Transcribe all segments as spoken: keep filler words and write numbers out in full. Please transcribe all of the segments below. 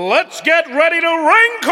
Let's get ready to wrinkle!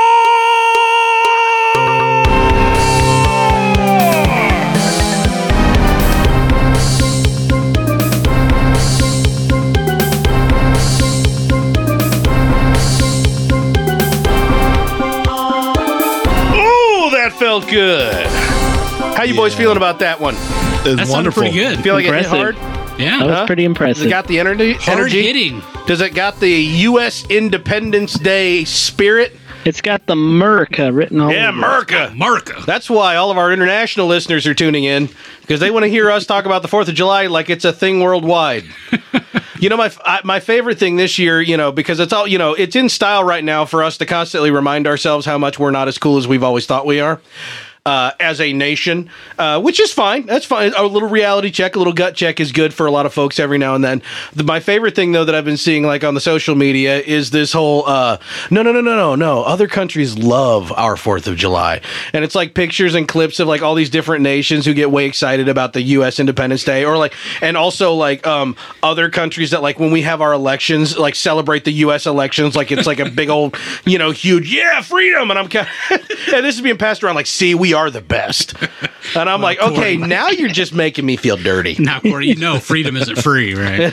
Ooh, that felt good. How you boys Yeah. feeling about that one? It's That sounded wonderful. pretty good. Feel like Impressive. it hit hard? Yeah. That was Huh? pretty Does impressive. it got the energy? Hard energy? hitting. Does it got the U S Independence Day spirit? It's got the America written all Yeah, over it. America. America. That's why all of our international listeners are tuning in, because they want to hear us talk about the fourth of July like it's a thing worldwide. You know, my I, my favorite thing this year, you know, because it's all, you know, it's in style right now for us to constantly remind ourselves how much we're not as cool as we've always thought we are. Uh, as a nation, uh, which is fine. That's fine. A little reality check, a little gut check is good for a lot of folks every now and then. The, my favorite thing, though, that I've been seeing like on the social media is this whole, uh, no, no, no, no, no, no. Other countries love our fourth of July. And it's like pictures and clips of like all these different nations who get way excited about the U S Independence Day, or like, and also like um, other countries that like when we have our elections, like celebrate the U S elections like it's like a big old, you know, huge, yeah, freedom. And I'm kind of, and this is being passed around like, see, we are the best. And I'm like, okay, now you're just making me feel dirty. Now, Corey, you know freedom isn't free, right?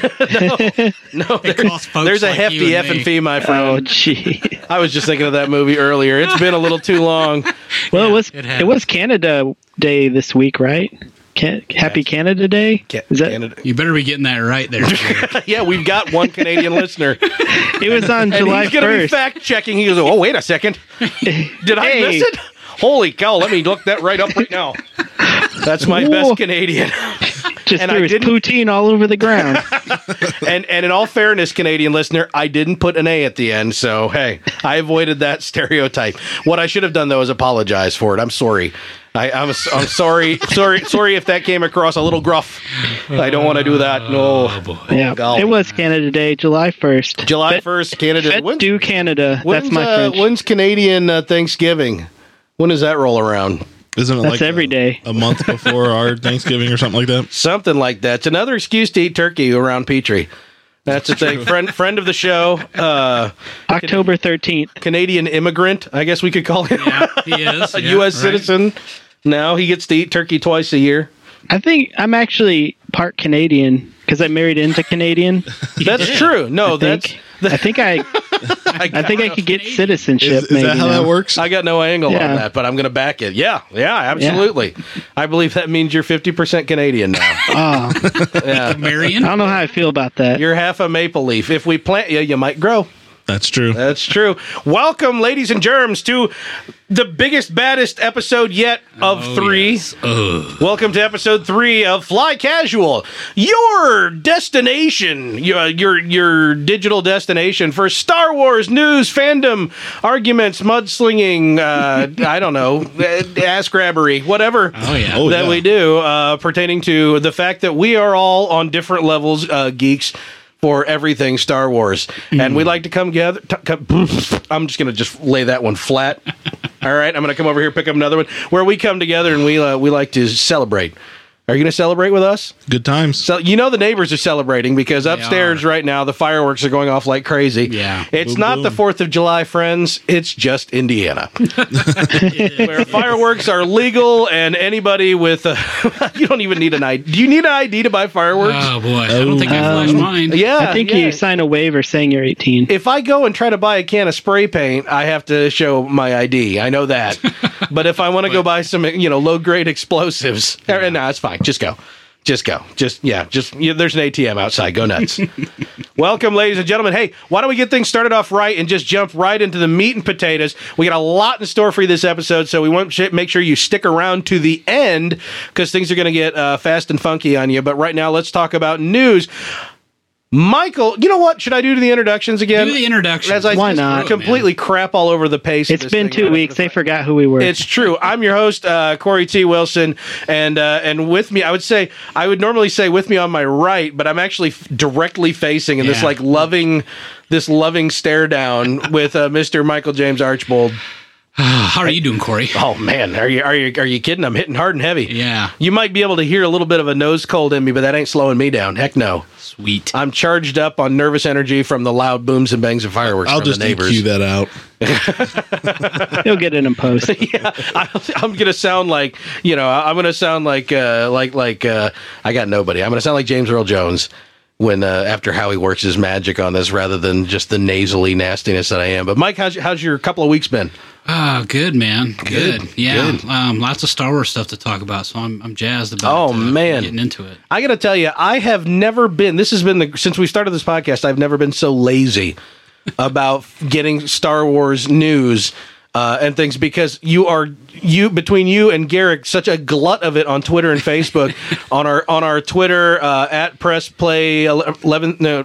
No, It there- costs folks there's a like you hefty and F and me. fee, my Oh, friend. gee. I was just thinking of that movie earlier. It's been a little too long. Well, it was it it, has. was Canada Day this week, right? Can, Happy Canada Day. Ca- Is that? Canada. You better be getting that right there. Yeah, we've got one Canadian listener. It was on And July he's going to be first. fact checking. He goes, oh, wait a second. Did I Hey. miss it? Holy cow, let me look that right up right now. That's my Whoa. best Canadian. Just and threw I his didn't- poutine all over the ground. And and in all fairness, Canadian listener, I didn't put an A at the end, so hey, I avoided that stereotype. What I should have done though is apologize for it. I'm sorry. I, I'm I'm sorry sorry sorry if that came across a little gruff. I don't want to do that. No. Oh, boy. Yeah, golly. it was Canada Day, July first. July Bet- first, Canada. Bet When's, do Canada. when's, That's my uh, French. when's Canadian uh, Thanksgiving? When does that roll around? Isn't it That's like every a, day. a month before our Thanksgiving or something like that? Something like that. It's another excuse to eat turkey around Petrie. That's the thing. Friend friend of the show, uh, October thirteenth. Canadian immigrant, I guess we could call him. Yeah, he is. A yeah, U S right. citizen. Now he gets to eat turkey twice a year. I think I'm actually part Canadian because I married into Canadian. That's did. true. No, I that's. think. I think I. I think I could get Canadian. citizenship. Is, is maybe that how now. that works? I got no angle Yeah. on that, but I'm going to back it. Yeah, yeah, absolutely. I believe that means you're fifty percent Canadian now. Oh, Yeah. Marion. I don't know how I feel about that. You're half a maple leaf. If we plant you, you might grow. That's true. That's true. Welcome, ladies and germs, to the biggest, baddest episode yet of Oh, three. yes. Ugh. Welcome to episode three of Fly Casual, your destination, your your your digital destination for Star Wars news, fandom, arguments, mudslinging, uh, I don't know, ass grabbery, whatever Oh, yeah. Oh, that yeah. we do, uh, pertaining to the fact that we are all on different levels uh, geeks for everything Star Wars, and we like to come together. T- come, I'm just gonna just lay that one flat. All right, I'm gonna come over here, pick up another one where we come together and we uh, we like to celebrate. Are you gonna celebrate with us? Good times. So you know the neighbors are celebrating because upstairs are. right now the fireworks are going off like crazy. Yeah. It's Boom, not boom. the fourth of July, friends. It's just Indiana, where fireworks are legal and anybody with a, you don't even need an I D. Do you need an I D to buy fireworks? Oh, boy. I don't think I flashed Um, mine. yeah, I think yeah. you sign a waiver saying you're eighteen. If I go and try to buy a can of spray paint, I have to show my I D. I know that. But if I want to go buy some, you know, low grade explosives, no, nah, it's fine. Just go. Just go. Just, yeah, just, yeah, there's an A T M outside. Go nuts. Welcome, ladies and gentlemen. Hey, why don't we get things started off right and just jump right into the meat and potatoes? We got a lot in store for you this episode, so we want to make sure you stick around to the end because things are going to get uh, fast and funky on you. But right now, let's talk about news. Michael, you know what? Should I do the introductions again? Do the introduction. As I Why just not? completely crap all over the pace. of It's this been thing. two weeks. They forgot who we were. It's true. I'm your host, uh, Corey T. Wilson, and uh, and with me, I would say I would normally say with me on my right, but I'm actually f- directly facing in this Yeah. like loving, this loving stare down with uh, Mister Michael James Archbold. How are you doing, Corey? Oh man, are you are you are you kidding? I'm hitting hard and heavy. Yeah. You might be able to hear a little bit of a nose cold in me, but that ain't slowing me down. Heck no. Sweet. I'm charged up on nervous energy from the loud booms and bangs of fireworks I'll from just the neighbors. E Q that out. He'll get it in post. Yeah, I, I'm gonna sound like you know. I'm gonna sound like uh, like like uh, I got nobody. I'm gonna sound like James Earl Jones when uh, after Howie works his magic on this, rather than just the nasally nastiness that I am. But Mike, how's how's your couple of weeks been? Oh, good, man. Good. Good, Yeah. good. Um, lots of Star Wars stuff to talk about, so I'm I'm jazzed about Oh, uh, man. getting into it. I got to tell you, I have never been. This has been the since we started this podcast. I've never been so lazy about getting Star Wars news uh, and things because you are you between you and Garrick such a glut of it on Twitter and Facebook. on our on our Twitter uh, at Press Play eleven. No,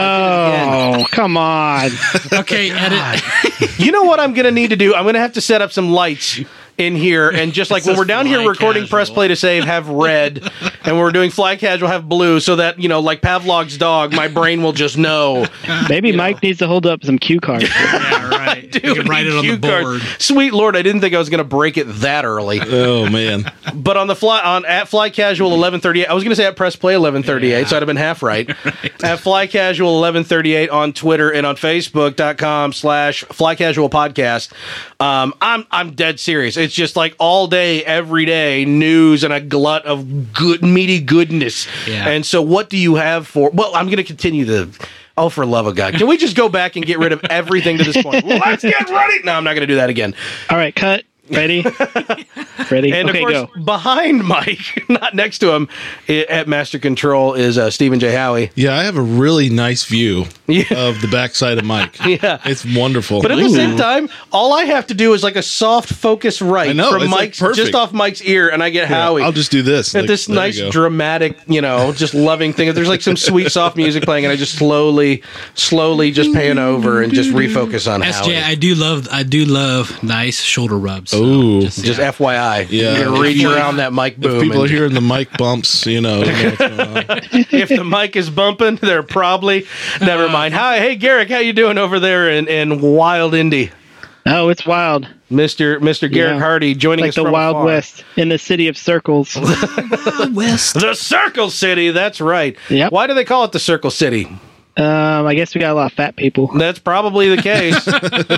Oh, come on. Okay, edit. you know what I'm going to need to do? I'm going to have to set up some lights in here and just like when This we're is down here fly recording casual. Press Play to Save have red and we're doing Fly Casual have blue so that you know like Pavlov's dog my brain will just know. Maybe Mike needs to hold up some cue cards. Yeah, right. You can write it on the Cue card. board. Sweet Lord, I didn't think I was going to break it that early. Oh man. But on the fly on at Fly Casual eleven thirty-eight, I was going to say at Press Play eleven thirty-eight, Yeah. so I'd have been half right. At Fly Casual eleven thirty-eight on Twitter and on Facebook.com slash Fly Casual Podcast. Um, I'm I'm dead serious. It's just like all day, every day, news and a glut of good, meaty goodness. Yeah. And so, what do you have for? Well, I'm going to continue the. Oh, for love of God! Can we just go back and get rid of everything to this point? Let's get ready. No, I'm not going to do that again. All right, cut. Ready? Ready? And okay, of course, go. behind Mike, not next to him, i- at Master Control is uh, Stephen J. Howie. Yeah, I have a really nice view Yeah. of the backside of Mike. Yeah. It's wonderful. But at the same time, all I have to do is like a soft focus right I know, from it's, like, Mike's, perfect. just off Mike's ear, and I get Yeah, Howie. I'll just do this. at Like, this there you nice go. dramatic, you know, just loving thing. If there's like some sweet soft music playing, and I just slowly, slowly just pan over and just refocus on S J, Howie. I do love I do love nice shoulder rubs. so Ooh. Just F Y I, Yeah. you can reach If you- around that mic If boom. people are and- hearing the mic bumps, you know, you know what's going on. if the mic is bumping, they're probably never mind. Hi, hey Garrick, how you doing over there in, in Wild Indy? Oh, it's wild. Mister Mister Garrick Yeah. Hardy joining Like us the from Wild afar. West in the city of circles. West. The Circle City, that's right. Yep. Why do they call it the Circle City? um, I guess we got a lot of fat people. That's probably the case.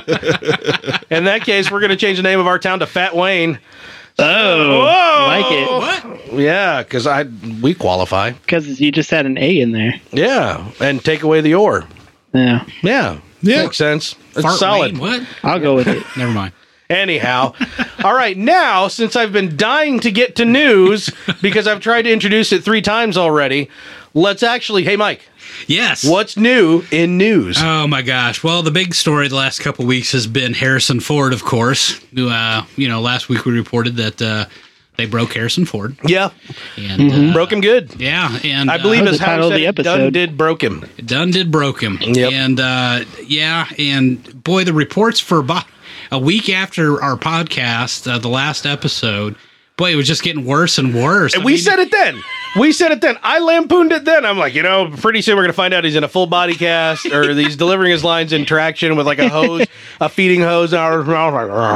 In that case, we're going to change the name of our town to Fat Wayne. Oh, Whoa! like it. What? Yeah, because I we qualify. Because you just had an A in there. Yeah, and take away the ore. Yeah, Yeah, Yeah. makes sense. It's Fart solid. Wayne, what? I'll go with it. Never mind. Anyhow, all right, now, since I've been dying to get to news because I've tried to introduce it three times already, let's actually, hey, Mike, Yes. what's new in news? Oh my gosh! Well, the big story the last couple weeks has been Harrison Ford, of course. Who, uh, you know, last week we reported that uh, they broke Harrison Ford, yeah, and uh, broke him good. yeah, and I believe uh, That was as the title Howie of said, the it, done episode. did broke him. done did broke him. Yep. And uh, yeah, and boy, the reports for about a week after our podcast, uh, the last episode, boy, it was just getting worse and worse. And I we mean, said it then. We said it then. I lampooned it then. I'm like, you know, pretty soon we're going to find out he's in a full body cast or he's delivering his lines in traction with like a hose, a feeding hose out of his mouth.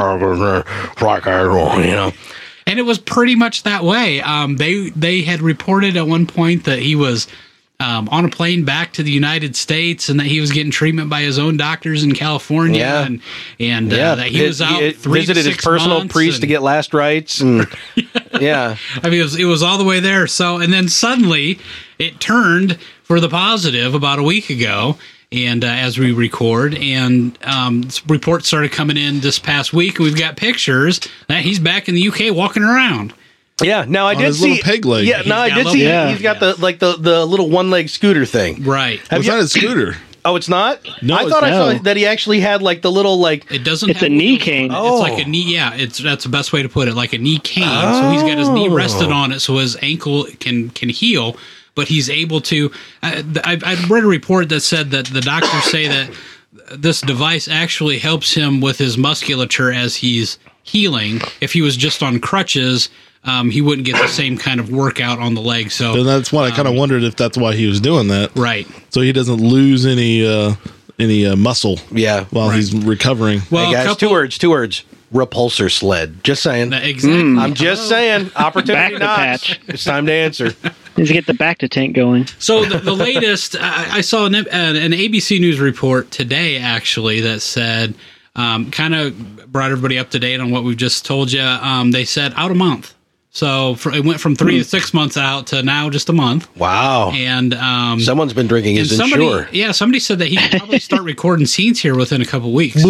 Like, you know. and it was pretty much that way. Um, they they had reported at one point that he was um, on a plane back to the United States and that he was getting treatment by his own doctors in California, Yeah. and and Yeah, uh, that he was out He three visited to his six personal months priest to and- get last rites, and yeah, I mean, it was, it was all the way there. So, and then suddenly it turned for the positive about a week ago. And uh, as we record, and um, reports started coming in this past week, and we've got pictures that he's back in the U K walking around. yeah. Now I On did his see little peg leg. Yeah, He's no, I got did a see. little- He's got Yeah. the like the the little one leg scooter thing. Right. Was that a scooter? Oh, it's not. No, I it's thought I no. saw that he actually had like the little like. It doesn't. It's have a knee wheels. cane. It's Oh. like a knee. Yeah, it's that's the best way to put it. Like a knee cane. So he's got his knee rested on it, so his ankle can can heal. But he's able to. I, I, I read a report that said that the doctors say that this device actually helps him with his musculature as he's healing. If he was just on crutches, um, he wouldn't get the same kind of workout on the leg. So And that's what I kind of wondered if that's why he was doing that. right. So he doesn't lose any uh, any uh, muscle Yeah. while he's recovering. Well, Hey a guys, couple- two words. Two words. repulsor sled. Just saying. That- exactly. I'm just saying. Opportunity Back the knocks. patch. It's time to answer. Needs to get the back to tank going. So the, the latest, I, I saw an, an, an A B C News report today, actually, that said, um, kind of brought everybody up to date on what we've just told you. Um, they said out a month. So for, it went from three to six months out to now just a month. Wow. And um, Someone's been drinking and his somebody, Ensure. yeah, somebody said that he could probably start recording scenes here within a couple weeks.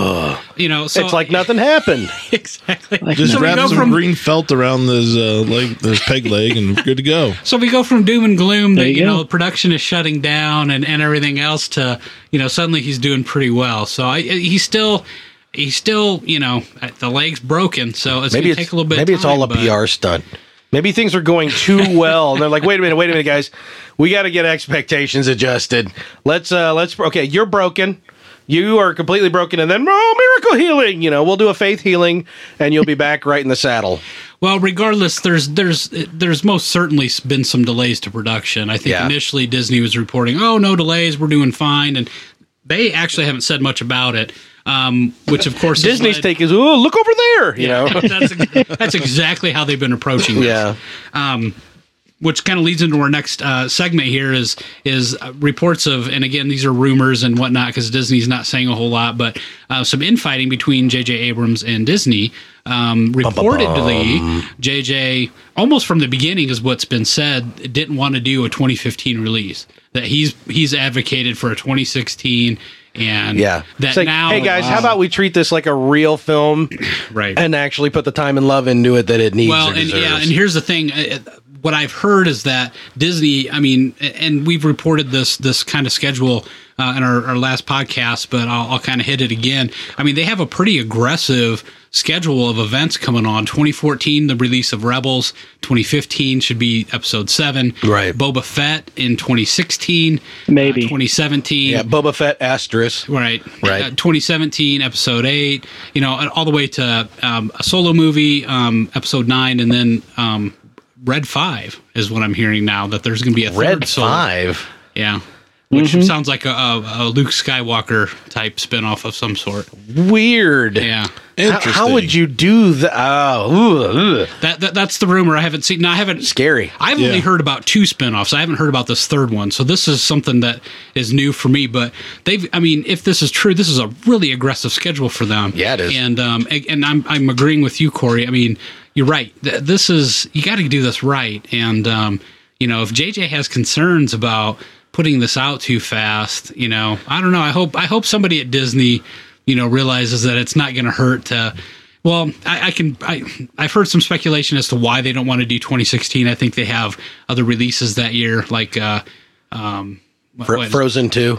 You know, so It's like nothing happened. exactly. Like Just So we wrap go some from- green felt around his uh, leg, his peg leg, and good to go. So we go from doom and gloom that There you, you know go. production is shutting down and, and everything else to you know suddenly he's doing pretty well. So I, he's still he's still you know the leg's broken. So it's Maybe gonna it's, take a little bit. maybe of it's all a time, but- P R stunt. Maybe things are going too well. And they're like, wait a minute, wait a minute, guys. We got to get expectations adjusted. Let's, uh, let's, okay, you're broken. You are completely broken. And then, oh, miracle healing. You know, we'll do a faith healing and you'll be back right in the saddle. Well, regardless, there's there's there's most certainly been some delays to production. I think Yeah. initially Disney was reporting, oh, no delays, we're doing fine, and they actually haven't said much about it. Um, which of course has Disney's led- take is, oh, look over there. You know? that's that's exactly how they've been approaching this. Yeah. Um, which kind of leads into our next uh, segment here is is uh, reports of, and again, these are rumors and whatnot because Disney's not saying a whole lot, but uh, some infighting between J J Abrams and Disney. Um, reportedly, J J, almost from the beginning, is what's been said, didn't want to do a twenty fifteen release. That he's he's advocated for a twenty sixteen. And Yeah. that It's like, now, hey, guys, how about we treat this like a real film right? and actually put the time and love into it that it needs Well, or and deserves? yeah, and here's the thing. uh, What I've heard is that Disney, I mean, and we've reported this this kind of schedule uh, in our, our last podcast, but I'll, I'll kind of hit it again. I mean, they have a pretty aggressive schedule of events coming on. twenty fourteen, the release of Rebels. twenty fifteen should be Episode seven. Right. Boba Fett in twenty sixteen. Maybe. Uh, twenty seventeen. yeah, Boba Fett asterisk. Right. Right. Uh, twenty seventeen, episode eight, you know, all the way to um, a solo movie, um, episode nine, and then um, Red five is what I'm hearing now, that there's going to be a third Red solo. five. Yeah. Which sounds like a, a, a Luke Skywalker type spinoff of some sort. Weird. Yeah. How, Interesting. how would you do that? Oh, ooh, ugh. That, that That's the rumor. I haven't seen, no, I haven't. Scary. I've Yeah. only heard about two spinoffs. I haven't heard about this third one. So this is something that is new for me. But they've, I mean, if this is true, this is a really aggressive schedule for them. Yeah, it is. And um, a- and I'm I'm agreeing with you, Corey. I mean, you're right. Th- This is, you got to do this right. And um, you know, if J J has concerns about putting this out too fast, you know, I don't know. I hope I hope somebody at Disney, you know, realizes that it's not going to hurt to. Well, I, I can. I, I've heard some speculation as to why they don't want to do twenty sixteen. I think they have other releases that year, like uh, um, what- Fro- what- Frozen two.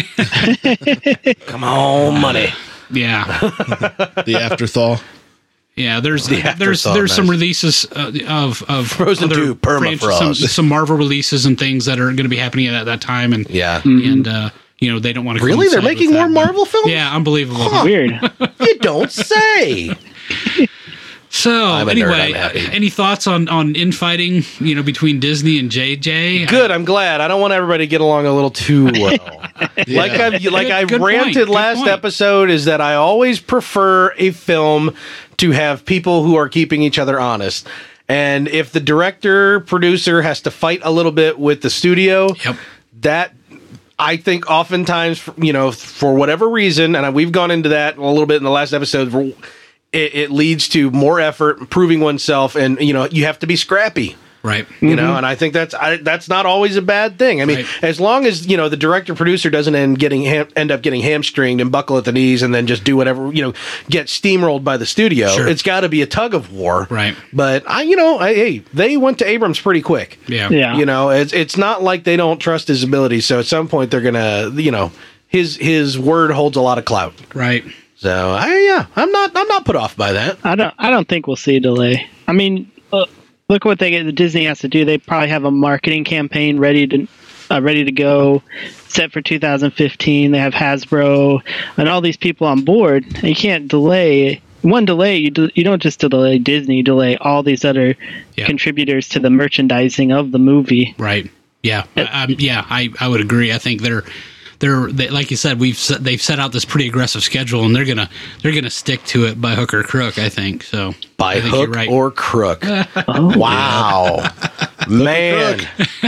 Come on, money. yeah, The afterthought. yeah. There's The there's afterthought, there's some nice. releases uh, of of Frozen other two, franchise- permafrost. some, some Marvel releases and things that are going to be happening at that time, and Yeah. and uh, you know they don't want to Really? They're coincide making with more that, Marvel but- films? Yeah, unbelievable. Weird. You don't say. So I'm a nerd, anyway, I'm happy. uh, any thoughts on on infighting? You know, between Disney and J J. Good. I'm glad. I don't want everybody to get along a little too well. Like I like Good- I good point, ranted good last point. episode is that I always prefer a film to have people who are keeping each other honest. And if the director producer has to fight a little bit with the studio, Yep. that I think oftentimes, you know, for whatever reason, and we've gone into that a little bit in the last episode, it, it leads to more effort, proving oneself, and you know, you have to be scrappy. Right. You know, and I think that's I, that's not always a bad thing. I mean, Right. as long as you know the director producer doesn't end getting ham, end up getting hamstringed and buckle at the knees, and then just do whatever, you know, get steamrolled by the studio. Sure. It's got to be a tug of war, Right. But I, you know, I, hey, they went to Abrams pretty quick. Yeah. Yeah. You know, it's it's not like they don't trust his abilities. So at some point they're gonna, you know, his his word holds a lot of clout. Right. So I yeah, I'm not I'm not put off by that. I don't. I don't think we'll see a delay. I mean, uh, look what they get. The Disney has to do. They probably have a marketing campaign ready to, uh, ready to go, set for two thousand fifteen. They have Hasbro and all these people on board. And you can't delay. One delay, you do, you don't just delay Disney. You delay all these other Yeah. contributors to the merchandising of the movie. Right. Yeah. I, I'm- yeah. I, I would agree. I think they're they're they, like you said, we've set, they've set out this pretty aggressive schedule, and they're gonna they're gonna stick to it by hook or crook. I think so. By I think hook you're right. or crook. Oh, wow, man,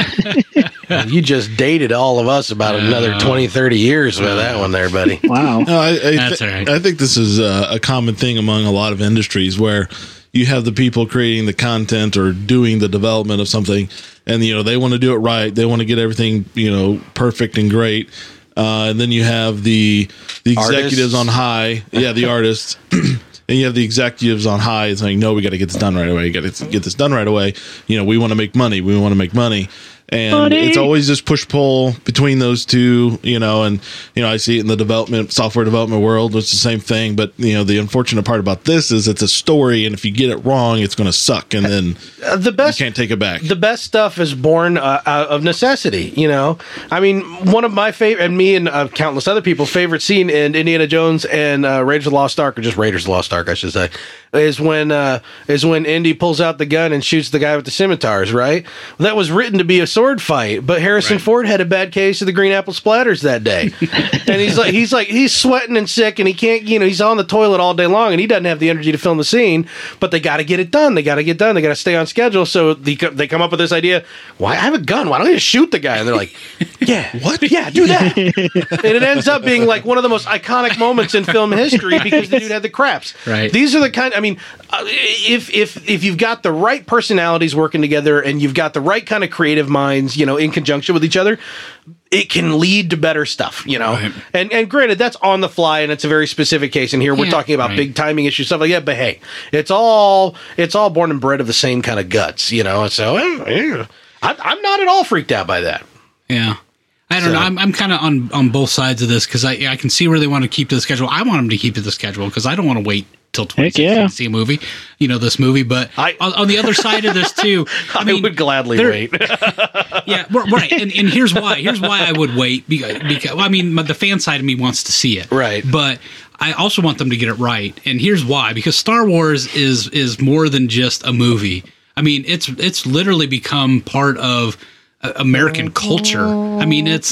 you just dated all of us about another twenty, thirty years with that one there, buddy. Wow. No, I, I, That's th- all right. I think this is uh, a common thing among a lot of industries where you have the people creating the content or doing the development of something, and you know they want to do it right. They want to get everything you know perfect and great. Uh, and then you have the the executives Artists. on high, yeah, the artists, and you have the executives on high saying, "No, we got to get this done right away. You got to get this done right away. You know, we want to make money. We want to make money." And Money. it's always just push pull between those two, you know, and, you know, I see it in the development, software development world. It's the same thing. But, you know, the unfortunate part about this is it's a story. And if you get it wrong, it's going to suck. And then Uh, the best you can't take it back. The best stuff is born uh, out of necessity, you know. I mean, one of my favorite, and me and uh, countless other people's favorite scene in Indiana Jones and uh, Raiders of the Lost Ark, or just Raiders of the Lost Ark, I should say, is when uh, is when Indy pulls out the gun and shoots the guy with the scimitars. Right? Well, that was written to be a sword fight, but Harrison Right. Ford had a bad case of the green apple splatters that day, and he's like, he's like, he's sweating and sick, and he can't, you know, he's on the toilet all day long, and he doesn't have the energy to film the scene. But they got to get it done. They got to get done. They got to stay on schedule. So the they come up with this idea, why I have a gun, why don't I just shoot the guy? And they're like, yeah, what? Yeah, do that. And it ends up being like one of the most iconic moments in film history because the dude had the craps. Right. These are the kind, I mean, uh, if if if you've got the right personalities working together and you've got the right kind of creative minds, you know, in conjunction with each other, it can lead to better stuff, you know. Right. And and granted, that's on the fly, and it's a very specific case. And here we're Yeah, talking about right. big timing issues, stuff like that. But hey, it's all it's all born and bred of the same kind of guts, you know. So eh, I, I'm not at all freaked out by that. Yeah. I don't So- know. I'm, I'm kind of on, on both sides of this because I I can see where they want to keep to the schedule. I want them to keep to the schedule because I don't want to wait till twenty sixteen yeah. to see a movie, you know, this movie. But I- on, on the other side of this too, I, I, mean, would gladly there- wait. yeah, we're- right. And, and here's why. Here's why I would wait because, because well, I mean, the fan side of me wants to see it, Right. But I also want them to get it right. And here's why: because Star Wars is is more than just a movie. I mean, it's it's literally become part of uh, American culture. I mean, it's.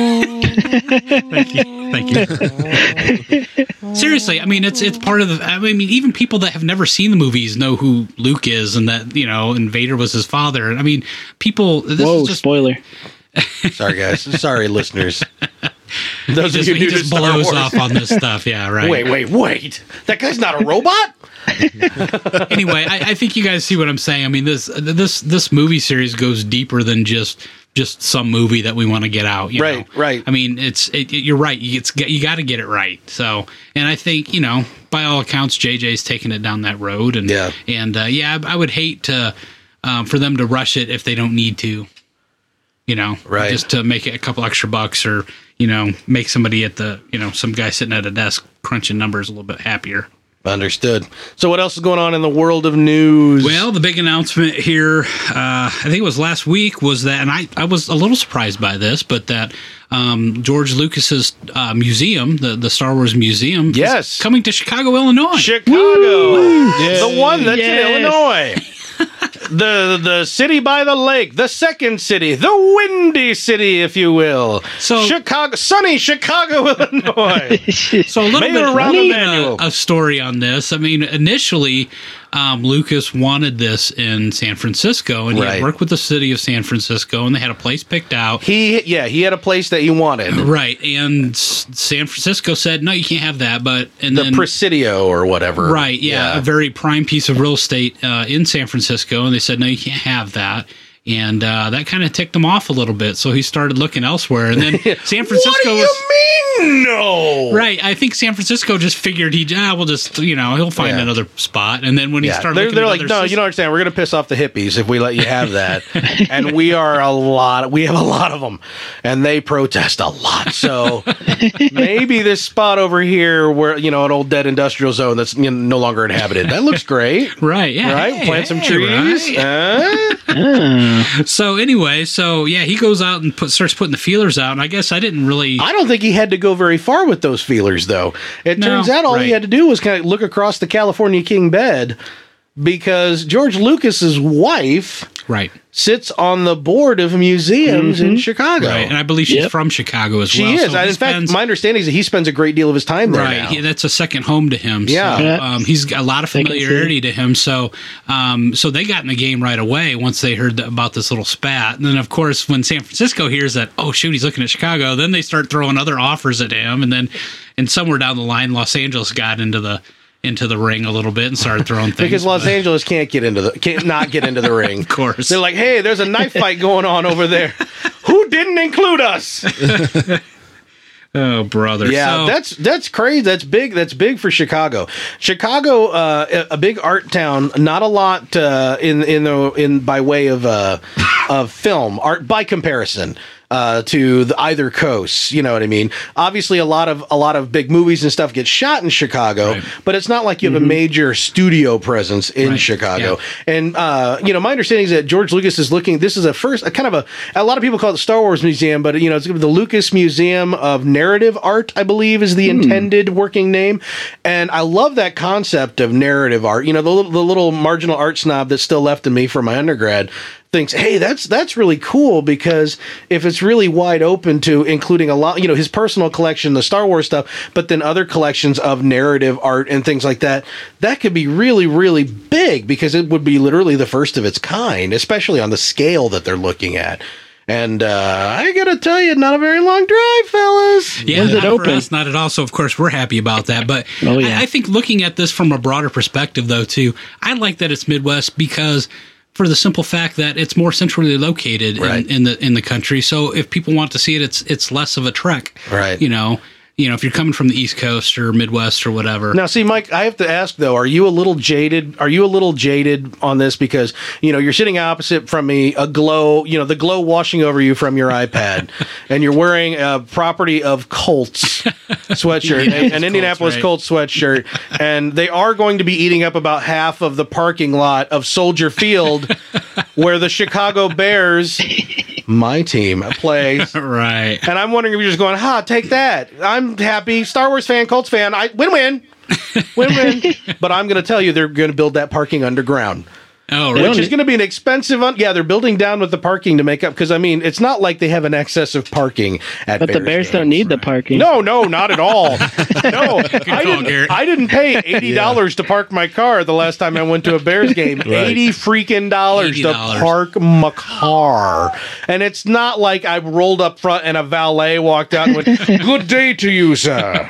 Thank you. Thank you. Seriously, I mean, it's it's part of the. I mean, even people that have never seen the movies know who Luke is, and that you know, and Vader was his father. I mean, people. This Whoa, is just spoiler. Sorry, guys. Sorry, listeners. Those he just, of you he new to just Star blows Wars. off on this stuff. Yeah, right. Wait, wait, wait. That guy's not a robot? Anyway, I, I think you guys see what I'm saying. I mean, this this this movie series goes deeper than just just some movie that we want to get out. You Right, know? right. I mean, it's it, it- you're right. It's you got to get it right. So, and I think you know, by all accounts, J J's taking it down that road. And Yeah. and uh, yeah, I, I would hate to um, for them to rush it if they don't need to. You know, Right. just to make it a couple extra bucks, or you know, make somebody at the you know some guy sitting at a desk crunching numbers a little bit happier. Understood. So what else is going on in the world of news? Well, the big announcement here, uh, I think it was last week, was that, and I, I was a little surprised by this, but that um, George Lucas's uh, museum, the, the Star Wars Museum, Yes. is coming to Chicago, Illinois. Chicago, the one that's Yes. in Illinois. the the city by the lake, the second city, the windy city, if you will. So- Chicago, sunny Chicago, Illinois. So a little Made bit it around around the a, manual. a story on this. I mean, initially, um, Lucas wanted this in San Francisco, and he Right. had worked with the city of San Francisco, and they had a place picked out. he yeah, he had a place that he wanted, Right, and S- San Francisco said, no, you can't have that, but, and the then... Presidio or whatever. Right, yeah, a very prime piece of real estate uh, in San Francisco, and they said, no, you can't have that. And uh, that kind of ticked him off a little bit, so he started looking elsewhere. And then San Francisco What do you was... mean, no? Right, I think San Francisco just figured he, ah, we'll just, you know, he'll find Yeah. another spot. And then when he Yeah, started they're, looking they're at like, other no, sys- you don't understand. We're going to piss off the hippies if we let you have that. And we are a lot. We have a lot of them, and they protest a lot. So maybe this spot over here, where you know, an old dead industrial zone that's you know, no longer inhabited, that looks great. Right, yeah. Right, hey, plant some hey, trees. right. Huh? So anyway, so yeah, he goes out and put, starts putting the feelers out. And I guess I didn't really... I don't think he had to go very far with those feelers, though. It No, turns out all he right. had to do was kind of look across the California king bed, because George Lucas's wife Right. sits on the board of museums Mm-hmm. in Chicago. Right. And I believe she's Yep. from Chicago as She well. is. so and he in fact, spends- my understanding is that he spends a great deal of his time there Right, now. he, that's a second home to him. Yeah. so, Yeah. um, he's got a lot of I can see. familiarity to him. So, um, so they got in the game right away once they heard th- about this little spat. And then, of course, when San Francisco hears that, oh shoot, he's looking at Chicago, then they start throwing other offers at him. And then, and somewhere down the line, Los Angeles got into the into the ring a little bit and started throwing things. because Los but- Angeles can't get into the can't not get into the ring. of course, They're like, hey, there's a knife fight going on over there. Who didn't include us? oh brother, Yeah, So- that's that's crazy. That's big. That's big for Chicago. Chicago, uh, a a big art town. Not a lot uh, in in the in by way of uh, of film art by comparison. Uh, to the either coasts, you know what I mean. Obviously, a lot of a lot of big movies and stuff get shot in Chicago, Right. but it's not like you have a major studio presence in Right, Chicago. yeah. And uh, you know, my understanding is that George Lucas is looking. This is a first, a kind of a. A lot of people call it the Star Wars Museum, but you know, it's the Lucas Museum of Narrative Art, I believe, is the intended working name. And I love that concept of narrative art. You know, the little, the little marginal art snob that's still left in me from my undergrad thinks, hey, that's that's really cool, because if it's really wide open to including a lot, you know, his personal collection, the Star Wars stuff, but then other collections of narrative art and things like that, that could be really, really big, because it would be literally the first of its kind, especially on the scale that they're looking at. And uh, I gotta tell you, not a very long drive, fellas. Yeah, When's it not open? for us, not at all. So, of course, we're happy about that. But Oh, yeah. I, I think looking at this from a broader perspective, though, too, I like that it's Midwest because for the simple fact that it's more centrally located Right. in, in the in the country. So, if people want to see it, it's it's less of a trek. Right. You know, you know, if you're coming from the East Coast or Midwest or whatever. Now, see, Mike, I have to ask though: Are you a little jaded? Are you a little jaded on this because you know you're sitting opposite from me, a glow, you know, the glow washing over you from your iPad, and you're wearing a property of Colts sweatshirt, an, an Indianapolis right. Colts sweatshirt, and they are going to be eating up about half of the parking lot of Soldier Field, where the Chicago Bears, my team, plays. Right. And I'm wondering if you're just going, ha, take that. I'm happy. Star Wars fan, Colts fan. I win-win. Win-win. But I'm going to tell you, they're going to build that parking underground. Oh, Which really? is going to be an expensive... Un- yeah, they're building down with the parking to make up... Because, I mean, it's not like they have an excess of parking at But the Bears don't need the parking. No, no, not at all. No, I call, didn't, Garrett. I didn't pay eighty dollars to park my car the last time I went to a Bears game. eighty freaking dollars to eighty dollars. park my car. And it's not like I rolled up front and a valet walked out and went, good day to you, sir.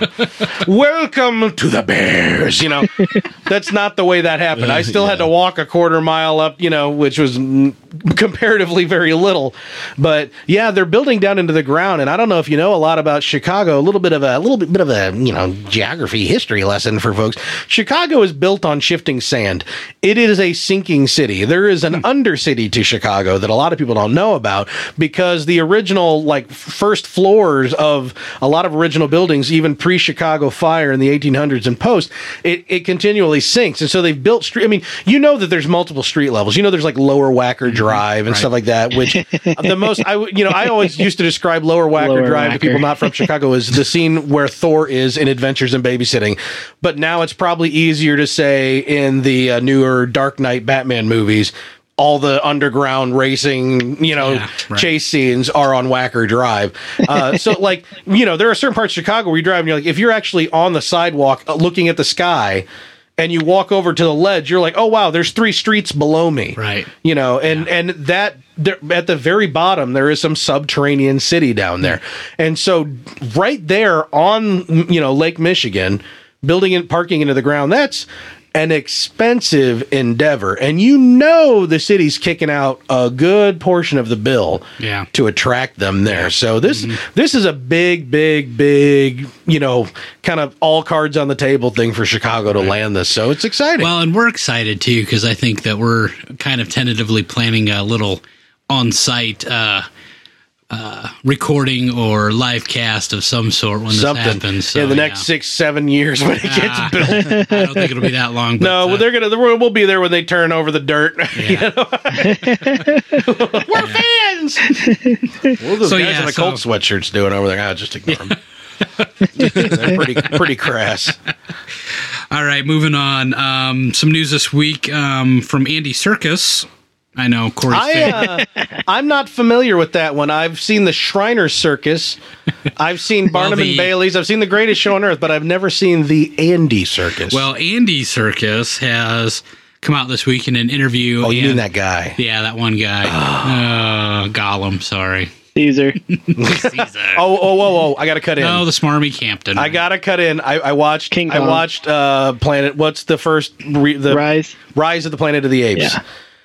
Welcome to the Bears. You know, that's not the way that happened. I still had to walk a quarter mile up, you know, which was mm, comparatively very little. But yeah, they're building down into the ground. And I don't know if you know a lot about Chicago, a little bit of a, a little bit, bit of a, you know, geography history lesson for folks. Chicago is built on shifting sand. It is a sinking city. There is an undercity to Chicago that a lot of people don't know about, because the original, like, first floors of a lot of original buildings, even pre-Chicago fire in the eighteen hundreds and post, it, it continually sinks. And so they've built street. I mean, you know that there's multiple street levels. You know, there's like Lower Wacker Drive and Right. stuff like that, which the most, I, would- you know, I always used to describe Lower Wacker Lower Drive to Wacker. people not from Chicago as the scene where Thor is in Adventures in Babysitting. But now it's probably easier to say in the uh, newer Dark Knight Batman movies, all the underground racing, you know, Yeah, right. chase scenes are on Wacker Drive. Uh, so, like, you know, there are certain parts of Chicago where you drive and you're like, if you're actually on the sidewalk uh, looking at the sky and you walk over to the ledge, you're like, oh, wow, there's three streets below me. Right. You know, and, and that there, at the very bottom, there is some subterranean city down there. And so right there on, you know, Lake Michigan, building and parking into the ground, that's an expensive endeavor. And you know the city's kicking out a good portion of the bill Yeah. to attract them there. So this this is a big, big, big, you know, kind of all cards on the table thing for Chicago to land this. So it's exciting. Well, and we're excited too because I think that we're kind of tentatively planning a little on-site uh, uh, recording or live cast of some sort when this Something. happens. So, in the next yeah. six, seven years when it gets Ah, built. I don't think it'll be that long. But, No, uh, well, they're gonna. We'll we'll be there when they turn over the dirt. Yeah. We're fans. What are those So, guys yeah, in the so- Colt sweatshirts doing over there? Ah, just ignore them. They're pretty pretty crass. All right, moving on. Um, some news this week um, from Andy Serkis. I know Corey's I, uh, I'm not familiar with that one. I've seen the Shriner Circus. I've seen Barnum the- and Bailey's. I've seen The Greatest Show on Earth, but I've never seen the Andy Circus. Well, Andy Circus has come out this week in an interview. oh, you and- mean that guy? Yeah, that one guy. uh, Gollum, sorry. Caesar. Caesar. Oh, oh, oh, oh! I got to cut in. No, the smarmy Campton. I gotta cut in. I, I watched. King I Kong. watched uh, Planet. What's the first? Re, the Rise. Rise of the Planet of the Apes. Yeah.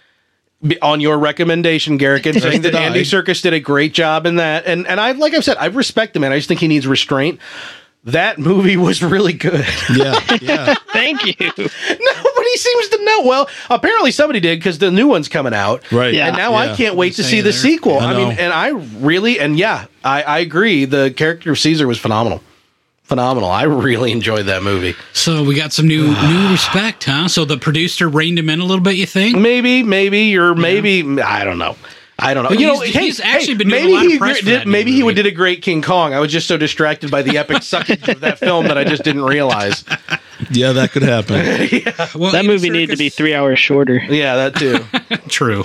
Be- On your recommendation, Garrick, and saying that the Andy die. Serkis did a great job in that, and and I like I've said, I respect the man. I just think he needs restraint. That movie was really good. Yeah, yeah. Thank you. Nobody seems to know. Well, apparently somebody did because the new one's coming out. Right. Yeah. And now I Yeah. can't wait to Say see the there. sequel. I I, mean, know. and I really, and yeah, I, I agree. The character of Caesar was phenomenal. Phenomenal. I really enjoyed that movie. So we got some new new respect, huh? So the producer reined him in a little bit, you think? Maybe, maybe, or maybe, I don't know. I don't know. Well, you know, he's- hey, he's actually hey, been doing maybe a lot of he press for did, that maybe new he would movie. did a great King Kong. I was just so distracted by the epic suckage of that film that I just didn't realize. Yeah, that could happen. Well, That Andy movie needed to be Serkis- three hours shorter. Yeah, that too. True.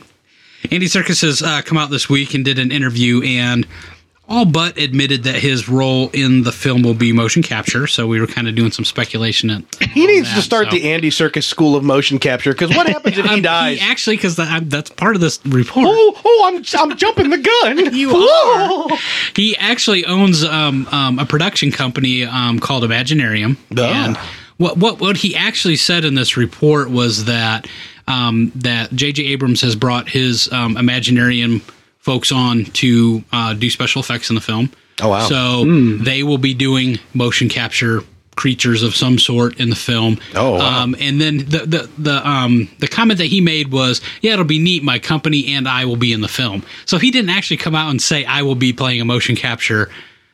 Andy Serkis has uh, come out this week and did an interview and all but admitted that his role in the film will be motion capture. So we were kind of doing some speculation. At, He needs that, to start so. the Andy Serkis School of Motion Capture because what happens if he Um, dies? actually, because that, that's part of this report. oh, oh, I'm I'm jumping the gun. You Whoa. He actually owns um, um, a production company um, called Imaginarium. Ah. And what, what what he actually said in this report was that um, that J J Abrams has brought his um, Imaginarium folks on to uh, do special effects in the film. Oh, wow. So they will be doing motion capture creatures of some sort in the film. Oh, wow. Um, and then the the the um the comment that he made was, "Yeah, it'll be neat. My company and I will be in the film." So he didn't actually come out and say, "I will be playing a motion capture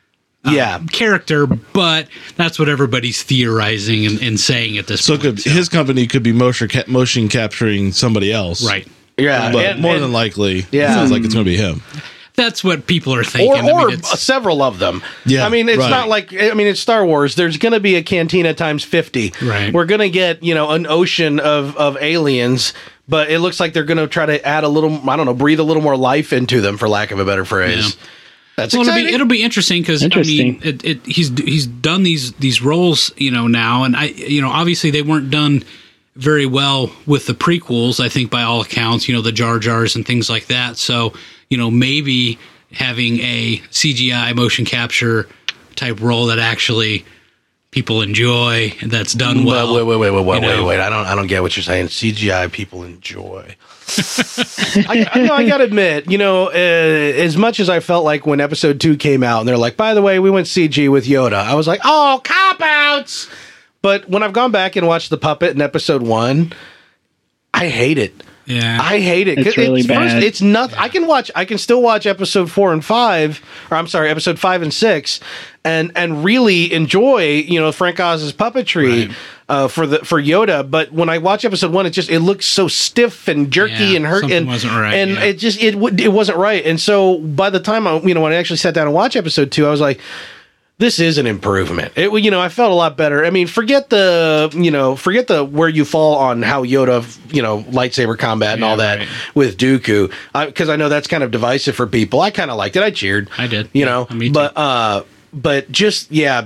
Yeah. character," but that's what everybody's theorizing and, and saying at this So point. could, his company could be motion ca- motion capturing somebody else, right. Yeah. But and- more and- than likely, Yeah. it sounds like it's going to be him. That's what people are thinking. or, I mean, or it's- several of them. Yeah, I mean, it's right. not like I mean, it's Star Wars. There's going to be a cantina times fifty. Right. We're going to get you know an ocean of of aliens, but it looks like they're going to try to add a little. I don't know, breathe a little more life into them, for lack of a better phrase. Yeah. That's Well, it'll exciting. be, it'll be interesting because I Interesting. mean, it, it, he's he's done these these roles, you know, now, and I, you know, obviously they weren't done very well with the prequels. I think by all accounts, you know, the Jar Jars and things like that. So, you know, maybe having a C G I motion capture type role that actually people enjoy and that's done well. wait, wait, wait, wait, wait, you wait, know. wait. I don't, I don't get what you're saying. C G I people enjoy. I, I, no, I gotta admit, you know, uh, as much as I felt like when episode two came out and they're like, by the way, we went C G with Yoda, I was like, oh, cop outs. But when I've gone back and watched the puppet in episode one, I hate it. Yeah. I hate it. 'Cause It's really bad. it's nothing. I can watch. I can still watch episode four and five, or I'm sorry, episode five and six, and and really enjoy you know Frank Oz's puppetry Right. uh, for the for Yoda. But when I watch episode one, it just it looks so stiff and jerky Yeah, and hurt, something and wasn't right, and yeah. it just it w- it wasn't right. And so by the time I you know when I actually sat down and watched episode two, I was like, this is an improvement. It, you know, I felt a lot better. I mean, forget the, you know, forget the where you fall on how Yoda, you know, lightsaber combat and Yeah, all that right. with Dooku, because I, I know that's kind of divisive for people. I kind of liked it. I cheered. I did. You Yeah, know, me too. but uh, but just yeah,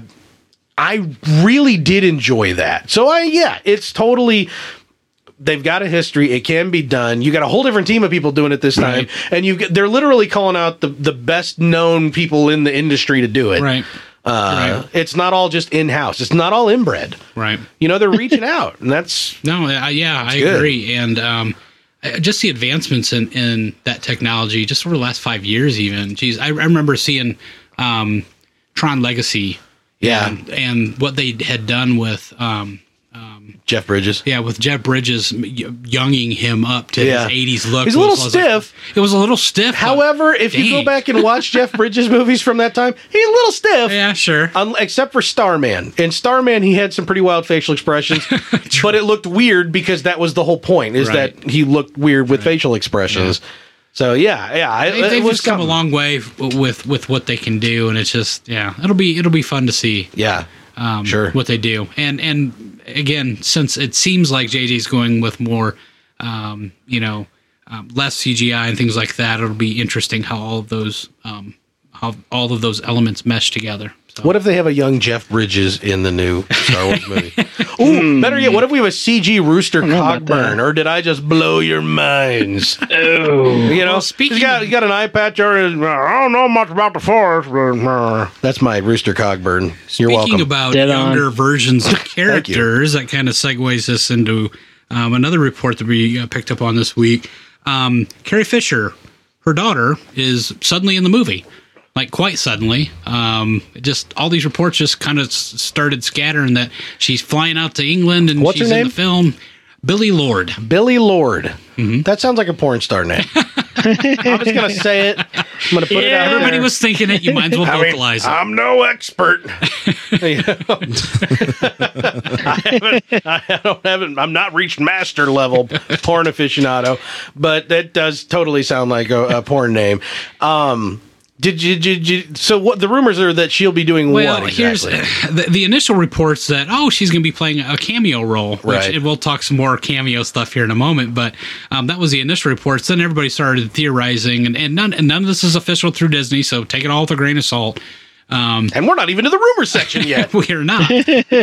I really did enjoy that. So I yeah, it's totally. They've got a history. It can be done. You got a whole different team of people doing it this time, Right. and you get, they're literally calling out the the best known people in the industry to do it. Right. Uh, Right. It's not all just in house. It's not all inbred. Right. You know, they're reaching out, and that's No, I, yeah, I good. agree. And um, I- just the advancements in, in that technology, just over the last five years, even. Geez, I, I remember seeing um, Tron Legacy. Yeah. And, and what they had done with, um, Jeff Bridges. yeah, with Jeff Bridges y- younging him up to Yeah. his eighties look. He's a was- little was like- stiff. it was a little stiff. but- However, if you go Dang. back and watch Jeff Bridges movies from that time, he's a little stiff. yeah, sure. Un- except for Starman. In Starman, he had some pretty wild facial expressions, but it looked weird because that was the whole point, is Right. that he looked weird with facial expressions. So, yeah, yeah. It, They, it they've was just come a something. long way f- with with what they can do, and it's just yeah, it'll be it'll be fun to see. Yeah, um, sure. what they do. And and again, since it seems like J J's going with more, um, you know, um, less C G I and things like that. It'll be interesting how all of those um, how all of those elements mesh together. So. What if they have a young Jeff Bridges in the new Star Wars movie? Ooh, better yet, what if we have a C G Rooster Cogburn? Or did I just blow your minds? Oh, you know, well, speaking he's got, of- he's got an eye patch. Or I don't know much about the Force. But, uh, that's my Rooster Cogburn. You're Speaking welcome. about Dead younger on. versions of you. characters, that kind of segues us into um, another report that we uh, picked up on this week. Um, Carrie Fisher, her daughter, is suddenly in the movie. Like quite suddenly, um, just all these reports just kind of s- started scattering that she's flying out to England and What's her she's in name? the film. Billy Lord. Billy Lord. Mm-hmm. That sounds like a porn star name. I'm just going to say it. I'm going to put it out Everybody there. was thinking it. You might as well I mean, vocalize it. I'm no expert. You know? I haven't, I don't haven't, I'm not reached master level porn aficionado, but that does totally sound like a, a porn name. Um, did you, did you, so what the rumors are that she'll be doing Well, what exactly? here's the, the initial reports that, oh, she's going to be playing a cameo role, which Right. and we'll talk some more cameo stuff here in a moment. But um, that was the initial reports. Then everybody started theorizing, and, and, none, and none of this is official through Disney, so take it all with a grain of salt. Um, And we're not even to the rumor section yet. we are not.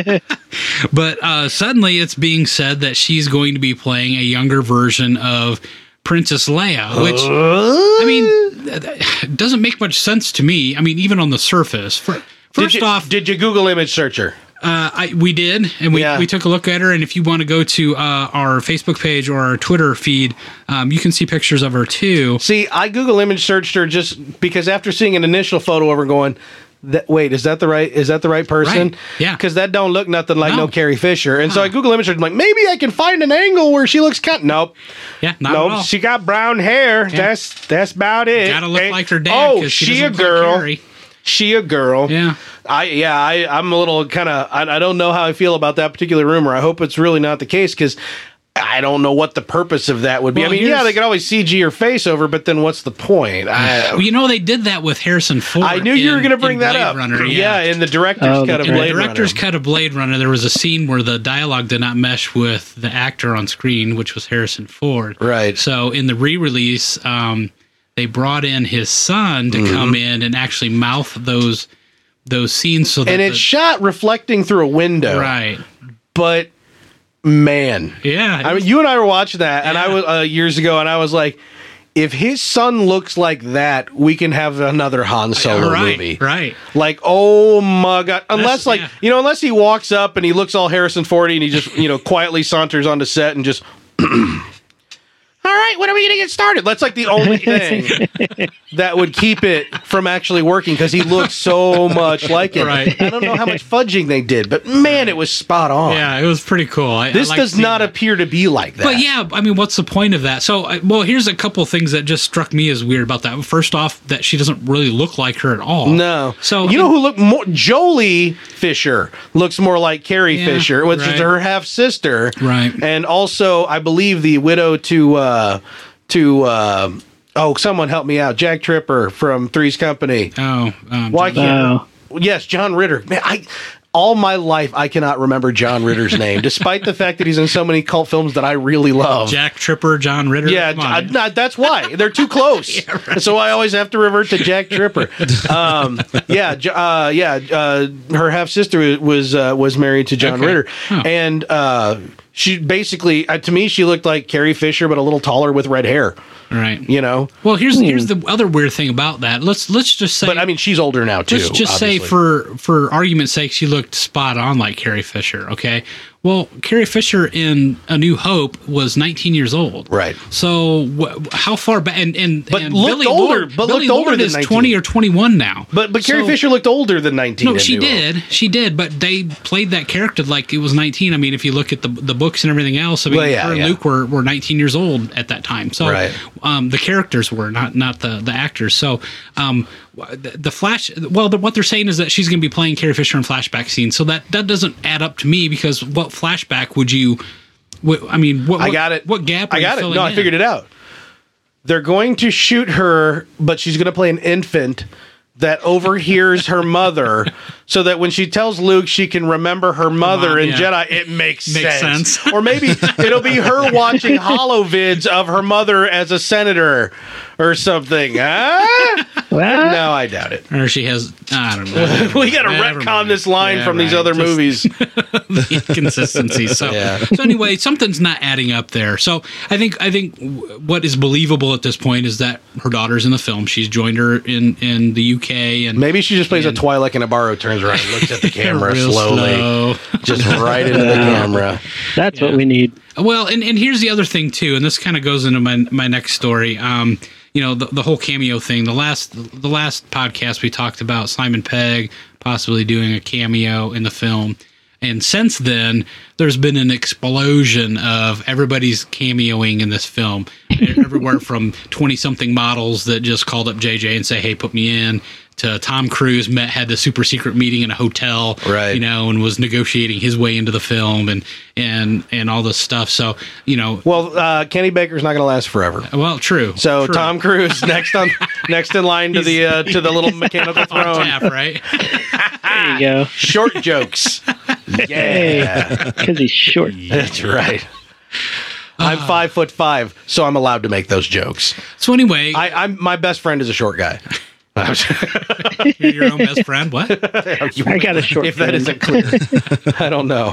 But uh, suddenly it's being said that she's going to be playing a younger version of Princess Leia, which, I mean, th- th- doesn't make much sense to me. I mean, even on the surface. For, Did first you, off, did you Google image search her? uh, I, we did, and we, Yeah. we took a look at her. And if you want to go to uh, our Facebook page or our Twitter feed, um, you can see pictures of her too. See, I Google image searched her just because after seeing an initial photo of her going, that, wait, is that the right, is that the right person? Right, yeah. Because that don't look nothing like no, No. Carrie Fisher. And so No. I Google image search, I'm like, maybe I can find an angle where she looks kind nope. Yeah, not at all. Nope, she got brown hair. That's that's about it. Gotta look And- like her dad. Oh, 'cause she, she a doesn't look like girl. Carrie. She a girl. Yeah. I yeah, I I'm a little kind of I, I don't know how I feel about that particular rumor. I hope it's really not the case because I don't know what the purpose of that would be. Well, I mean, yeah, here's- they could always C G her face over, but then what's the point? I, Well, you know, they did that with Harrison Ford. I knew you were in- going to bring in that Blade up. Runner, yeah. in the director's Oh, cut of In the Blade director's Runner. cut of Blade Runner, there was a scene where the dialogue did not mesh with the actor on screen, which was Harrison Ford. Right. So in the re-release, um, they brought in his son to Mm-hmm. come in and actually mouth those those scenes. So that And it's the, shot reflecting through a window. right. But man, Yeah. I mean, you and I were watching that, and I Yeah. was uh, years ago, and I was like, if his son looks like that, we can have another Han Solo right. movie. Right. Like, oh my god! Unless, That's- like, yeah. you know, unless he walks up and he looks all Harrison Fordy, and he just, you know, quietly saunters onto set and just. All right, when are we going to get started? That's like the only thing that would keep it from actually working because he looks so much like it. Right. I don't know how much fudging they did, but man, it was spot on. Yeah, it was pretty cool. I, This I liked does seeing not that. appear to be like that. But yeah, I mean, what's the point of that? So, I- well, here's a couple of things that just struck me as weird about that. First off, that she doesn't really look like her at all. No. So you know who looked more? Jolie Fisher looks more like Carrie Yeah, Fisher, which right. is her half sister. Right. And also, I believe the widow to uh, to uh, oh, someone help me out. Jack Tripper from Three's Company. Oh, um, Why can't? Oh. Yes, John Ritter. Man, I. All my life, I cannot remember John Ritter's name, despite the fact that he's in so many cult films that I really love. Jack Tripper, John Ritter. Yeah, Come on. I, I- that's why they're too close. So I always have to revert to Jack Tripper. Um, yeah, J- uh, yeah. Uh, her half sister was uh, was married to John Okay. Ritter, Huh. and uh, she basically, uh, to me, she looked like Carrie Fisher, but a little taller with red hair. Right. You know, Well, here's here's the other weird thing about that. Let's let's just say. but I mean, she's older now too. let's just say obviously. for for argument's sake, she looked spot on like Carrie Fisher. Okay. Well, Carrie Fisher in A New Hope was nineteen years old. Right. So wh- how far back? And and, But and looked Billy older- Lord, but Billy looked older Lord than is nineteen. twenty or twenty-one now. but but Carrie So- Fisher looked older than nineteen. No, in she New Hope. did. She did. But they played that character like it was nineteen. I mean, if you look at the the books and everything else, I mean, Well, yeah, her and yeah. Luke were, were nineteen years old at that time. So Right. um, the characters were not not the the actors. So um, the, the Flash. Well, the, what they're saying is that she's going to be playing Carrie Fisher in flashback scenes. So that that doesn't add up to me because what flashback would you? What, I mean, what, I what- got it. What gap? Are I got you it. filling No, I in? figured it out. They're going to shoot her, but she's going to play an infant that overhears her mother, so that when she tells Luke she can remember her mother Mom, in yeah. Jedi, it makes, Makes sense. sense. Or maybe it'll be her watching holovids of her mother as a senator or something. Huh? Well, No, I doubt it. Or she has, I don't know. We got to Never retcon mind. this line Yeah, from these right. other Just movies. the inconsistency. So, Yeah. so anyway, something's not adding up there. So I think I think w- what is believable at this point is that her daughter's in the film. She's joined her in, in the U K, and Maybe she just plays And- a Twi'lek and Navarro, turns around and looks at the camera real slowly. slow. Just right into the camera. that's Yeah. what we need. Well, and, and here's the other thing too, and this kind of goes into my my next story. Um, you know, the, the whole cameo thing. The last the last podcast we talked about Simon Pegg possibly doing a cameo in the film, and since then there's been an explosion of everybody's cameoing in this film. Everywhere from twenty something models that just called up J J and say, "Hey, put me in," to Tom Cruise met had the super secret meeting in a hotel, Right. You know, and was negotiating his way into the film and and and all this stuff. So you know, Well, uh, Kenny Baker's not going to last forever. well, true. So true. Tom Cruise next on next in line to the uh, to the little mechanical on throne. tap, right? There you go. Short jokes. Yeah, Hey, because he's short. that's right. I'm five foot five, so I'm allowed to make those jokes. So anyway, I, I'm my best friend is a short guy. you're your own best friend. What? I got a short If that friend. isn't clear, I don't know.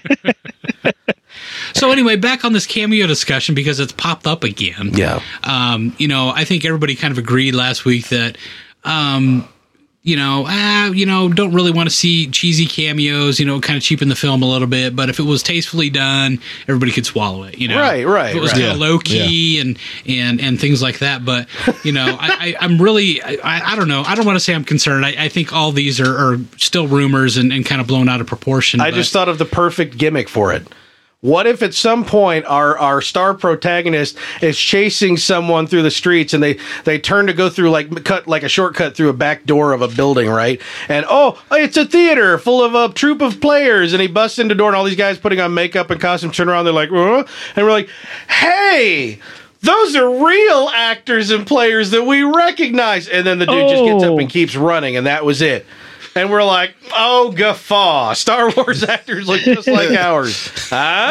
So anyway, back on this cameo discussion because it's popped up again. Yeah. Um, you know, I think everybody kind of agreed last week that, um, you know, ah, you know, don't really want to see cheesy cameos. You know, kind of cheapen the film a little bit. But if it was tastefully done, everybody could swallow it. You know, Right, right, If it was right. kind of Yeah, low key and and and things like that. But you know, I, I I'm really, I, I don't know. I don't want to say I'm concerned. I, I think all these are, are still rumors and, and kind of blown out of proportion. I but- just thought of the perfect gimmick for it. What if at some point our, our star protagonist is chasing someone through the streets and they, they turn to go through like cut like a shortcut through a back door of a building, right? And oh, it's a theater full of a troupe of players, and he busts into the door and all these guys putting on makeup and costumes turn around, they're like, uh, and we're like, hey, those are real actors and players that we recognize. And then the dude just gets up Oh. and keeps running, and that was it. And we're like, oh, guffaw. Star Wars actors look just like ours. Huh?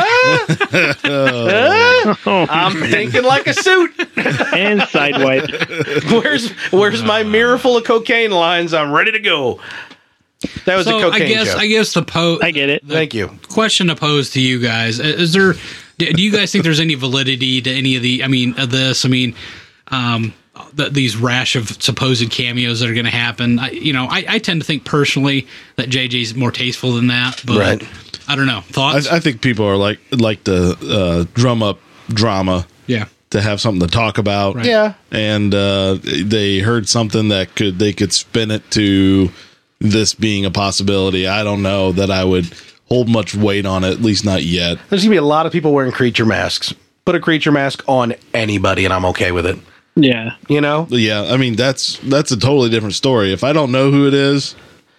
Huh? I'm thinking like a suit. And sidewipe. Where's where's my mirror full of cocaine lines? I'm ready to go. That was so a cocaine I guess joke. I guess the po- I get it. Thank you. question to pose to you guys: Is there? Do you guys think there's any validity to any of the? I mean, of this. I mean, um, the, these rash of supposed cameos that are going to happen. I, you know, I, I tend to think personally that J J's more tasteful than that. But Right. I don't know. Thoughts? I, I think people are like like to uh, drum up drama yeah. to have something to talk about. Right. Yeah. And uh, they heard something that could they could spin it to this being a possibility. I don't know that I would hold much weight on it, at least not yet. There's going to be a lot of people wearing creature masks. Put a creature mask on anybody, and I'm okay with it. Yeah. You know? But yeah, I mean that's that's a totally different story. If I don't know who it is,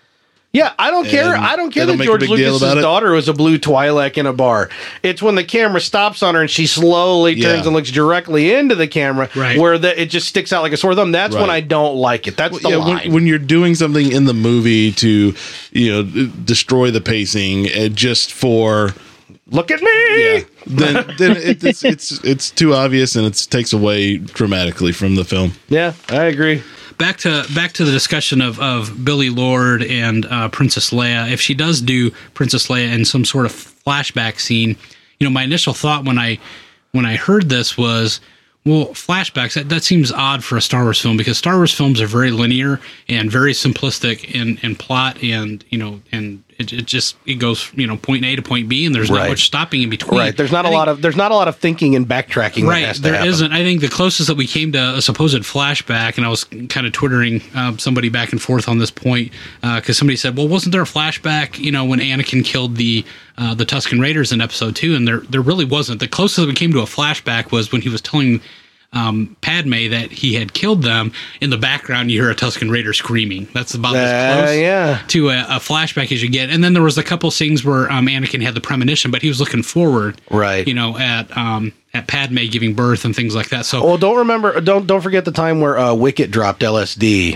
Yeah, I don't care. And I don't care they that don't make a George big deal Lucas's about it? daughter was a blue Twi'lek in a bar. It's when the camera stops on her and she slowly turns Yeah. and looks directly into the camera, Right. where the, it just sticks out like a sore thumb. That's when Right. I don't like it. That's the yeah, line. when, when you're doing something in the movie to, you know, d- destroy the pacing, uh, just for Look at me. yeah, then then it, it's it's it's too obvious and it takes away dramatically from the film. Yeah, I agree. back to back to the discussion of, of Billy Lord and uh, Princess Leia. If she does do Princess Leia in some sort of flashback scene, you know, my initial thought when I when I heard this was, well, flashbacks, that, that seems odd for a Star Wars film because Star Wars films are very linear and very simplistic in, in plot and, you know, and it, it just, it goes, you know, point A to point B and there's Right. not much stopping in between. Right. There's not I a think- lot of there's not a lot of thinking and backtracking. that Right, has to there happen. isn't. I think the closest that we came to a supposed flashback, and I was kind of twittering um, somebody back and forth on this point because somebody said, "Well, wasn't there a flashback? You know, when Anakin killed the uh, the Tusken Raiders in Episode Two?" And there there really wasn't. The closest that we came to a flashback was when he was telling um, Padme that he had killed them. In the background, you hear a Tusken Raider screaming. That's about Uh, as close yeah. to a, a flashback as you get. And then there was a couple scenes where um, Anakin had the premonition, but he was looking forward, Right. You know, at um, at Padme giving birth and things like that. So Well, don't remember. Don't don't forget the time where uh, Wicket dropped L S D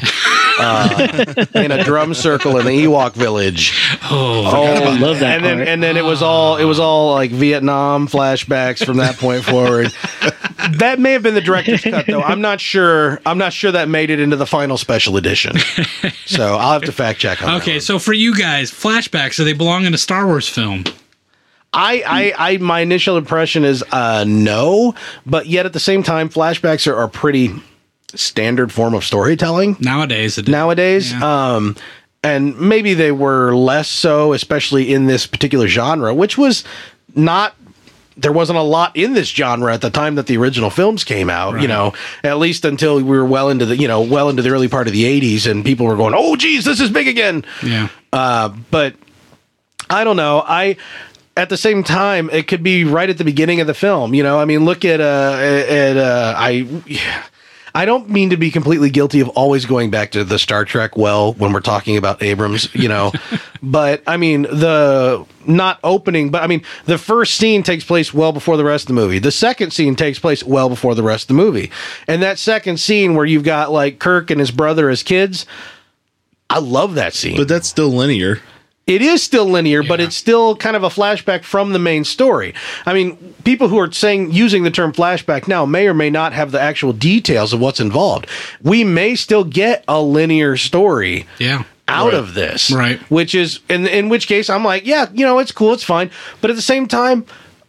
uh, in a drum circle in the Ewok village. Oh, I love that And then part. and then it was all it was all like Vietnam flashbacks from that point forward. That may have been the director's cut, though. I'm not sure. I'm not sure that made it into the final special edition. So I'll have to fact check on that. okay. So for you guys, flashbacks, do they belong in a Star Wars film? I, I, I, my initial impression is uh, no, but yet at the same time, flashbacks are a pretty standard form of storytelling Nowadays, it nowadays. Yeah. Um, and maybe they were less so, especially in this particular genre, which was not. There wasn't a lot in this genre at the time that the original films came out, Right. you know, at least until we were well into the, you know, well into the early part of the eighties and people were going, oh, geez, this is big again. Yeah. Uh, but I don't know. I, at the same time, it could be right at the beginning of the film. You know, I mean, look at, uh, at, uh, I, I don't mean to be completely guilty of always going back to the Star Trek well when we're talking about Abrams, you know, but I mean, the not opening, but I mean, the first scene takes place well before the rest of the movie. The second scene takes place well before the rest of the movie. And that second scene where you've got like Kirk and his brother as kids, I love that scene. But that's still linear. It is still linear, but Yeah. it's still kind of a flashback from the main story. I mean, people who are saying using the term flashback now may or may not have the actual details of what's involved. We may still get a linear story Yeah. out Right. of this, Right. Which is, in in which case, I'm like, yeah, you know, it's cool, it's fine. But at the same time,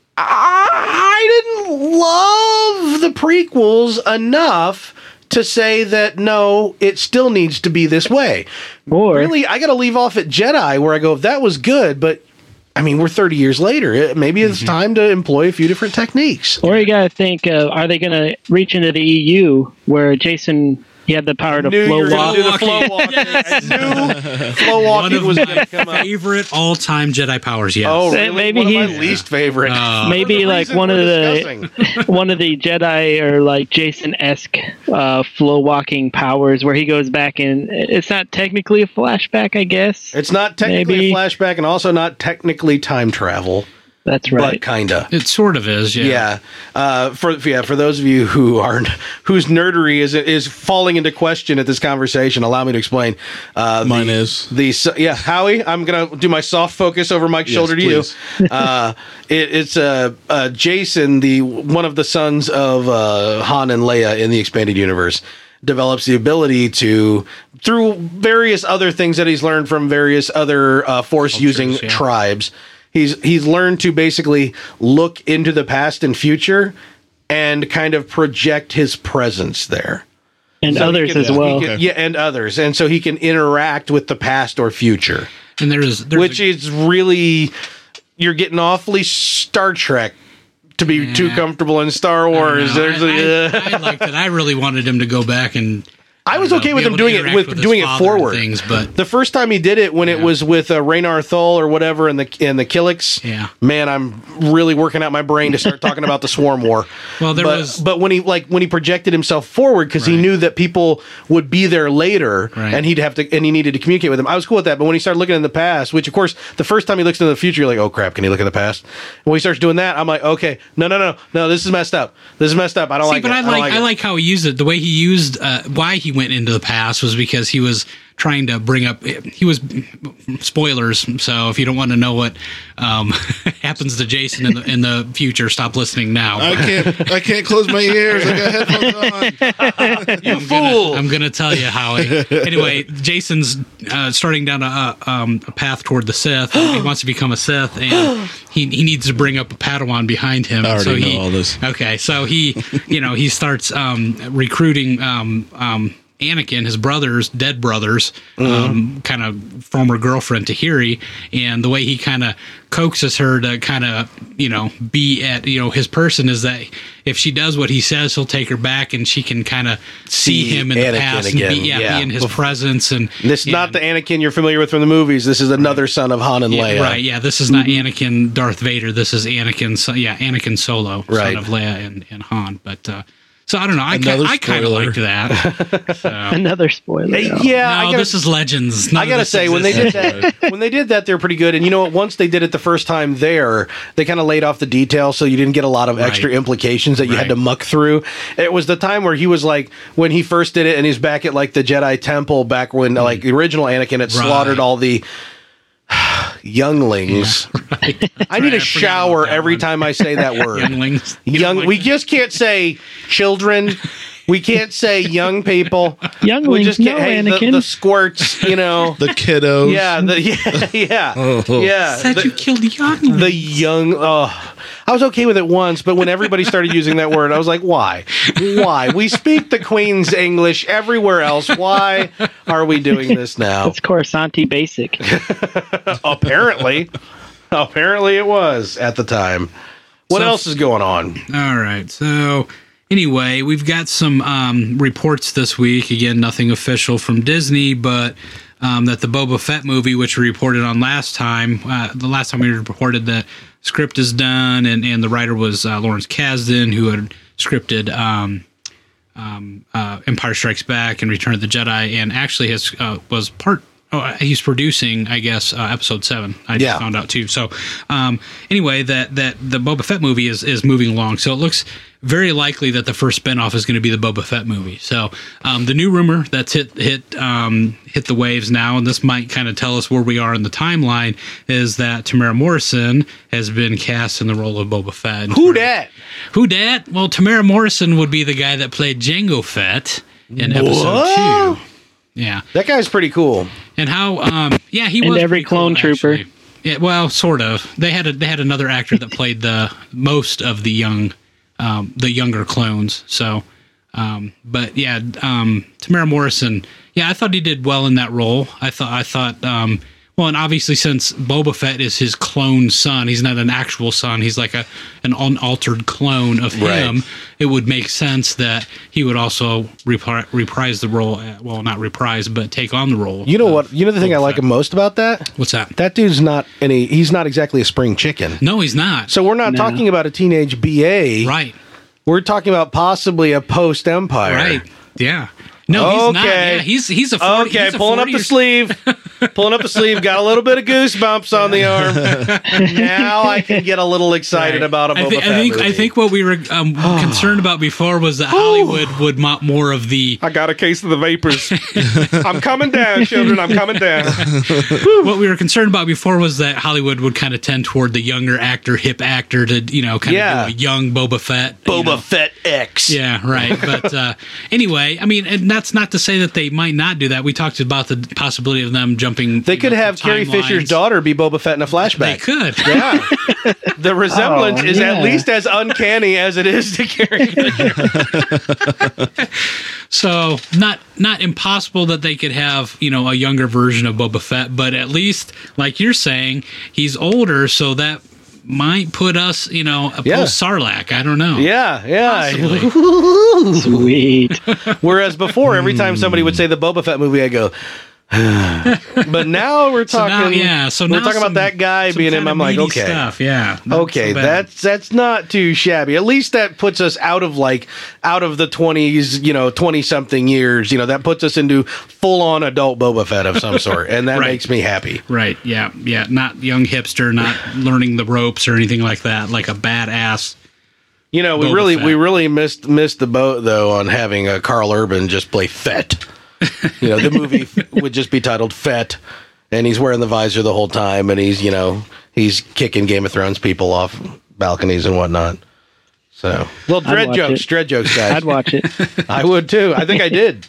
I didn't love the prequels enough to say that no, it still needs to be this way. Or Really, I got to leave off at Jedi where I go, that was good, but I mean, we're thirty years later. It, maybe it's time to employ a few different techniques. or you gotta think, uh, are they gonna reach into the E U where Jason he had the power to Knew you flow were gonna walk? do the flow walking. I knew flow One walking of was my going to come up. favorite all-time Jedi powers. Yes. Oh, Say really? maybe One of my he's- least favorite. Uh, Maybe The like reason one of we're the discussing. one of the Jedi or like Jason esque uh, flow walking powers where he goes back and it's not technically a flashback, I guess. It's not technically Maybe. a flashback, and also not technically time travel, That's but right. kinda. It sort of is. Yeah. Yeah. Uh, for yeah, for those of you who aren't whose nerdery is is falling into question at this conversation, allow me to explain. Uh, Mine the, is. the so- yeah, Howie. I'm gonna do my soft focus over Mike's Yes, shoulder to please. you. Uh, it, it's uh, uh, Jason, the one of the sons of uh, Han and Leia in the expanded universe, develops the ability to, through various other things that he's learned from various other uh, force using Cultures, yeah. tribes. He's he's learned to basically look into the past and future and kind of project his presence there. And So he others can- as he well. can- yeah, and others. And so he can interact with the past or future, And there's, there's which a, is really, you're getting awfully Star Trek to be Yeah. too comfortable in Star Wars. I, There's I, a, I, I liked it. I really wanted him to go back and. I was don't know, okay with be him able to doing it interact with, his doing it father and forward. Things, but The first time he did it, when it Yeah. was with uh, Raynar Thul or whatever, and the and the Killiks, Yeah. man, I'm really working out my brain to start talking about the Swarm War. Well, there but, was- but when he like when he projected himself forward because he Right. knew that people would be there later, Right. and he'd have to and he needed to communicate with them. I was cool with that. But when he started looking in the past, which of course the first time he looks into the future, you're like, oh crap, can he look in the past? When he starts doing that, I'm like, okay, no, no, no, no, this is messed up. This is messed up. I don't See, like but it. I don't like I it. like how he used it. The way he used uh, why he went into the past was because he was trying to bring up. He was spoilers. So if you don't want to know what um, happens to Jason in the in the future, stop listening now. I can't. I can't close my ears. I got headphones on. You I'm fool. Gonna, I'm gonna tell you how. It, anyway, Jason's uh, starting down a, a, um, a path toward the Sith. He wants to become a Sith, and he he needs to bring up a Padawan behind him. I already so know he, all this. Okay, so he, you know, he starts um, recruiting um, um, Anakin, his brothers, dead brothers, um, kind of former girlfriend Tahiri, and the way he kind of coaxes her to kind of, you know, be at, you know, his person is that if she does what he says, he'll take her back, and she can kind of see, See him in Anakin the past again, and be, yeah, yeah. be in his presence. And This is not and- the Anakin you're familiar with from the movies. This is another son of Han and yeah, Leia. right? Yeah, this is not Anakin Darth Vader. This is Anakin. So, yeah, Anakin Solo, Right. son of Leia and, and Han. But uh, So I don't know. I ki- Another I kind of spoiler. liked that. So. Another spoiler. Hey, though. yeah, I no, gotta, this is Legends. None I of gotta this say when they did existed. that, when they did that, they're pretty good. And you know what? Once they did it the first time there, they kind of laid off the details, so you didn't get a lot of extra Right. implications that you had Right. to muck through. It was the time where he was like when he first did it, and he's back at like the Jedi Temple back when like the original Anakin had Right. slaughtered all the younglings. Right. I need Right, a forgot shower about that every one. time I say that word. Younglings. Young. We just can't say children. We can't say young people. we Younglings, just no, can't. Hey, the, Anakin. the squirts, you know. The kiddos. Yeah, the, yeah, yeah, Oh. yeah. Said The, you killed young. the young. Oh, I was okay with it once, but when everybody started using that word, I was like, "Why? Why? We speak the Queen's English everywhere else. Why are we doing this now?" That's Coruscanti basic. Apparently, apparently it was at the time. What So- else is going on? All right. So anyway, we've got some um, reports this week. Again, nothing official from Disney, but um, that the Boba Fett movie, which we reported on last time, uh, the last time we reported that script is done, and, and the writer was uh, Lawrence Kasdan, who had scripted um, um, uh, Empire Strikes Back and Return of the Jedi, and actually has uh, was part. Oh, he's producing, I guess, uh, episode seven. I just Yeah. found out too. So, um, anyway, that that the Boba Fett movie is is moving along. So it looks very likely that the first spinoff is going to be the Boba Fett movie. So, um, the new rumor that's hit hit um, hit the waves now, and this might kind of tell us where we are in the timeline, is that Tamara Morrison has been cast in the role of Boba Fett. Who dat? Who dat? Well, Tamara Morrison would be the guy that played Jango Fett in episode What? two. Yeah. That guy's pretty cool. And how? Um, yeah, he And was every pretty cool, clone trooper. actually. Yeah, well, sort of. They had a, they had another actor that played the most of the young, um, the younger clones. So, um, but yeah, um, Tamara Morrison. Yeah, I thought he did well in that role. I thought I thought. Um, well, and obviously, since Boba Fett is his clone son, he's not an actual son. He's like a an unaltered clone of him. Right. It would make sense that he would also repri- reprise the role. At, well, not reprise, but take on the role. You know of what? You know the thing I Boba like Fett. most about that? What's that? That dude's not any. He's not exactly a spring chicken. No, he's not. So we're not No. talking about a teenage B A. Right. We're talking about possibly a post Empire. Right. Yeah. No, he's not. Okay. Yeah, he's he's a forty, Okay, he's a pulling up forty the years- sleeve. Pulling up the sleeve. Got a little bit of goosebumps on the arm. Now I can get a little excited Right. about a Boba I, thi- Fett I think movie. I think what we were um, concerned about before was that Hollywood would mop more of the. I got a case of the vapors. I'm coming down, children. I'm coming down. What we were concerned about before was that Hollywood would kind of tend toward the younger actor, hip actor, to you know kind Yeah. of do a young Boba Fett. you Boba know. Fett X. Yeah, right. But uh, anyway, I mean, and that's not to say that they might not do that. We talked about the possibility of them jumping. They you could know, have through Carrie Fisher's timelines. daughter be Boba Fett in a They flashback. could. Yeah. The resemblance Oh, is at yeah. least as uncanny as it is to Carrie Fisher. So not not impossible that they could have, you know, a younger version of Boba Fett, but at least, like you're saying, he's older, so that might put us, you know, a Yeah. post Sarlacc. I don't know. Yeah, yeah. Possibly. Sweet. Whereas before, every time somebody would say the Boba Fett movie, I go, but now we're So talking. now, yeah, so we're now talking some- about that guy some being him. kinda I'm like, meaty okay, stuff. Yeah. not okay, so bad. that's that's not too shabby. At least that puts us out of like out of the twenties, you know, twenty something years. You know, that puts us into full on adult Boba Fett of some sort, and that Right. makes me happy. right. Yeah, yeah. Not young hipster, not learning the ropes or anything like that. Like a badass. You know, we Boba really Fett. we really missed missed the boat though on having uh, Carl Urban just play Fett. You know, the movie would just be titled Fett, and he's wearing the visor the whole time, and he's you know he's kicking Game of Thrones people off balconies and whatnot. So, well, dread watch jokes, it. dread jokes, guys. I'd watch it. I would too. I think I did.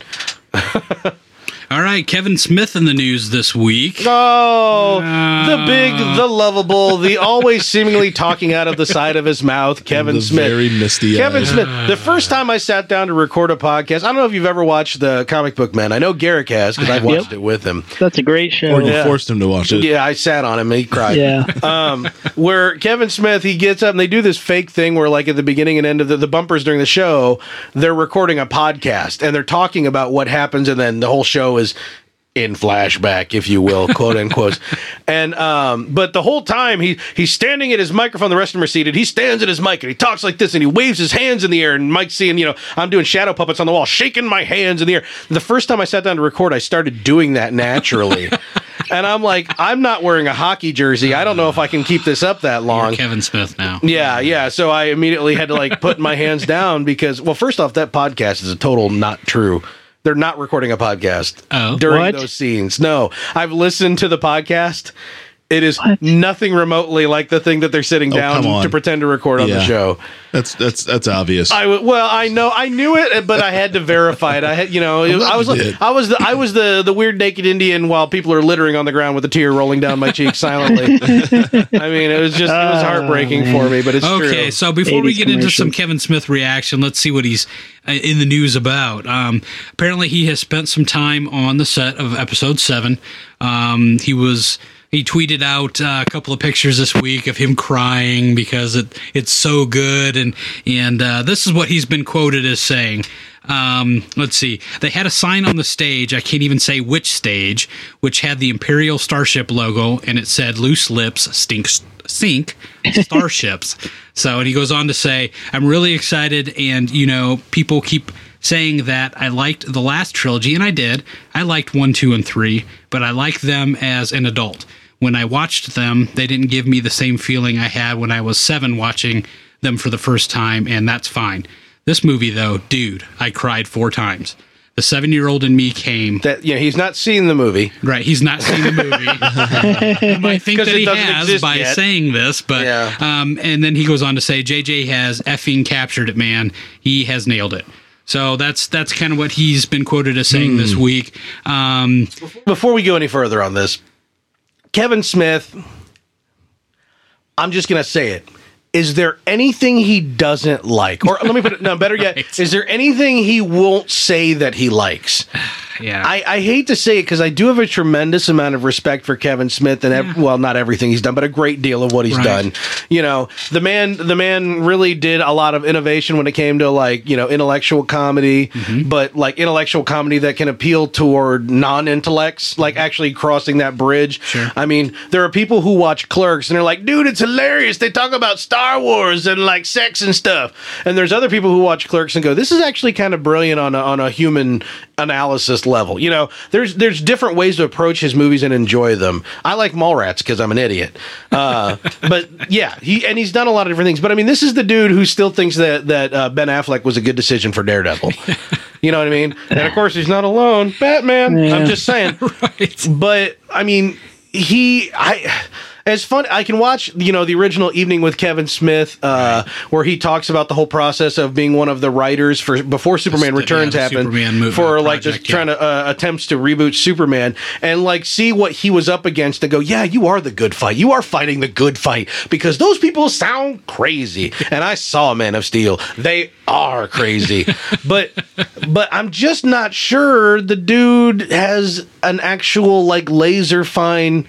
All right, Kevin Smith in the news this week. Oh, Uh, the big, the lovable, the always seemingly talking out of the side of his mouth, Kevin The Smith. very misty Kevin eyes. Smith. The first time I sat down to record a podcast, I don't know if you've ever watched the Comic Book Man. I know Garrick has because I've Yep. watched it with him. That's a great show. Or you Yeah. forced him to watch it. Yeah, I sat on him and he cried. Yeah. Um, where Kevin Smith, he gets up and they do this fake thing where, like, at the beginning and end of the, the bumpers during the show, they're recording a podcast and they're talking about what happens, and then the whole show is in flashback, if you will, quote unquote. And um, but the whole time he he's standing at his microphone, the rest of them are seated. He stands at his mic and he talks like this and he waves his hands in the air. And Mike's seeing, you know, I'm doing shadow puppets on the wall, shaking my hands in the air. The first time I sat down to record, I started doing that naturally. And I'm like, I'm not wearing a hockey jersey. I don't know if I can keep this up that long. You're Kevin Smith now. Yeah, yeah. So I immediately had to like put my hands down because, well, first off, that podcast is a total not true. They're not recording a podcast oh, during what? those scenes. No, I've listened to the podcast. It is What? nothing remotely like the thing that they're sitting Oh, down come on. to pretend to record on the Yeah. show. That's that's that's obvious. I w- well, I know, I knew it, but I had to verify it. I had, you know, it, I was, you like, did. I was, the, I was the the weird naked Indian while people are littering on the ground with a tear rolling down my cheek silently. I mean, it was just, it was Oh, heartbreaking man. for me, but it's Okay, true. so before we eighties get into some commercials. Kevin Smith reaction, let's see what he's uh, in the news about. Um, apparently, he has spent some time on the set of episode seven. Um, he was he tweeted out uh, a couple of pictures this week of him crying because it it's so good, and and uh, this is what he's been quoted as saying. Um, let's see. They had a sign on the stage. I can't even say which stage, which had the Imperial Starship logo, and it said "Loose lips stink sink starships." So, and he goes on to say, "I'm really excited, and you know, people keep saying that I liked the last trilogy, and I did. I liked one, two, and three, but I liked them as an adult. When I watched them, they didn't give me the same feeling I had when I was seven watching them for the first time, and that's fine. This movie, though, dude, I cried four times. The seven-year-old in me came." That, yeah, he's not seen the movie. Right, he's not seen the movie. You might think 'Cause that it he doesn't has exist by yet. saying this, but Yeah. um, and then he goes on to say, J J has effing captured it, man. He has nailed it. So that's that's kind of what he's been quoted as saying this week. Um, Before we go any further on this, Kevin Smith, I'm just going to say it. Is there anything he doesn't like? Or let me put it, no, better yet, Right. is there anything he won't say that he likes? yeah, I, I hate to say it because I do have a tremendous amount of respect for Kevin Smith and ev- well, not everything he's done, but a great deal of what he's Right. done. You know, the man, the man really did a lot of innovation when it came to like, you know, intellectual comedy, Mm-hmm. but like intellectual comedy that can appeal toward non-intellects, like actually crossing that bridge. Sure. I mean, there are people who watch Clerks and they're like, dude, it's hilarious. They talk about Star Wars and like sex and stuff. And there's other people who watch Clerks and go, this is actually kind of brilliant on a, on a human analysis level. You know, there's there's different ways to approach his movies and enjoy them. I like Mallrats because I'm an idiot. Uh, but yeah, he and he's done a lot of different things. But I mean, this is the dude who still thinks that that uh, Ben Affleck was a good decision for Daredevil. You know what I mean? And of course, he's not alone. Batman. Yeah. I'm just saying. right. But I mean, he I. It's fun. I can watch, you know, the original Evening with Kevin Smith, uh, where he talks about the whole process of being one of the writers for before Superman the- Returns yeah, the happened, Superman movie for like project, just trying to uh, attempts to reboot Superman, and like see what he was up against and go, yeah, you are the good fight. You are fighting the good fight because those people sound crazy. And I saw Man of Steel; they are crazy, but but I'm just not sure the dude has an actual like laser fine.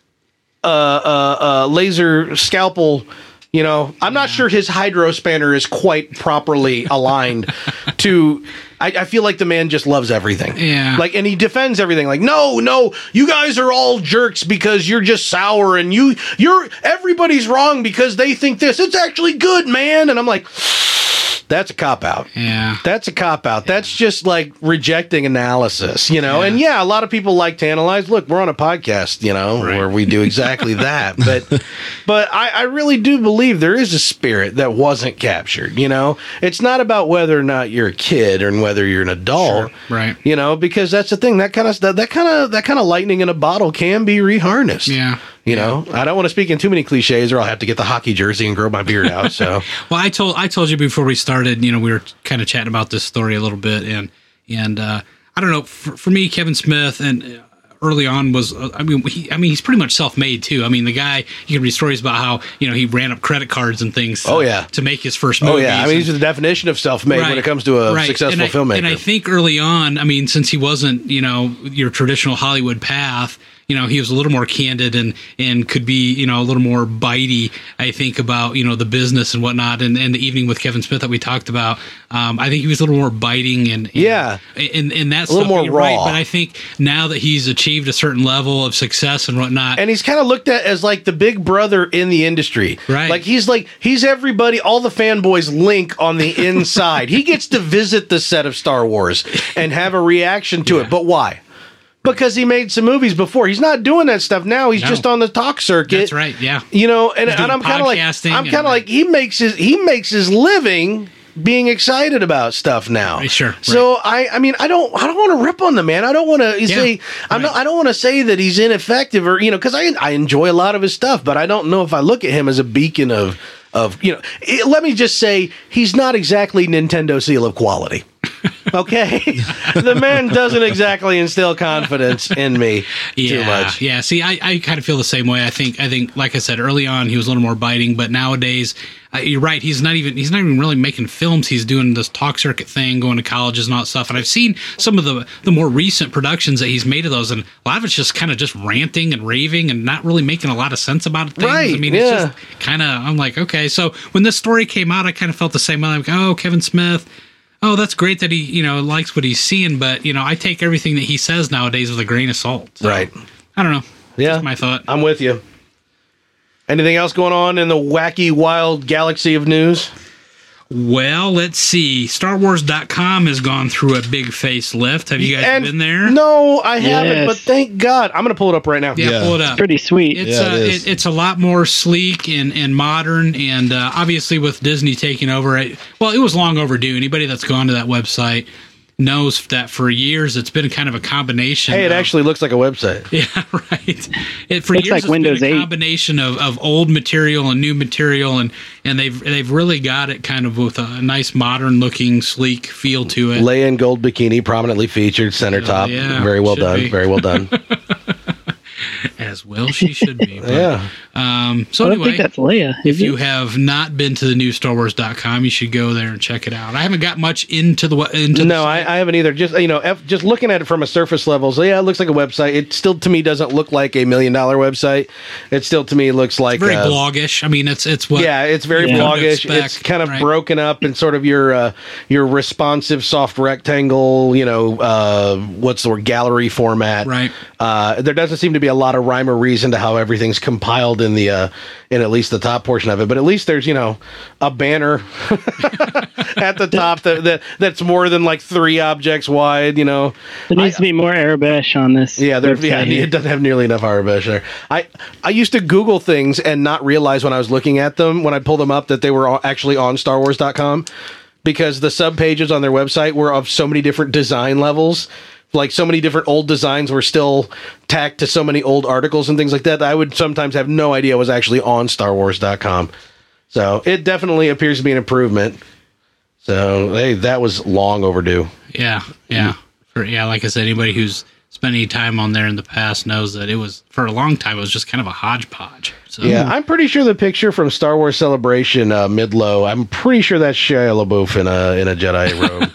Uh, uh, uh, laser scalpel. You know, I'm not sure his hydro spanner is quite properly aligned to. I, I feel like the man just loves everything. Yeah. Like, and he defends everything. Like, no, no, you guys are all jerks because you're just sour and you, you're everybody's wrong because they think this. It's actually good, man. And I'm like, that's a cop out. Yeah. That's a cop out. That's just like rejecting analysis, you know? Yeah. And yeah, a lot of people like to analyze. Look, we're on a podcast, you know, Right. where we do exactly that. But but I, I really do believe there is a spirit that wasn't captured, you know? It's not about whether or not you're a kid or whether you're an adult. Sure. Right. You know, because that's the thing. That kind of that, that kind of that kind of lightning in a bottle can be reharnessed. Yeah. You know, I don't want to speak in too many cliches or I'll have to get the hockey jersey and grow my beard out. So Well, I told I told you before we started. You know, we were kind of chatting about this story a little bit, and and uh, I don't know. For, for me, Kevin Smith, and uh, early on was uh, I mean he I mean he's pretty much self-made too. I mean the guy, you can read stories about how you know he ran up credit cards and things. Oh, uh, yeah. to make his first oh movies. yeah, I mean and- he's the definition of self-made when Right. it comes to a Right. successful and I, filmmaker. And I think early on, I mean, since he wasn't, you know, your traditional Hollywood path, you know, he was a little more candid and, and could be, you know, a little more bitey, I think, about, you know, the business and whatnot. And, and the evening with Kevin Smith that we talked about, um, I think he was a little more biting and, and Yeah. and, and that's A little more raw. Right, but I think now that he's achieved a certain level of success and whatnot, And he's kind of looked at as like the big brother in the industry. Right. Like he's like, he's everybody, all the fanboys link on the inside. He gets to visit the set of Star Wars and have a reaction to it. But why? Because he made some movies before. He's not doing that stuff now. He's No. just on the talk circuit. that's right, yeah. You know, and, He's doing and I'm kind of like, I'm podcasting kind of and- like, he makes his, he makes his living being excited about stuff now. Right, sure, So I, I mean, I don't, I don't want to rip on the man. I don't want to say, I'm right. not, I don't want to say that he's ineffective or, you know, because I, I enjoy a lot of his stuff, but I don't know if I look at him as a beacon of, of, you know, it, let me just say he's not exactly Nintendo seal of quality. Okay, the man doesn't exactly instill confidence in me yeah, too much. Yeah, see, I, I kind of feel the same way. I think, I think, like I said early on, he was a little more biting, but nowadays, uh, you're right. He's not even, he's not even really making films. He's doing this talk circuit thing, going to colleges and all that stuff. And I've seen some of the the more recent productions that he's made of those, and a lot of it's just kind of just ranting and raving and not really making a lot of sense about things. Right, I mean, yeah. it's just kind of. I'm like, okay. So when this story came out, I kind of felt the same way. I'm like, oh, Kevin Smith. Oh, that's great that he, you know, likes what he's seeing, but you know, I take everything that he says nowadays with a grain of salt. So, Right. I don't know. Yeah. Just my thought. I'm with you. Anything else going on in the wacky, wild galaxy of news? Well, let's see. Star Wars dot com has gone through a big facelift. Have you guys And been there? No, I haven't, Yes. but thank God. I'm going to pull it up right now. Yeah, Yeah. pull it up. Pretty sweet. It's Yeah, uh, it is. it, it's a lot more sleek and, and modern, and uh, obviously with Disney taking over, it, well, it was long overdue. Anybody that's gone to that website knows that for years it's been kind of a combination. Hey, it of- actually looks like a website. Yeah, right. It, for Looks years, like it's Windows been a eight. combination of, of old material and new material, and, and they've they've really got it kind of with a nice modern looking, sleek feel to it. Leia in gold bikini, prominently featured, center top. yeah, Very well should done. be. Very well done. As well, she should be. But, Yeah. Um, so I don't anyway, think that's Leia. if Is you it? have not been to the new Star Wars dot com, you should go there and check it out. I haven't got much into the into the No, I, I haven't either. Just you know, F, just looking at it from a surface level, so yeah, it looks like a website. It still, to me, doesn't look like a million dollar website. It still, to me, looks like very uh, bloggish. I mean, it's it's what Yeah, it's very Yeah. bloggish. Expect, It's kind of right. broken up in sort of your uh, your responsive soft rectangle. You know, uh, what's the word? Gallery format. Right. Uh, there doesn't seem to be a lot of rhyme or reason to how everything's compiled in the uh, in at least the top portion of it. But at least there's you know a banner at the top that, that that's more than like three objects wide. You know. There needs to be more Arabesh on this. Yeah, there, yeah, website here. it doesn't have nearly enough Arabic there. I I used to Google things and not realize when I was looking at them, when I pulled them up, that they were all actually on Star Wars dot com, because the sub pages on their website were of so many different design levels. Like so many different old designs were still tacked to so many old articles and things like that, that I would sometimes have no idea was actually on Star Wars dot com. So it definitely appears to be an improvement. So hey, that was long overdue. Yeah, yeah, for, yeah. Like I said, anybody who's spent any time on there in the past knows that it was for a long time. It was just kind of a hodgepodge. So Yeah, I'm pretty sure the picture from Star Wars Celebration uh, mid-low, I'm pretty sure that's Shia LaBeouf in a in a Jedi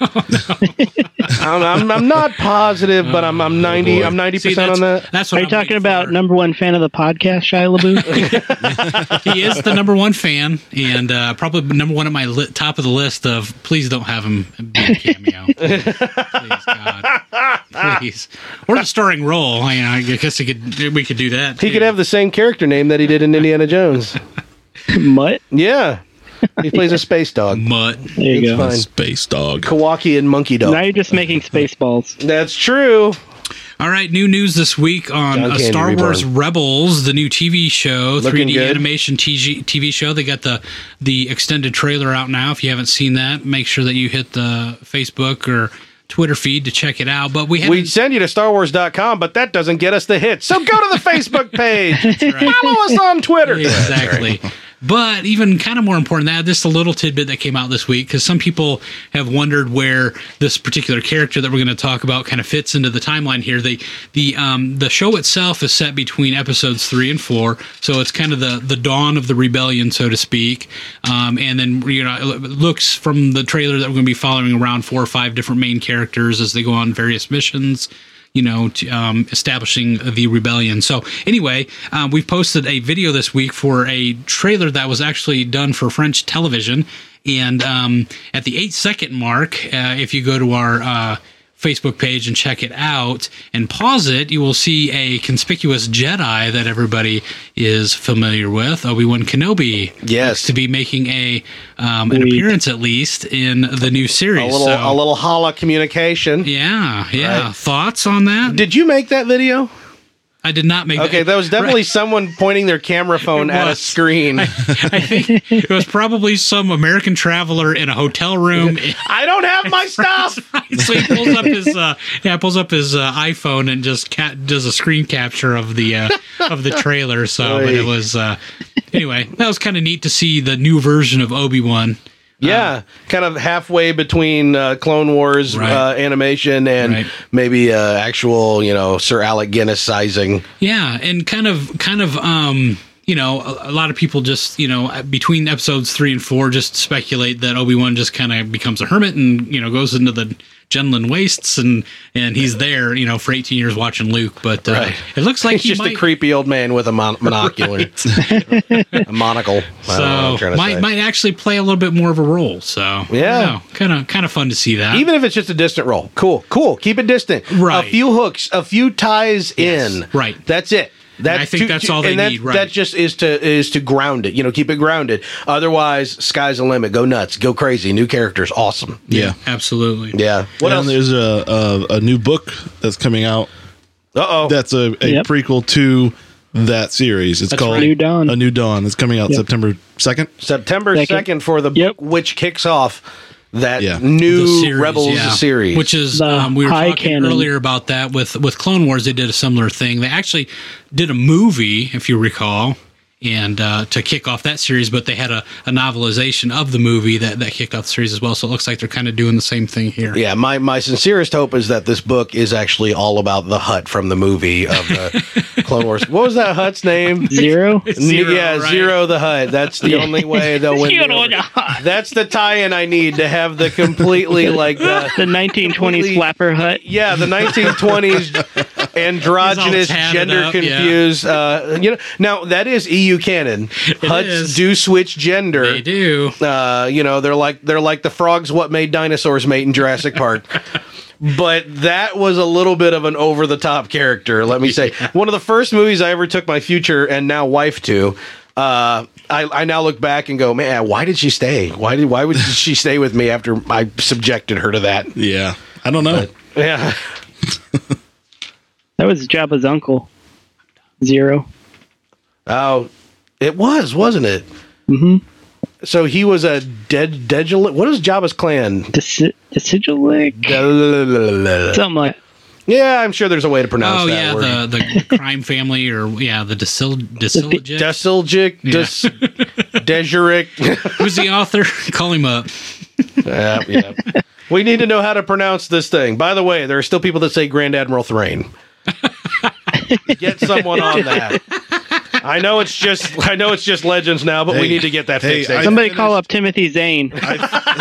robe. I'm, I'm I'm not positive, but I'm I'm ninety boy. I'm ninety See, percent that's, on that. that's what Are you I'm talking waiting about for. number one fan of the podcast, Shia LaBeouf? He is the number one fan, and uh, probably number one at my li- top of the list of please don't have him be a cameo. Please, God, please, or the starring role. You know, I guess he could. We could do that. He too. could have the same character name that he did in Indiana Jones. Mutt? Yeah, he plays a space dog. mutt. There you It's go. fine. Space dog. Kawaki and monkey dog. Now you're just making Spaceballs. That's true. All right, new news this week on John uh, Candy Star Wars Reborn. Rebels, the new T V show, Looking three D good. animation T V, T V show. They got the the extended trailer out now. If you haven't seen that, make sure that you hit the Facebook or Twitter feed to check it out. But we haven't. We'd send you to Star Wars dot com, but that doesn't get us the hits. So go to the Facebook page. right. Follow us on Twitter. Exactly. But even kind of more important than that, this is a little tidbit that came out this week, because some people have wondered where this particular character that we're going to talk about kind of fits into the timeline here. The the um, the show itself is set between episodes three and four, so it's kind of the, the dawn of the rebellion, so to speak. Um, and then you know, it looks from the trailer that we're going to be following around four or five different main characters as they go on various missions. you know, to, um, establishing the rebellion. So anyway, uh, we've posted a video this week for a trailer that was actually done for French television. And um, at the eight second mark, uh, if you go to our uh, Facebook page and check it out and pause it, you will see a conspicuous Jedi that everybody is familiar with, Obi-Wan Kenobi. Yes. To be making a um, an Sweet. appearance, at least, in the new series. A little, So, a little holla communication. yeah, yeah. Right. Thoughts on that? Did you make that video? I did not make Okay, that was definitely Right. someone pointing their camera phone It at a was. screen. I think it was probably some American traveler in a hotel room. I don't have my stuff. So he pulls up his uh, yeah, pulls up his uh, iPhone and just ca- does a screen capture of the uh, of the trailer. So, but it was uh, anyway, that was kind of neat to see the new version of Obi-Wan. Yeah, kind of halfway between uh, Clone Wars Right. uh, animation and Right. maybe uh, actual, you know, Sir Alec Guinness sizing. Yeah, and kind of, kind of, um, you know, a, a lot of people just, you know, between episodes three and four, just speculate that Obi-Wan just kind of becomes a hermit and, you know, goes into the Genlin wastes and and he's there, you know, for eighteen years watching Luke. But uh, Right. it looks like He's he just might, a creepy old man with a mon- monocular, a monocle. I don't know what I'm so trying to might say. might actually play a little bit more of a role. So Yeah. kind of kind of fun to see that. Even if it's just a distant roll. Cool, cool. Keep it distant. Right. A few hooks, a few ties Yes, in. right. That's it. That's I think that's all they and that, need, right. That just is to is to ground it. You know, keep it grounded. Otherwise, sky's the limit. Go nuts. Go crazy. New characters. Awesome. Yeah. absolutely. Yeah. What and else? there's a, a a new book that's coming out. Uh oh. That's a, a Yep. prequel to that series. It's That's called right. New Dawn. A New Dawn. It's coming out Yep. September second. September Second. second for the Yep. book, which kicks off that Yeah. new The series, Rebels yeah. series. Which is, The um, we were high talking canon. earlier about that with, with Clone Wars. They did a similar thing. They actually did a movie, if you recall, and uh, to kick off that series, but they had a, a novelization of the movie that, that kicked off the series as well. So it looks like they're kind of doing the same thing here. yeah, my, my sincerest hope is that this book is actually all about the Hutt from the movie of the Clone Wars. What was that Hutt's name? Zero. Zero, yeah, right? Zero the Hutt. That's the Yeah. only way they'll win. me Zero over. the Hutt. That's the tie-in I need to have the completely like the The nineteen twenties Completely- flapper hut. yeah the nineteen twenties androgynous, He's all tatted gender up, yeah. confused. Uh, you know, now that is E U canon. Hutts is. do switch gender. They do. Uh, you know, they're like they're like the frogs what made dinosaurs mate in Jurassic Park. But that was a little bit of an over the top character, let me say. One of the first movies I ever took my future and now wife to. Uh, I, I now look back and go, man, why did she stay? Why did why would she stay with me after I subjected her to that? Yeah. I don't know. Yeah. That was Jabba's uncle. Zero. Oh, it was, wasn't it? Mm-hmm. So he was a dead Degilit. What is Jabba's clan? Deci- Decidulic? Yeah, Something like I'm sure there's a way to pronounce Oh, that yeah, word. the, the crime family, or, yeah, the Desil- Desilogit. Desilgic, Des, Deseric. Who's the author? Call him up. yeah, yeah. We need to know how to pronounce this thing. By the way, there are still people that say Grand Admiral Thrain. Get someone on that. I know it's just I know it's just legends now, but we Hey, need to get that hey, fixed. I- somebody call up Timothy Zane. I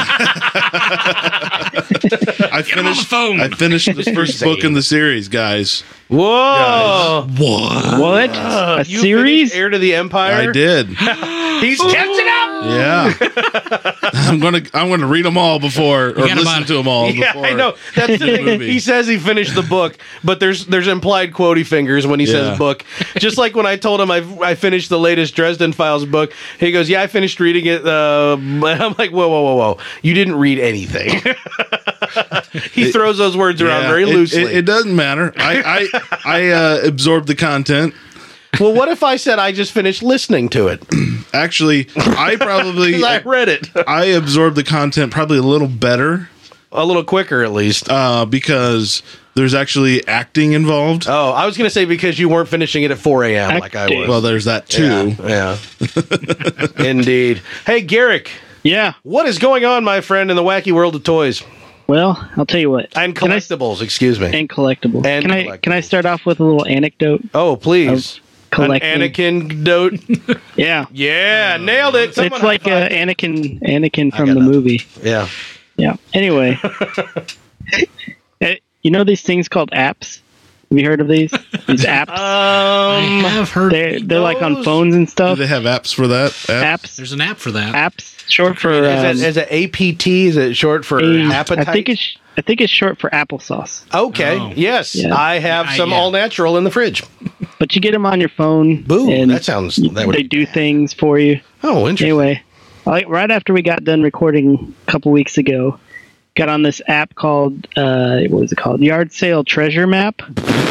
him on the finished. phone. I finished the first book in the series, guys. Whoa! What? What? Uh, A you series? finished Heir to the Empire. I did. He's catching up. Yeah. I'm gonna. I'm gonna read them all before, or got listen about- to them all Yeah, before. I know. That's the thing. movie. He says he finished the book, but there's there's implied quotey fingers when he Yeah. says book. Just like when I told him I I finished the latest Dresden Files book, he goes, "Yeah, I finished reading it." Uh, and I'm like, "Whoa, whoa, whoa, whoa! You didn't read anything." He throws those words around Yeah, very it- loosely. It, it doesn't matter. I I, I uh, absorb the content. well, what if I said I just finished listening to it? Actually, I probably 'Cause I read it I absorb the content probably a little better a little quicker, at least. uh, because there's actually acting involved. Oh, I was going to say because you weren't finishing it at four a.m. like I Acting. was. Well, there's that too. Yeah. yeah. Indeed. Hey, Garrick, Yeah. what is going on, my friend, in the wacky world of toys Well, I'll tell you what. and Can I- collectibles? Excuse me. and collectibles. And can I collectibles. can I start off with a little anecdote? oh, please. An Collecting. Anakin note. Yeah. Yeah, nailed it. Someone It's like high uh, five. Anakin Anakin got from the nothing. movie. Yeah. Yeah. Anyway, Eh, you know these things called apps? Have you heard of these? These apps? I Um, have heard. they're they're like on those- phones and Do stuff. they have apps for that? App? Apps, There's an app for that. apps, short for. is, Um, it, is it A P T? Is it short for a- appetite? I think it's I think it's short for applesauce. Okay. Oh. Yes, Yeah. I have I- some yeah. all natural in the fridge. But you get them on your phone. Boo! and That sounds. That would. they do things for you. Oh, interesting. Anyway, like right after we got done recording a couple weeks ago, got on this app called uh, what was it called? Yard Sale Treasure Map.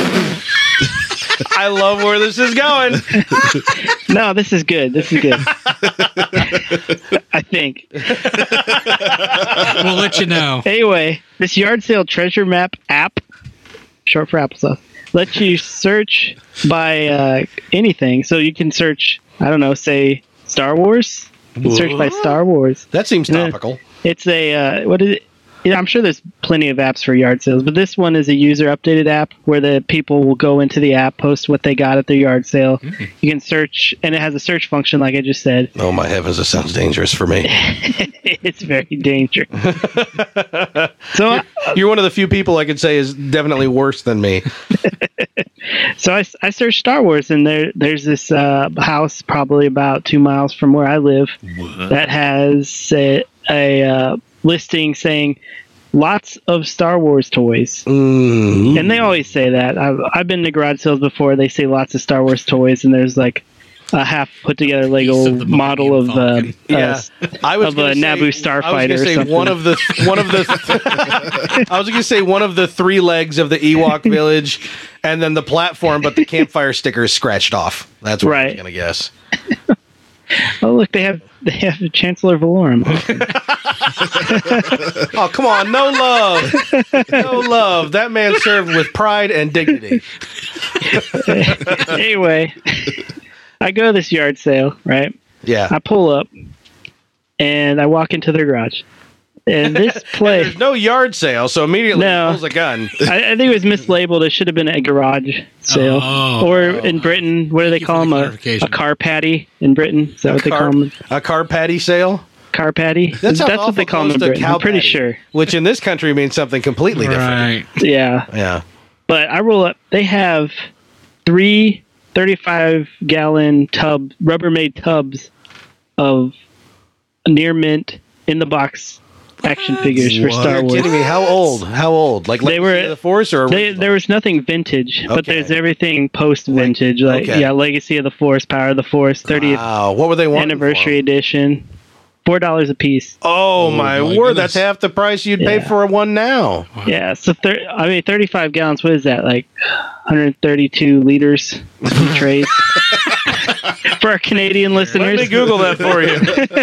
I love where this is going. No, this is good. This is good. I think. We'll let you know. Anyway, this Yard Sale Treasure Map app, short for applesauce, lets you search by uh, anything. So you can search, I don't know, say Star Wars. You can search by Star Wars. That seems Yeah. topical. It's a uh, what is it? Yeah, I'm sure there's plenty of apps for yard sales, but this one is a user updated app where the people will go into the app, post what they got at their yard sale. Mm. You can search, and it has a search function, like I just said. Oh my heavens, this sounds dangerous for me. It's very dangerous. so, I- You're one of the few people I could say is definitely worse than me. so I, I searched Star Wars, and there there's this uh, house probably about two miles from where I live that has a, a uh, listing saying lots of Star Wars toys. Mm. And they always say that. I've, I've been to garage sales before. They say lots of Star Wars toys, and there's like a half put together Lego Piece of the model of Millennium uh, Yeah, uh, I was of gonna a say, Naboo starfighter I was gonna or say something. one of the one of the. I was going to say one of the three legs of the Ewok village, and then the platform, but the campfire sticker is scratched off. That's what I was Right. going to guess. Oh, look, they have they have Chancellor Valorum. Oh, come on, no love, no love. That man served with pride and dignity. Anyway, I go to this yard sale, right? Yeah. I pull up, and I walk into their garage. And this place, There's no yard sale, so immediately No. he pulls a gun. I, I think it was mislabeled. It should have been a garage sale. Oh. Or in Britain, what do they you call for the them? A, clarification. a car patty in Britain? Is that what they car, call them? a car patty sale. Car patty? That sounds That's what awful they call them close in to Britain. cow I'm pretty patty, sure. Which in this country means something completely different. Right. Yeah. Yeah. But I roll up. They have three thirty-five gallon tub, Rubbermaid tubs of near mint in the box action figures for What? Star You're Wars. kidding me? How old? How old? Like They Legacy were- of the Force or They, original? there was nothing vintage, but Okay. there's everything post vintage. Like, okay. yeah, Legacy of the Force, Power of the Force, thirtieth Wow. What were they wanting? anniversary for 'em? edition, four dollars a piece. Oh, my, my word! goodness. That's half the price you'd pay Yeah. for one now. Yeah, so thir- I mean, thirty-five gallons. What is that? Like one hundred thirty-two liters in trays for our Canadian Let listeners. me Google that for you.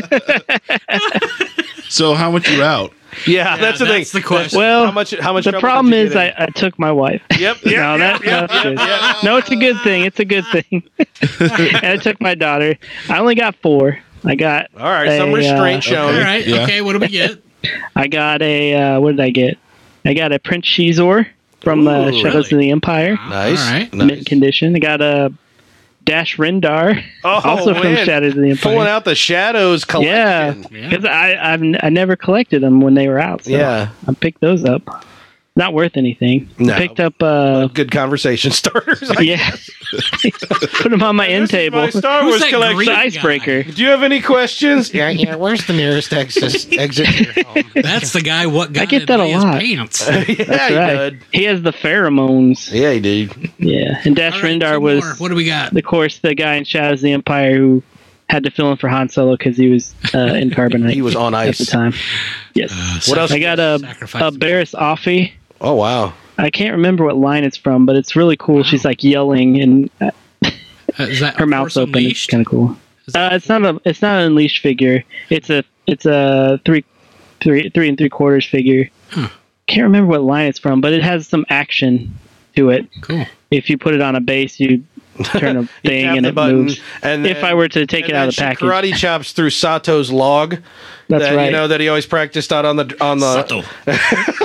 So how much you out? Yeah, that's the that's thing. the question. Well, how much? How much? the trouble problem did you is, get I, I took my wife. in? Yep. Yep. No, that, yep, that's yep, good. yep. No, it's a good thing. It's a good thing. And I took my daughter. I only got four. I got. All right. a, Some restraint uh, shown. All right. Yeah. Okay. What do we get? I got a. Uh, what did I get? I got a Prince Shizor from uh, Ooh, Shadows really? of the Empire, Nice. All right. Nice. mint condition. I got a Dash Rendar, Oh, also from man. Shadows of the Empire. Pulling out the shadows Yeah, collection. Yeah. because I I've n- I never collected them when they were out. So Yeah. I picked those up. Not worth anything. No. I picked up. Uh, Good conversation starters. I yeah, put them on my end This is table. my Star Who's Wars that collection. green The guy? icebreaker. Do you have any questions? Yeah, yeah. Where's the nearest exit? exit to your home? That's the guy. What got get in that a his lot. pants? yeah, That's he right. did. He has the pheromones. Yeah, he did. Yeah, and Dash All right, Rendar two was, more. What do we got? of course, the guy in Shadows of the Empire who had to fill in for Han Solo because he was uh, in carbonite. He was on at ice. the time. Yes. What else? I got a, Sacrifice a the- Barris Offee. Oh wow. I can't remember what line it's from, but it's really cool. She's like yelling and uh, Uh, is that her a mouth's Force open. It's Unleashed? kind of cool. Uh, it's not a it's not an unleashed figure. It's a it's a three three three and three quarters figure. Huh. Can't remember what line it's from, but it has some action to it. Cool. If you put it on a base, you turn a You thing tap and the it button, moves. And If then- I were to take and it out then of the she package, karate chops through Sato's log. that's that, right. You know that he always practiced out on the on the. Sato.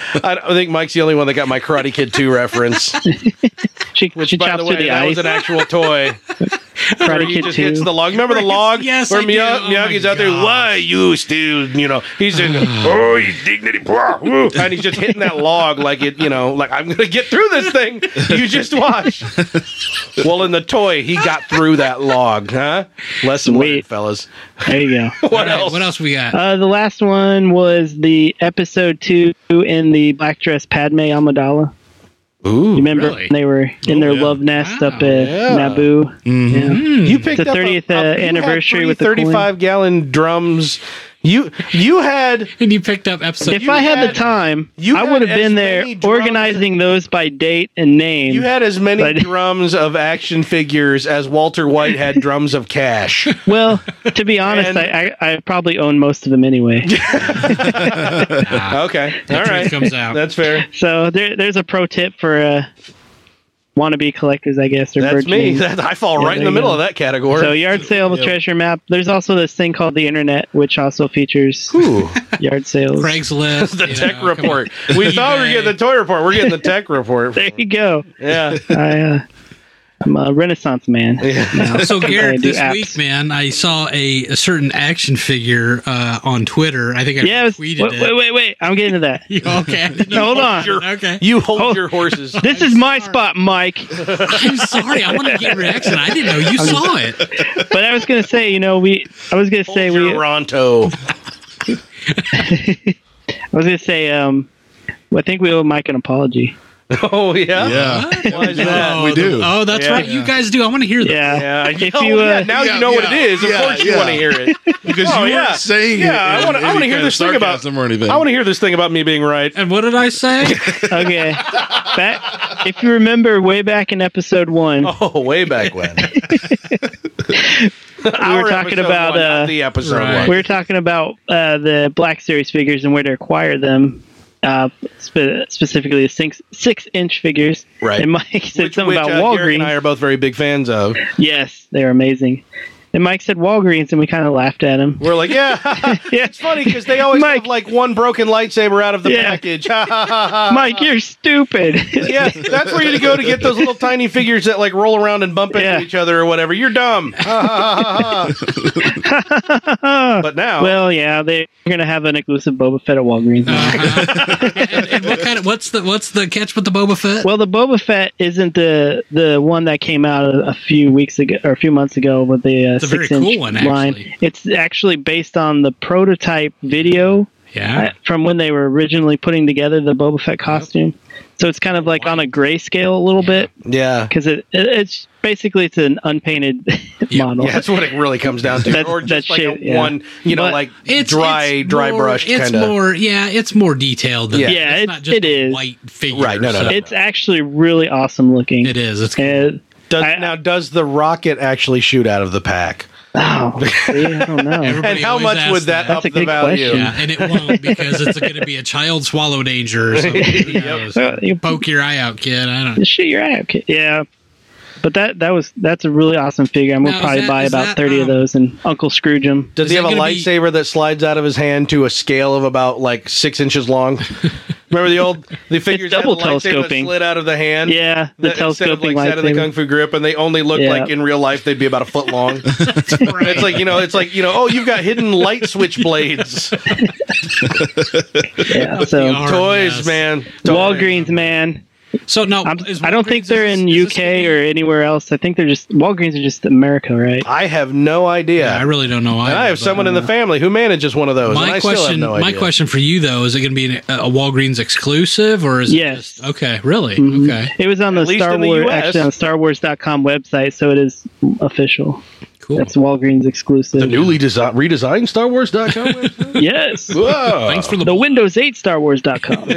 I I think Mike's the only one that got my Karate Kid two reference. She, Which, she by chops the through way, the that ice. was an actual toy. Where Karate he Kid just two. hits the log. Remember the log? Yes, Where I do. Miya- Oh my Miyagi's out there. gosh. Why you still, you know, he's in, oh, he's dignity. blah, woo," and he's just hitting that log like it, you know, like, I'm going to get through this thing. You just watch. Well, in the toy, he got through that log, huh? Lesson Sweet. learned, fellas. There you go. What All right, else? What else we got? Uh, the last one was the episode two in the Black Dress Padme Amidala. Ooh, You remember really? when they were in Oh, their yeah. love nest Wow. up at Yeah. Naboo? Mhm. Yeah. You picked The up thirtieth, a, a, uh, you had anniversary three with the coin. thirty-five gallon drums. You you had And you picked up episode. If you I had, had- the time, you I had would have as been there many drums- organizing those by date and name. you had as many But- drums of action figures as Walter White had drums of cash. well, to be honest, And- I, I, I probably own most of them anyway. Okay, all truth right, comes out. That's fair. So there, there's a pro tip for uh, wannabe collectors, I guess, or That's me. virgins. That, I fall Yeah, right in there the you middle go. of that category. So yard sale Yep. treasure map. There's also this thing called the internet, which also features Ooh, yard sales. Craigslist. the you tech know, come report. on. We thought we were eBay. getting the toy report. We're getting the tech report. There you go. Yeah. I, uh, I'm a Renaissance man. now. So I Garrett, do this apps. week, man, I saw a, a certain action figure uh, on Twitter. I think I Yeah, it was- tweeted wait, it. wait, wait, wait. I'm getting to that. You okay? I didn't know Hold what on. you're- Okay. You hold Oh. your horses. This is my spot, Mike. I'm sorry. I want to get a reaction. I didn't know you saw it. But I was gonna say, you know, we. I was gonna say Hold we. your Ronto. I was gonna say, um, I think we owe Mike an apology. Oh yeah. Yeah. Why is that? Oh, We the- do. Oh, that's Yeah. right. You guys do. I want to hear that. Yeah. Yeah. If Oh, you, uh, yeah, now yeah, you know what yeah, it is. Of yeah, course you yeah. want to hear it. Because Oh, you yeah. weren't saying Yeah, it. I wanna- in I wanna any hear kind this of thing about- sarcasm or anything. I want to hear this thing about me being right. And what did I say? Okay. Back, if you remember, way back in episode one, Oh, way back when. we were talking about uh, the episode Right. one. we were talking about uh, the Black Series figures and where to acquire them. Uh, spe- specifically, the six six inch figures. Right. And Mike said Which, something which, about uh, Garrett and I Walgreens. are both very big fans of. Yes, they're amazing. And Mike said Walgreens, and we kind of laughed at him. We're like, yeah, Yeah. it's funny because they always Mike. have like one broken lightsaber out of the Yeah. package. Ha, ha, ha, ha. Mike, you're stupid. Yeah, that's where you go to get those little tiny figures that like roll around and bump into Yeah. each other or whatever. You're dumb. Ha, ha, ha, ha, ha. But now, Well, yeah, they're gonna have an exclusive Boba Fett at Walgreens. Uh-huh. and, and what kind of what's the what's the catch with the Boba Fett? Well, the Boba Fett isn't the the one that came out a, a few weeks ago or a few months ago with the uh, It's a very six inch cool one, line. actually. It's actually based on the prototype video yeah. uh, from when they were originally putting together the Boba Fett costume. So it's kind of like on a grayscale a little bit yeah, because it, it it's basically it's an unpainted model. yeah, that's what it really comes down to, That's- or just that's like shit, a yeah. one, you know, But like It's dry, it's dry more, brushed It's kind of. more, yeah, it's more detailed. Than Yeah. Yeah, it's it- not just it a is. white figure. Right, no, no, so- no. It's actually really awesome looking. It is. It's And, Does, I- now, does the rocket actually shoot out of the pack? oh, see, I don't know. Everybody And how always much asks would that That's up a the good value? question. Yeah, and it won't because it's going to be a child swallow danger or something. Who knows? Uh, you- Poke your eye out, kid. I don't know. Just shoot your eye out, kid. Yeah. But that that was that's a really awesome figure. I'm Now, gonna is probably that- buy is about that, thirty of um, those and Uncle Scrooge them. Does Is he have that a gonna be- lightsaber that slides out of his hand to a scale of about like six inches long? Remember the old the figures had the double lightsaber that telescoping. slid out of the hand? Yeah, the That instead of telescoping like set in the lightsaber. kung fu grip, and they only look Yeah. like in real life they'd be about a foot long. It's like you know, it's like you know, oh, you've got hidden light switch blades. Yeah. So Yeah. Toys, Yes. man. Toys. Walgreens, man. So no, I'm, is I don't think Walgreens- they're in is U this K gonna or anywhere else. I think they're just Walgreens are just America, right? I have no idea. be- I really don't know. and either, I have but- someone in the family who manages one of those. and My I still have question, no my idea. question for you though, is it going to be an, a Walgreens exclusive or is Yes. it just, okay, really? Mhm. Okay, It was on the At least Star in the Wars U S. actually on the Star Wars dot com website, so it is official. cool. That's Walgreens exclusive. The newly desi- redesigned Star Wars dot com website? yes. Whoa. Thanks for the, The Windows eight Star Wars dot com.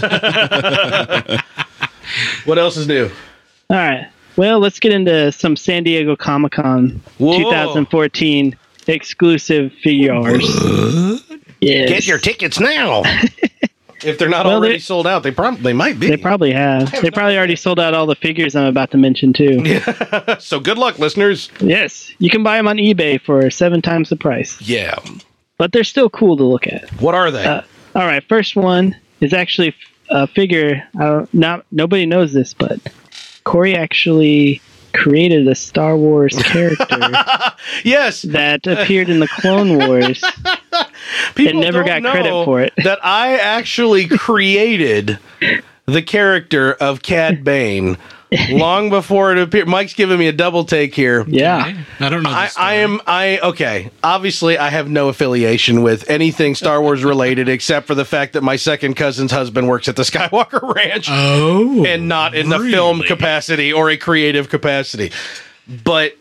What else is new? All right. Well, let's get into some San Diego Comic Con Whoa. twenty fourteen exclusive figures. Yes. Get your tickets now. If they're not Well, already they- sold out, they, prob- they might be. They probably have. They probably already sold out all the figures I'm about to mention too. So good luck, listeners. Yes, you can buy them on eBay for seven times the price, Yeah. but they're still cool to look at. What are they? Uh, all right, first one is actually a figure. I don't, not nobody knows this, but Corey actually created a Star Wars character Yes, that appeared in the Clone Wars. people and never don't got credit know for it. That I actually created the character of Cad Bane long before it appeared. Mike's giving me a double take here. Yeah. I don't know. I, this I story. am I okay. Obviously, I have no affiliation with anything Star Wars related, except for the fact that my second cousin's husband works at the Skywalker Ranch, Oh, and not in the really? film capacity or a creative capacity. But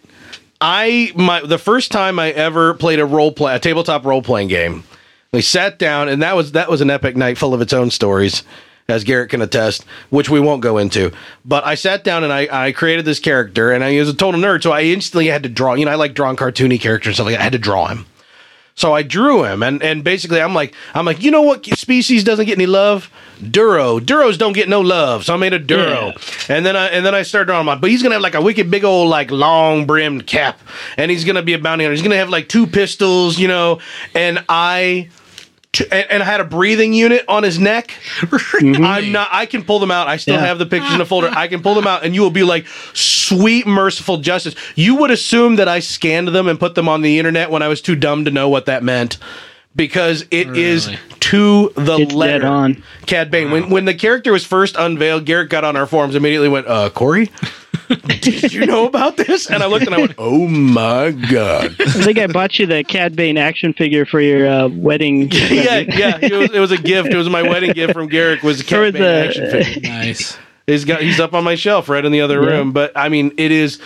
I my the first time I ever played a role play, a tabletop role playing game, we sat down, and that was that was an epic night full of its own stories, as Garrett can attest, which we won't go into. But I sat down and I, I created this character, and I was a total nerd, so I instantly had to draw. You know, I like drawing cartoony characters and stuff like that. I had to draw him. So I drew him, and, and basically I'm like, I'm like, you know what species doesn't get any love? Duro. Duros don't get no love. So I made a Duro. Yeah. And then I and then I started drawing him on, but he's gonna have like a wicked big old like long brimmed cap, and he's gonna be a bounty hunter. He's gonna have like two pistols, you know, and I T- and, and I had a breathing unit on his neck. I'm not. I can pull them out. I still Yeah. have the pictures in the folder. I can pull them out, and you will be like, "Sweet, merciful justice." You would assume that I scanned them and put them on the internet when I was too dumb to know what that meant, because it is Really? to the It's letter. dead on. Cad Bane. When when the character was first unveiled, Garrett got on our forums, immediately went, "Uh, Corey, did you know about this?" And I looked and I went, "Oh my god." I think I bought you the Cad Bane action figure for your uh, wedding. yeah, yeah. It was, it was a gift. It was my wedding gift from Garrick. Was a There was Cad Bane a- action figure. Nice. He's got. He's up on my shelf, right in the other Yeah. room. But I mean, it is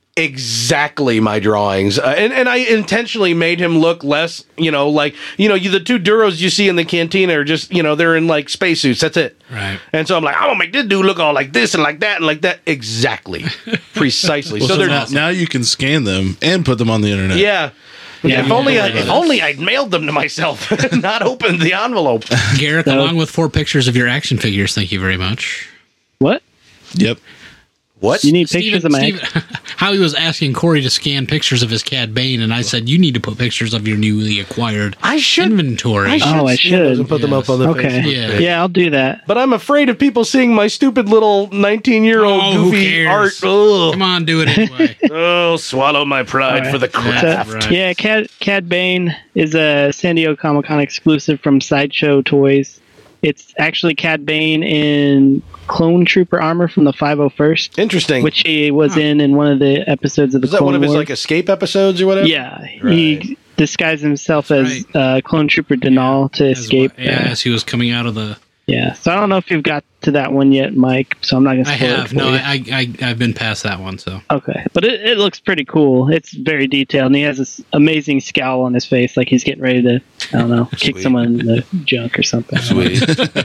exactly my drawings, uh, and and I intentionally made him look less. You know, like you know, you the two Duros you see in the cantina are just you know they're in like spacesuits. That's it. Right. And so I'm like, I'm gonna make this dude look all like this and like that and like that. Exactly, precisely. Well, so so they're now, now you can scan them and put them on the internet. yeah. Yeah. if only I, Yeah. if only I'd mailed them to myself, and not opened the envelope. Garrick, So- along with four pictures of your action figures. Thank you very much. What? Yep. What? You need pictures Steven, of my. Steven, how he was asking Corey to scan pictures of his Cad Bane, and I said, you need to put pictures of your newly acquired I should. inventory. I should Oh, I scan those should. and put them Yes. up on the Okay. Facebook Yeah. page. Yeah, I'll do that. But I'm afraid of people seeing my stupid little nineteen-year-old Oh, who goofy art. cares? Ugh. Come on, do it anyway. Oh, swallow my pride All for the right. craft. So, right. Yeah, Cad, Cad Bane is a San Diego Comic Con exclusive from Sideshow Toys. It's actually Cad Bane in clone trooper armor from the five oh first, Interesting. which he was in in one of the episodes of the Is that Clone one of his Wars. like escape episodes or whatever? Yeah, Right. he disguised himself as right. uh, clone trooper Denal to As escape. well- yeah, uh, as he was coming out of the. yeah, so I don't know if you've got to that one yet, Mike. So I'm not gonna. I Spoil have it for no, you. I, I I've been past that one. So Okay, but it, it looks pretty cool. It's very detailed, and he has this amazing scowl on his face, like he's getting ready to, I don't know, kick Sweet. someone in the junk or something. Sweet.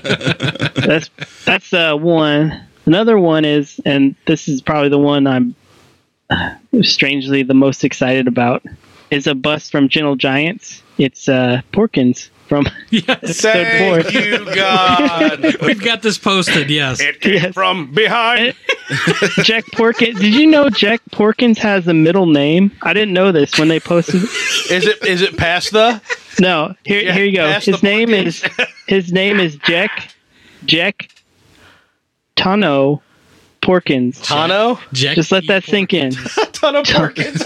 That's that's uh, one. Another one is, and this is probably the one I'm uh, strangely the most excited about, is a bust from Gentle Giants. It's uh, Porkins from yes, episode Thank four. you, God. we've got this posted. Yes, It came Yes. from behind. Jack Porkins. Did you know Jack Porkins has a middle name? I didn't know this when they posted. Is it is it past the? No, here Yeah, here you go. pass His the name Porkins. is his name is Jack Jack Tano Porkins. Tano? Jack Just let E. that sink in. Tano Porkins.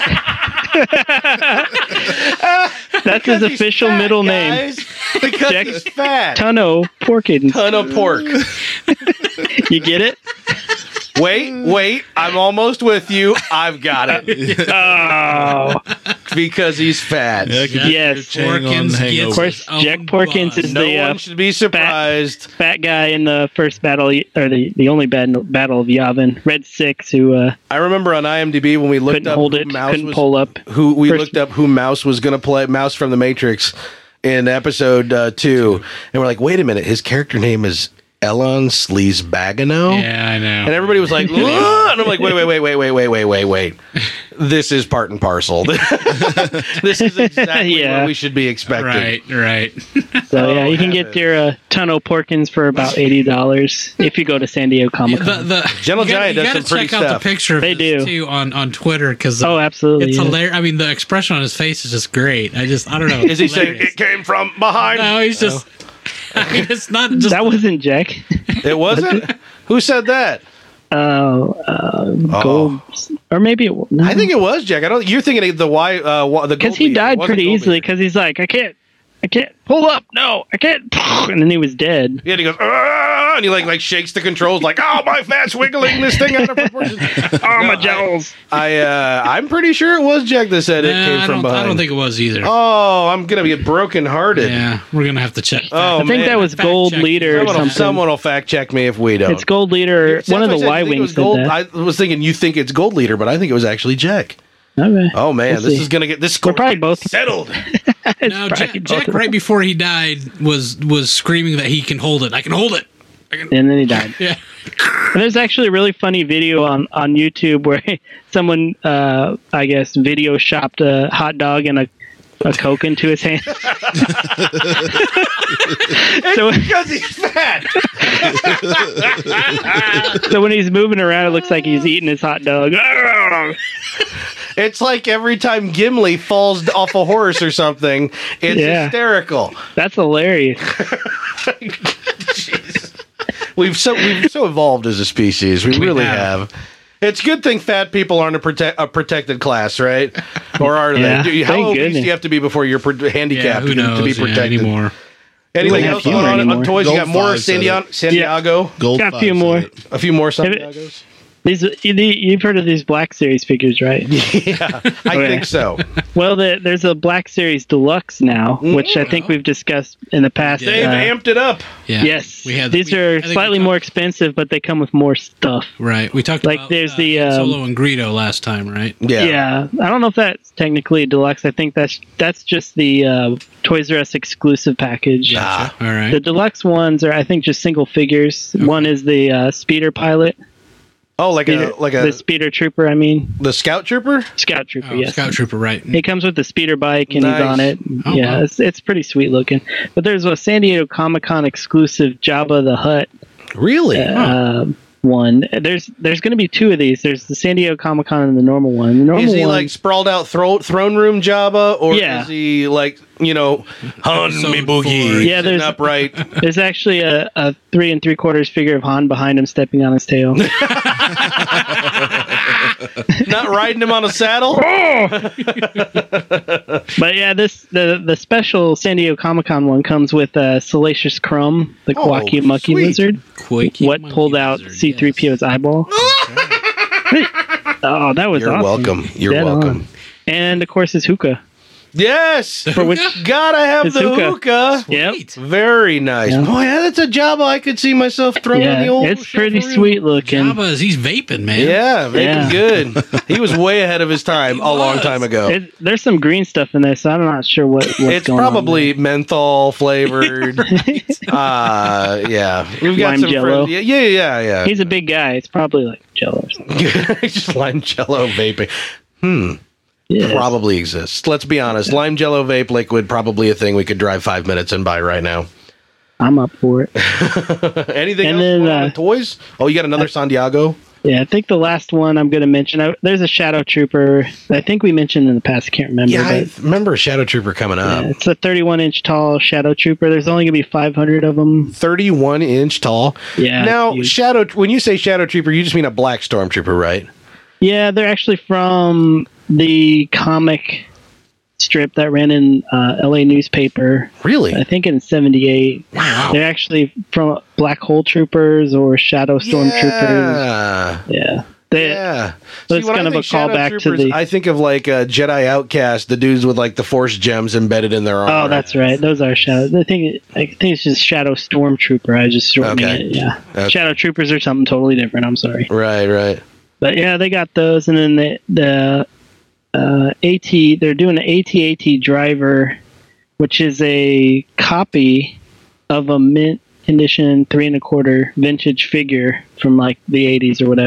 That's his He's official fat, middle name. guys. Because Jack- he's fat. Tano Porkins. Ton of pork. You get it? Wait, wait. I'm almost with you. I've got it. Oh, Because he's fat. Yeah, I could Jack get Yes. your chain on Porkins hangover. of course, his own Jack Porkins bus. is No the uh, one should be surprised. fat guy in the first battle, or the, the only bad, battle of Yavin, Red Six, who uh, I remember on IMDb when we looked couldn't up hold who it, Mouse couldn't was, pull up. who we First- looked up who Mouse was going to play, Mouse from the Matrix in episode uh, two, and we're like, wait a minute, his character name is Elon Sleazebagano. Yeah, I know. And everybody was like, "What?" And I'm like, wait, wait, wait, wait, wait, wait, wait, wait, wait. This is part and parcel. This is exactly Yeah. what we should be expecting. Right, right. So yeah, Oh, you can heavens. get your uh, Tunnel Porkins for about eighty dollars if you go to San Diego Comic the, Con. the Gentle you gotta, Giant does you gotta some pretty check out stuff. the picture of They this do. too on on Twitter because Oh, absolutely. it's yeah. hilarious. I mean, the expression on his face is just great. I just I don't know. Is he It's saying hilarious. it came from behind? No, he's just. I mean, it's not just. That wasn't Jack. It wasn't? Who said that? Uh, uh, gold, or maybe it. No. I think it was Jack. I don't. You're thinking of the why? Uh, why- the because gold he leader. It died wasn't pretty gold easily. leader. Because he's like, I can't, I can't pull up. No, I can't. And then he was dead. Yeah, and he goes, "Ah," and he like like shakes the controls, like, "Oh, my fat's wiggling this thing out of proportion." Oh, my I- jowls. I, uh, I'm pretty sure it was Jack that said it Nah, came I from don't, behind. I don't think it was either. Oh, I'm gonna get broken hearted. Yeah, we're gonna have to check. Oh, I think man. that was Fact gold check. leader or Someone will, something. someone will fact check me if we don't. It's gold leader. That's One of what the I said. Y You think it wings was said gold. that. I was thinking you think it's gold leader, but I think it was actually Jack. Okay. Oh man, We'll this see. is gonna get this We're score probably both. settled. It's No, probably Jack, both Jack of right them. before he died was was screaming that he can hold it. I can hold it. I can, And then he died. yeah. And there's actually a really funny video on, on YouTube where someone, uh, I guess, video shopped a hot dog and a, a Coke into his hand. so, Because he's fat. so when he's moving around, it looks like he's eating his hot dog. It's like every time Gimli falls off a horse or something, it's Yeah. hysterical. That's hilarious. We've so we've so evolved as a species. We, We really have. have. It's a good thing fat people aren't a, prote- a protected class, right? Or are Yeah, they? Do you, how thank obese goodness. do you have to be before you're pro- Yeah, handicapped who to, knows to be yeah, protected? anymore? Anything We don't else have on, humor on, on anymore. toys? You Gold got more five said Santiago, it. Santiago, Gold Got a five few said more. it. a few more Santiagos. These you- You've heard of these Black Series figures, right? Yeah, I Okay. think so. Well, the, there's a Black Series Deluxe now, which I think we've discussed in the past. They've Uh, amped it up. Yeah. Yes, We had these we- I are think we slightly talked- more expensive, but they come with more stuff. Right. We talked Like, about there's uh, the, Han um, Solo and Greedo last time, right? Yeah. Yeah. I don't know if that's technically a deluxe. I think that's that's just the uh, Toys R Us exclusive package. Ah. All right. The deluxe ones are, I think, just single figures. One is the uh, speeder pilot, Oh, like speeder, a like a the speeder trooper. I mean, the scout trooper. scout trooper. Oh, yes. Scout Trooper, right? He comes with the speeder bike and Nice. he's on it. Oh, yeah, wow. it's it's pretty sweet looking. But there's a San Diego Comic Con exclusive Jabba the Hutt Really? uh, one. There's there's going to be two of these. There's the San Diego Comic Con and the normal one. The normal Is he one, like sprawled out thro- throne room Jabba, or Yeah. is he like you know, Han Episode me four. boogie? Yeah, sitting there's- upright. there's actually a, a three and three quarters figure of Han behind him stepping on his tail. Not riding him on a saddle. But yeah, this the the special San Diego Comic Con one comes with uh, Salacious Crumb, the Oh, Kwaki Mucky sweet. Lizard. Quakey What Monkey pulled out Lizard, C three PO's eyeball? Oh, that was You're awesome. welcome. You're Dead welcome. on. And of course, his hookah. Yes, For which, gotta have His the hookah. hookah. yep. Sweet. Very nice. Yeah. Boy, yeah, that's a Jabba I could see myself throwing in the Yeah, old. it's pretty chaperone. sweet looking. Jabba is he's vaping, man. Yeah, making Yeah. good. He was way ahead of his time He a long was. time ago. It, there's some green stuff in there, so I'm not sure what, what's It's going on probably menthol flavored. uh, yeah, we've got Lime some Jell-O. friends- Yeah, yeah, yeah, yeah. there. He's a big guy. It's probably like Jello or something. just lime jello vaping. Hmm. Yeah. Probably exists. Let's be honest. Lime jello vape liquid, probably a thing we could drive five minutes and buy right now. I'm up for it. Anything And else then, going on uh, with toys? Oh, you got another Santiago? Yeah, I think the last one I'm going to mention, I, there's a Shadow Trooper. I think we mentioned in the past. I can't remember. Yeah, I but, remember Shadow Trooper coming up. yeah, it's a thirty-one inch tall Shadow Trooper. There's only going to be five hundred of them. thirty-one inch tall. Yeah. Now, it's huge. Shadow. When you say Shadow Trooper, you just mean a black Stormtrooper, right? Yeah, they're actually from the comic strip that ran in uh, L A newspaper. Really? I think in seventy-eight. Wow. They're actually from Black Hole Troopers or Shadow Stormtroopers. Yeah. Yeah. They, Yeah. So it's when kind I of think a Shadow callback to Troopers, the- I think of like uh, Jedi Outcast, the dudes with like the Force gems embedded in their armor. Oh, that's right. Those are Shadow. The thing, I think it's just Shadow Stormtrooper. I just shortening Okay. it. Yeah. Okay. Shadow Troopers are something totally different. I'm sorry. right, right. But yeah, they got those, and then the the uh, AT. They're doing an A T A T driver, which is a copy of a mint condition three and a quarter vintage figure from like the eighties or whatever.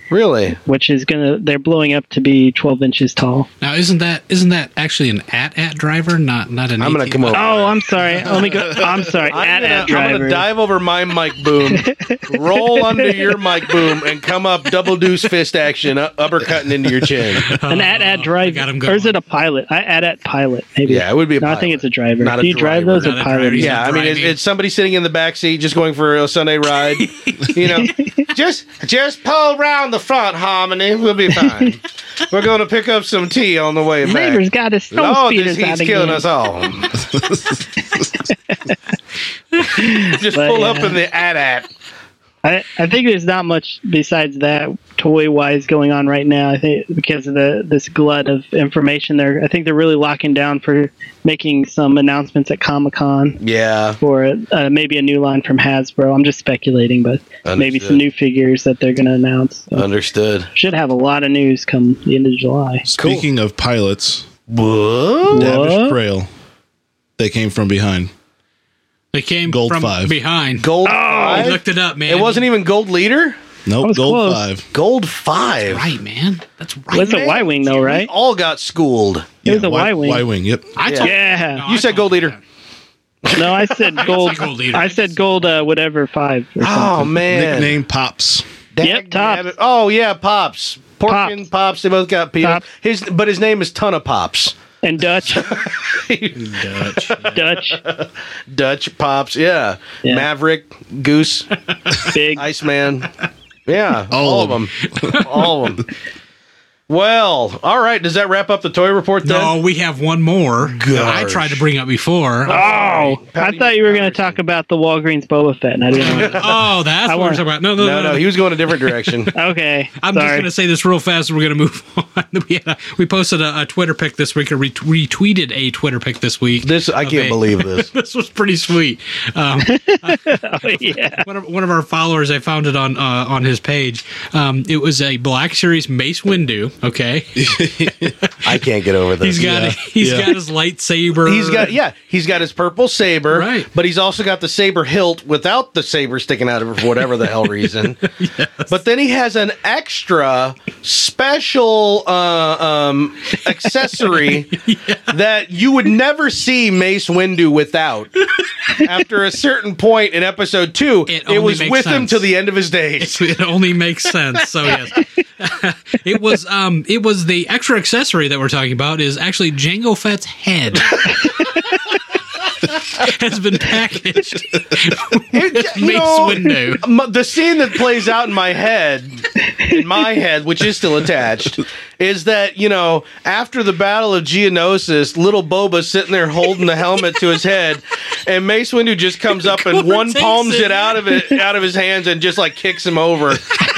Really? which is gonna they're blowing up to be twelve inches tall. Now, isn't that isn't that actually an AT-AT driver, not not an I'm gonna AT? come over. Oh, I'm sorry. Let me go. I'm sorry. I'm At gonna, at I'm driver. gonna dive over my mic boom, roll under your mic boom, and come up double deuce fist action, uh, uppercutting into your chin. An at at I driver. got him Or is going. it a pilot? I at at pilot. Maybe. Yeah, it would be a No, I pilot. think it's a driver. Not a Do you drive driver. those or Not a pilot? driver. Yeah, I mean, it's, driving. it's somebody sitting in the back seat just going for a Sunday ride. You know, just just pull around the front, Harmony. We'll be fine. We're going to pick up some tea on the way back. Neighbor's got his snow Lord, this speeders out heat's killing again. us all. Just But, pull up yeah. in the A T A T. I, I think there's not much besides that toy wise going on right now. I think because of the this glut of information there, I think they're really locking down for making some announcements at Comic Con Yeah. for uh, maybe a new line from Hasbro. I'm just speculating, but maybe Understood. some new figures that they're going to announce. So Understood. should have a lot of news come the end of July. Speaking of pilots, What? Davish What? Trail, they came from behind. They came Gold from five. behind. Gold I five? looked it up, man. It wasn't even gold leader? Nope, was gold close. five. Gold five. right, man. That's right. It's a man. Y-wing though, right? We all got schooled. It was a Y- Y-wing. Y-wing, yep. I Yeah. told- Yeah. No, You I said told gold leader. that. No, I said gold. say gold leader. I said gold. Uh, whatever five. Or Oh, something. man. Nickname Pops. Yep, Tops. Dagnabbit. Oh, yeah, Pops. Porkin, Pops. Pops. They both got P. Pops. His, but his name is Ton of Pops. And Dutch. Dutch. Dutch. Dutch Pops. Yeah. Yeah. Maverick, Goose, Big. Iceman. Yeah. All all of of them. all of them. Well, all right. Does that wrap up the toy report then? No, we have one more that I Gosh. tried to bring up before. Oh, I Patty thought you were going to Patterson. talk about the Walgreens Boba Fett, and I didn't know. Oh, that's I what we're want- talking about. No, no, No, no. no. He was going a different direction. Okay, I'm just sorry. going to say this real fast, and we're going to move on. we, had a, we posted a, a Twitter pic this week, or ret- retweeted a Twitter pic this week. This I can't Okay. believe this. This was pretty sweet. Um, Oh, yeah. one of one of our followers, I found it on uh, on his page. Um, it was a Black Series Mace Windu. Okay, I can't get over this. he's got Yeah. he's Yeah. got his lightsaber. He's got yeah, he's got his purple saber, Right. But he's also got the saber hilt without the saber sticking out of it for whatever the hell reason. But then he has an extra special uh, um, accessory that you would never see Mace Windu without. After a certain point in episode two, It it, only was makes with him sense. to the end of his days. It only makes sense. So yes, it was um it was the extra accessory that we're talking about is actually Jango Fett's head. Has been packaged with You Mace know, Windu. m- the scene that plays out in my head, in my head, which is still attached, is that, you know, after the Battle of Geonosis, little Boba's sitting there holding the helmet to his head, and Mace Windu just comes up and Cooler one takes palms it. it out of it out of his hands and just like kicks him over.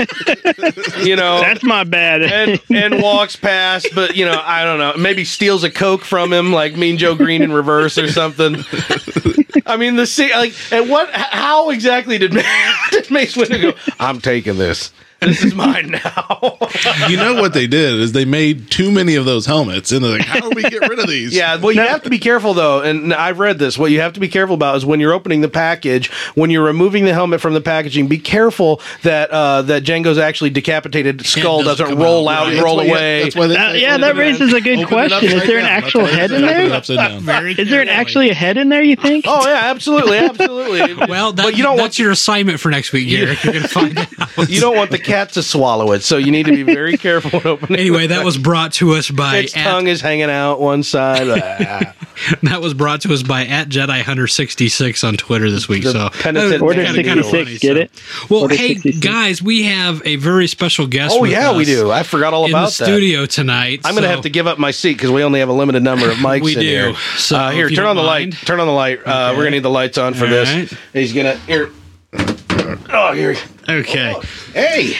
You know. That's my bad. and, and walks past, but you know, I don't know. Maybe steals a Coke from him, like Mean Joe Green in reverse or something. I mean, the scene, like, and what? How exactly did, did Mace Windu go? I'm taking this. This is mine now. You know what they did is they made too many of those helmets, and they're like, "How do we get rid of these?" Yeah, well, you have to be careful though, and I've read this. What you have to be careful about is when you're opening the package, when you're removing the helmet from the packaging, be careful that uh, that Django's actually decapitated skull doesn't doesn't come roll out, out right. and That's roll why- yeah, away. that's why they Uh, say yeah, open that it up- raises a good open it question. Is upside there an down. actual Okay, head in open it there? upside down. Very Is there an carefully. actually a head in there, you think? Oh yeah, absolutely, absolutely. Well, that, but you don't that's want your assignment for next week, Garrick. You're going to find out. you don't want the cat to swallow it, so you need to be very careful when opening. Anyway, that was brought to us by its at, tongue is hanging out one side. Ah. that was brought to us by at Jedi Hunter sixty-six on Twitter this week. The so penitent Order man. kinda- kinda sixty-six, funny, get so. it? Well, Order hey sixty-six. guys, we have a very special guest. Oh with yeah, we us do. I forgot all in about the that. studio tonight. I'm gonna so- have to give up my seat because we only have a limited number of mics. We in do. Here, So, uh, here if you turn on don't the mind. light. Turn on the light. Uh, Okay. we're gonna need the lights on for All this. right. He's gonna here. Oh, here. Okay. Hey.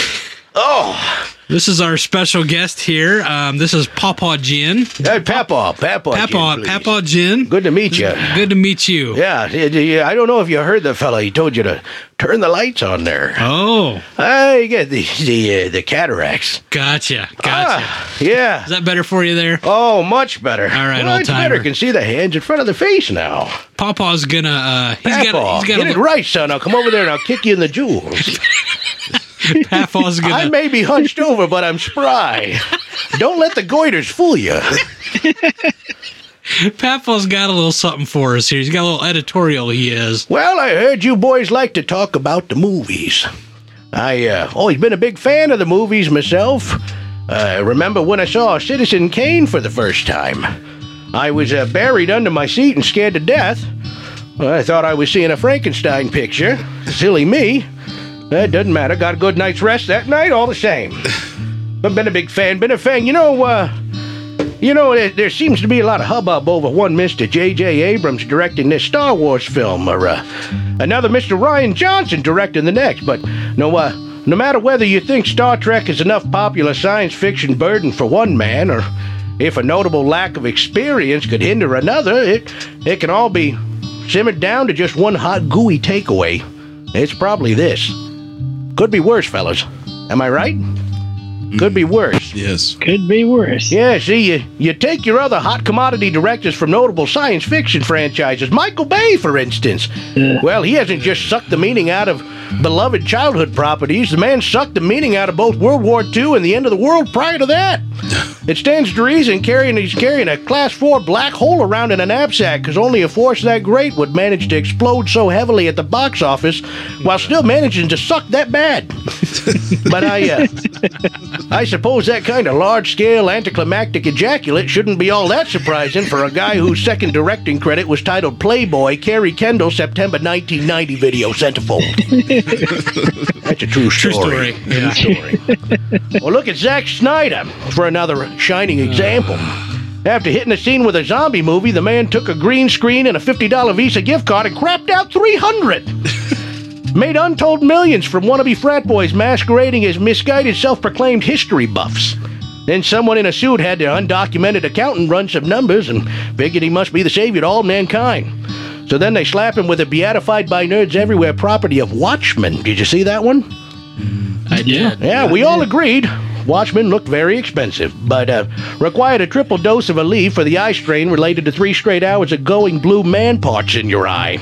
Oh. This is our special guest here. Um, this is Papa Jin. Hey, Papa. Papa. Papa, Jim, please. Papa Jin. Good to meet you. Good to meet you. Yeah, yeah, yeah, I don't know if you heard the fella. He told you to turn the lights on there. Oh, I get the the uh, the cataracts. gotcha. Gotcha. Ah, yeah. Is that better for you there? Oh, much better. All right, much old-timer. better. Can see the hands in front of the face now. Papa's gonna. Uh, he's Papa, got. He's got. get a it li- right, son. I'll come over there and I'll kick you in the jewels. Pathaw's gonna. I may be hunched over, but I'm spry. Don't let the goiters fool you. Pathaw's got a little something for us here. He's got a little editorial. He is. Well, I heard you boys like to talk about the movies. I uh, always been a big fan of the movies myself. I uh, remember when I saw Citizen Kane for the first time. I was uh, buried under my seat and scared to death. Well, I thought I was seeing a Frankenstein picture. Silly me. That doesn't matter. Got a good night's rest that night all the same. But been a big fan. Been a fan. You know, uh, you know, there, there seems to be a lot of hubbub over one Mister J J Abrams directing this Star Wars film, or uh, another Mister Rian Johnson directing the next. But no, uh, no matter whether you think Star Trek is enough popular science fiction burden for one man, or if a notable lack of experience could hinder another, it it can all be simmered down to just one hot, gooey takeaway. It's probably this. Could be worse, fellas. Am I right? Could be worse. Yes. Could be worse. Yeah, see, you, you take your other hot commodity directors from notable science fiction franchises. Michael Bay, for instance. Yeah. Well, he hasn't just sucked the meaning out of beloved childhood properties. The man sucked the meaning out of both World War Two and the end of the world prior to that. It stands to reason carrying he's carrying a class four black hole around in a knapsack, because only a force that great would manage to explode so heavily at the box office while still managing to suck that bad. But I, uh, I suppose that kind of large-scale anticlimactic ejaculate shouldn't be all that surprising for a guy whose second directing credit was titled Playboy, Kerry Kendall, September nineteen ninety video centerfold. That's a true story. True story. Yeah. True story. Well, look at Zack Snyder for another shining example. After hitting a scene with a zombie movie, the man took a green screen and a fifty dollar Visa gift card and crapped out three hundred dollars. Made untold millions from wannabe frat boys masquerading as misguided self-proclaimed history buffs. Then someone in a suit had their undocumented accountant run some numbers and figured he must be the savior to all mankind. So then they slap him with a beatified by nerds everywhere property of Watchmen. Did you see that one? I did. Yeah, we all agreed. Watchmen looked very expensive, but uh, required a triple dose of Aleve for the eye strain related to three straight hours of going blue man parts in your eye.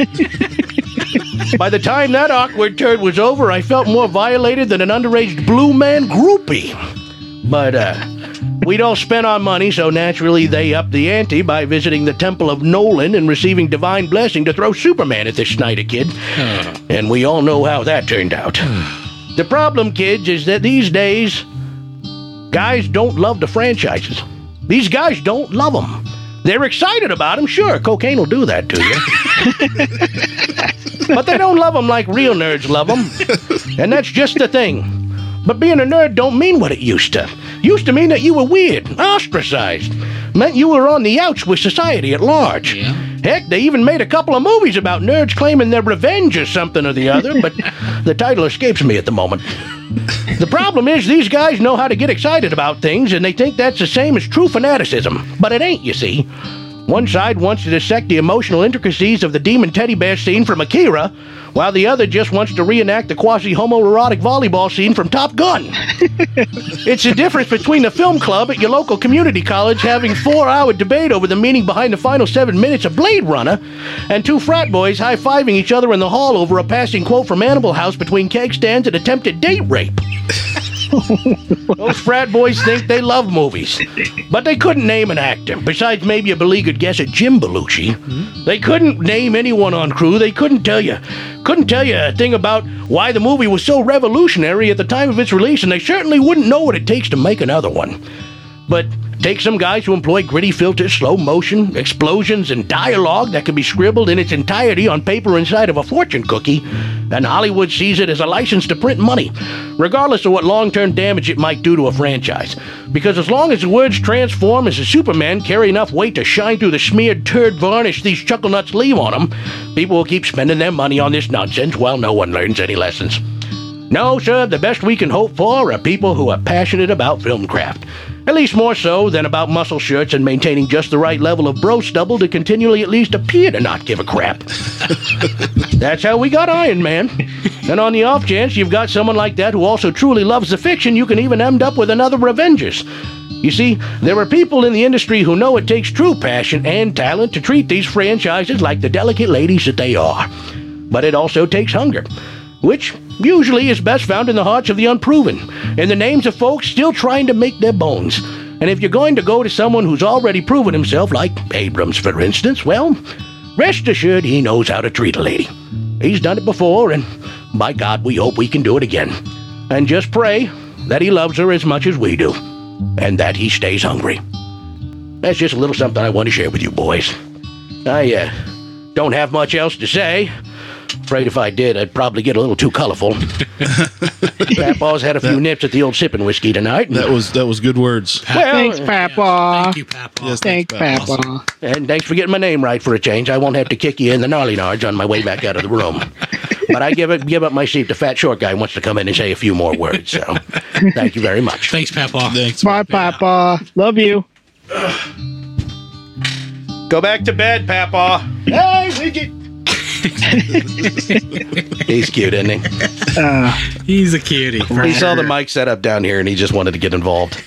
By the time that awkward turd was over, I felt more violated than an underage blue man groupie. But uh, we'd all spent our money, so naturally they upped the ante by visiting the Temple of Nolan and receiving divine blessing to throw Superman at this Snyder kid. Oh. And we all know how that turned out. The problem, kids, is that these days, guys don't love the franchises. These guys don't love them. They're excited about them, sure. Cocaine will do that to you. But they don't love them like real nerds love them. And that's just the thing. But being a nerd don't mean what it used to. Used to mean that you were weird, ostracized. Meant you were on the outs with society at large. Yeah. Heck, they even made a couple of movies about nerds claiming their revenge or something or the other, but the title escapes me at the moment. The problem is these guys know how to get excited about things, and they think that's the same as true fanaticism. But it ain't, you see. One side wants to dissect the emotional intricacies of the demon teddy bear scene from Akira, while the other just wants to reenact the quasi-homoerotic volleyball scene from Top Gun. It's the difference between the film club at your local community college having four-hour debate over the meaning behind the final seven minutes of Blade Runner, and two frat boys high-fiving each other in the hall over a passing quote from Animal House between keg stands and attempted date rape. Those frat boys think they love movies, but they couldn't name an actor, besides maybe a beleaguered guess at Jim Belushi. Mm-hmm. They couldn't name anyone on crew. They couldn't tell you, couldn't tell you a thing about why the movie was so revolutionary at the time of its release, and they certainly wouldn't know what it takes to make another one. But take some guys who employ gritty filters, slow motion, explosions, and dialogue that can be scribbled in its entirety on paper inside of a fortune cookie, and Hollywood sees it as a license to print money, regardless of what long-term damage it might do to a franchise. Because as long as the words transform as a Superman carry enough weight to shine through the smeared turd varnish these chuckle nuts leave on them, people will keep spending their money on this nonsense while no one learns any lessons. No, sir, the best we can hope for are people who are passionate about film craft. At least more so than about muscle shirts and maintaining just the right level of bro stubble to continually at least appear to not give a crap. That's how we got Iron Man. And on the off chance you've got someone like that who also truly loves the fiction, you can even end up with another Revengers. You see, there are people in the industry who know it takes true passion and talent to treat these franchises like the delicate ladies that they are. But it also takes hunger, which usually is best found in the hearts of the unproven, in the names of folks still trying to make their bones. And if you're going to go to someone who's already proven himself, like Abrams, for instance, well, rest assured he knows how to treat a lady. He's done it before, and by God, we hope we can do it again. And just pray that he loves her as much as we do, and that he stays hungry. That's just a little something I want to share with you boys. I uh, don't have much else to say. Afraid if I did, I'd probably get a little too colorful. Papa's had a few nips at the old sipping whiskey tonight. That was that was good words. Well, Thanks, Papa. Thank you, Papa. Yes, Thanks, Papa. Papa. and thanks for getting my name right for a change. I won't have to kick you in the gnarly nards on my way back out of the room. But I give it, give up my seat to fat short guy who wants to come in and say a few more words. So, thank you very much. Thanks, Papa. Thanks. Bye, Papa. Love you. Go back to bed, Papa. Hey, Widget. He's cute, isn't he? Uh, He's a cutie. He saw the mic set up down here and he just wanted to get involved.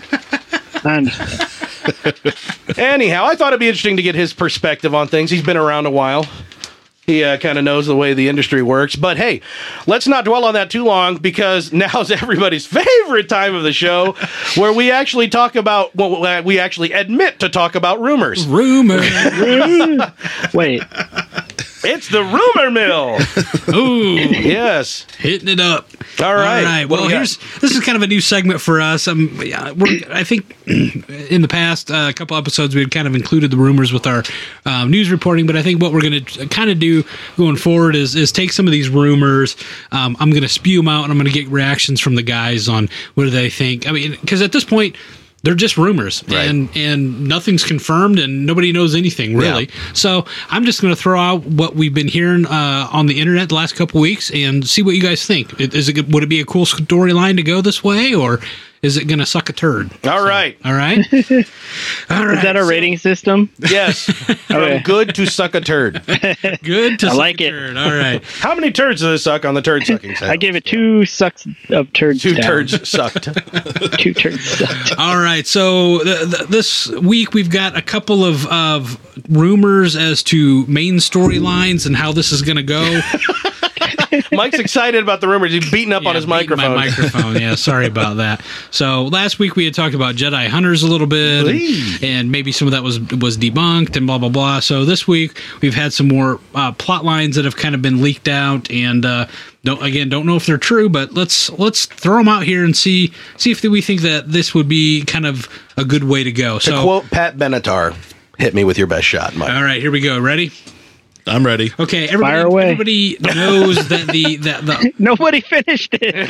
I understand. Anyhow, I thought it'd be interesting to get his perspective on things. He's been around a while. He uh, kind of knows the way the industry works. But hey, let's not dwell on that too long, because now's everybody's favorite time of the show where we actually talk about, well, we actually admit to talk about rumors. Rumor. Wait. It's the rumor mill. Ooh, Yes. hitting it up. All right. All right. What Well, do we here's this is kind of a new segment for us. Um, yeah, we're, I think in the past uh, a couple episodes we had kind of included the rumors with our um, news reporting, but I think what we're going to kind of do going forward is is take some of these rumors. Um, I'm going to spew them out, and I'm going to get reactions from the guys on what do they think. I mean, because at this point, they're just rumors, Right. and and nothing's confirmed, and nobody knows anything really. Yeah. So I'm just going to throw out what we've been hearing uh, on the internet the last couple weeks, and see what you guys think. Is it would it be a cool storyline to go this way, or is it going to suck a turd? All right. All right. All right. Is that a So, rating system? Yes. From Okay. good to suck a turd. Good to I suck like a it. turd. All right. How many turds does it suck on the turd sucking side? I gave it two sucks of turds. Two down. turds sucked. Two turds sucked. All right. So th- th- this week we've got a couple of, of rumors as to main storylines and how this is going to go. Mike's excited about the rumors. He's beating up on Yeah, his beating microphone. My microphone. Yeah, sorry about that. So last week we had talked about Jedi Hunters a little bit, Whee! and, and maybe some of that was was debunked and blah blah blah. So this week we've had some more uh, plot lines that have kind of been leaked out, and uh, don't again don't know if they're true, but let's let's throw them out here and see see if we think that this would be kind of a good way to go. To So quote Pat Benatar, hit me with your best shot, Mike. all right, here we go. Ready? I'm ready. Okay, everybody, Fire away. everybody knows that the that the Nobody finished it.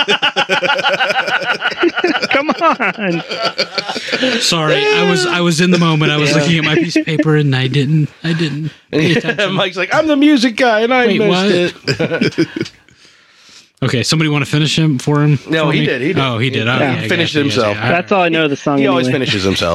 Come on. Sorry, I was I was in the moment. I was looking at my piece of paper and I didn't I didn't pay attention. Mike's like, I'm the music guy, and I Wait, missed what? it. Okay, somebody want to finish him for him? No, for he me? did, he did. Oh, he did. Oh, Yeah. yeah, I Finished got you, himself. yeah, yeah. That's all I know of the song. He always anyway. finishes himself.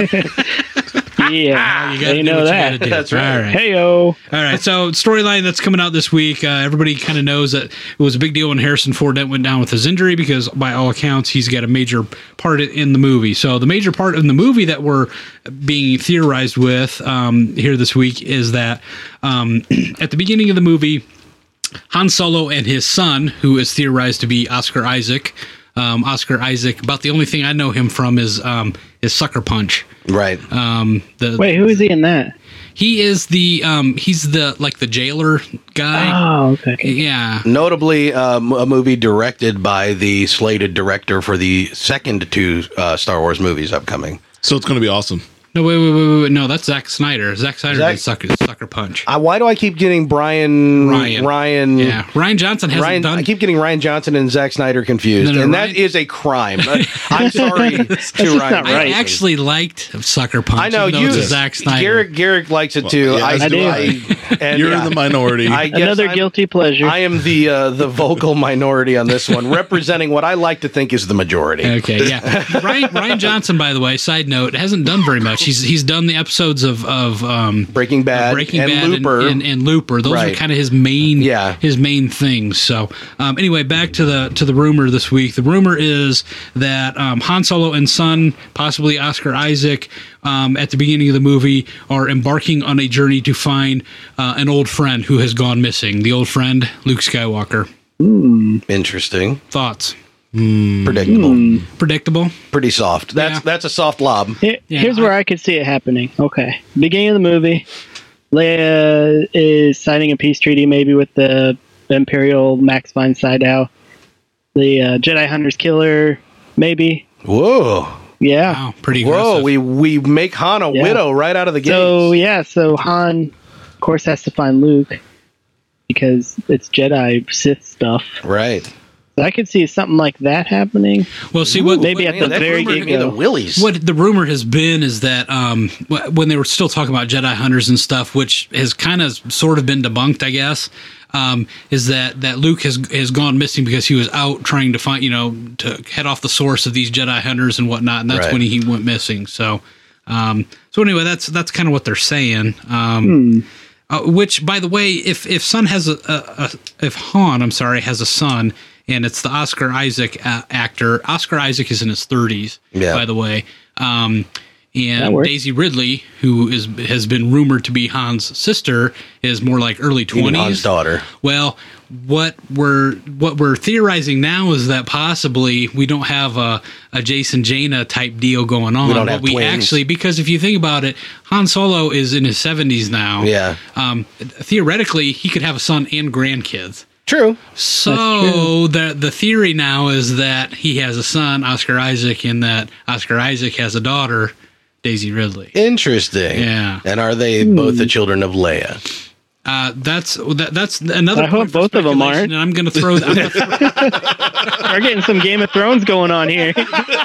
Yeah, You gotta they do know what you that. gotta do. That's right. All right. Heyo. All right, so storyline that's coming out this week. Uh, everybody kind of knows that it was a big deal when Harrison Ford went down with his injury because, by all accounts, he's got a major part in the movie. So the major part in the movie that we're being theorized with um, here this week is that um, at the beginning of the movie, Han Solo and his son, who is theorized to be Oscar Isaac. Um, Oscar Isaac. About the only thing I know him from is um, is Sucker Punch. Right. Um, the Wait, who is he in that? he is the um, he's the like the jailer guy. Oh, okay. Yeah. Notably, um, a movie directed by the slated director for the second two uh, Star Wars movies upcoming. So it's going to be awesome. No, wait, wait, wait, wait. No, that's Zack Snyder. Zack Snyder Zack- did Sucker, Sucker Punch. Uh, why do I keep getting Brian Ryan. Ryan? Yeah, Ryan Johnson hasn't Ryan, done. I keep getting Ryan Johnson and Zack Snyder confused, No, no, and Ryan- that is a crime. Uh, I'm sorry to just Ryan. not I right. actually liked Sucker Punch. I know even though you. it's Zack Snyder. Garrick Garrick likes it too. yeah, I, as do I. and You're yeah, in the minority. I guess Another I'm- guilty pleasure. I am the uh, the vocal minority on this one, representing what I like to think is the majority. Okay, yeah. Ryan, Ryan Johnson, by the way, side note, hasn't done very much. He's he's done the episodes of of um, Breaking Bad, Breaking and Bad Looper. and, and, and Looper. Those Right. are kind of his main Yeah. his main things. So um, anyway, back to the to the rumor this week. The rumor is that um, Han Solo and son, possibly Oscar Isaac, um, at the beginning of the movie, are embarking on a journey to find uh, an old friend who has gone missing. The old friend, Luke Skywalker. Interesting. Thoughts? Predictable. Predictable? Pretty soft. That's Yeah. that's a soft lob. Here- Yeah, Here's I- where I could see it happening. Okay. Beginning of the movie, Leia is signing a peace treaty maybe with the Imperial Max von Sydow. The uh, Jedi Hunter's killer, maybe. Whoa. Yeah. Wow, pretty aggressive. Whoa, we we make Han a Yeah. widow right out of the gate. So, yeah, so Han, of course, has to find Luke because it's Jedi Sith stuff. Right. So I could see something like that happening. Well, see, what, Maybe what, at the that very rumor get gave me the go. willies. what the rumor has been is that um, wh- when they were still talking about Jedi Hunters and stuff, which has kind of sort of been debunked, I guess, um, is that, that Luke has has gone missing because he was out trying to find, you know, to head off the source of these Jedi Hunters and whatnot, and that's Right. when he went missing. So, um, so anyway, that's that's kind of what they're saying. Um, uh, which, by the way, if if son has a, a, a if Han, I'm sorry, has a son. And it's the Oscar Isaac uh, actor. Oscar Isaac is in his thirties, Yeah. by the way. Um, That and works. Daisy Ridley, who is has been rumored to be Han's sister, is more like early Even Han's twenties. daughter. Well, what we're what we're theorizing now is that possibly we don't have a, a Jason Jaina type deal going on. We don't but have we twins. actually, because if you think about it, Han Solo is in his seventies now. Yeah. Um, theoretically, he could have a son and grandkids. True. So the the theory now is that he has a son, Oscar Isaac, and that Oscar Isaac has a daughter, Daisy Ridley. Interesting. Yeah. And are they both the children of Leia? Uh, that's that, that's another. I hope point for both of them speculation, aren't. And I'm going to throw. I'm gonna throw We're getting some Game of Thrones going on here.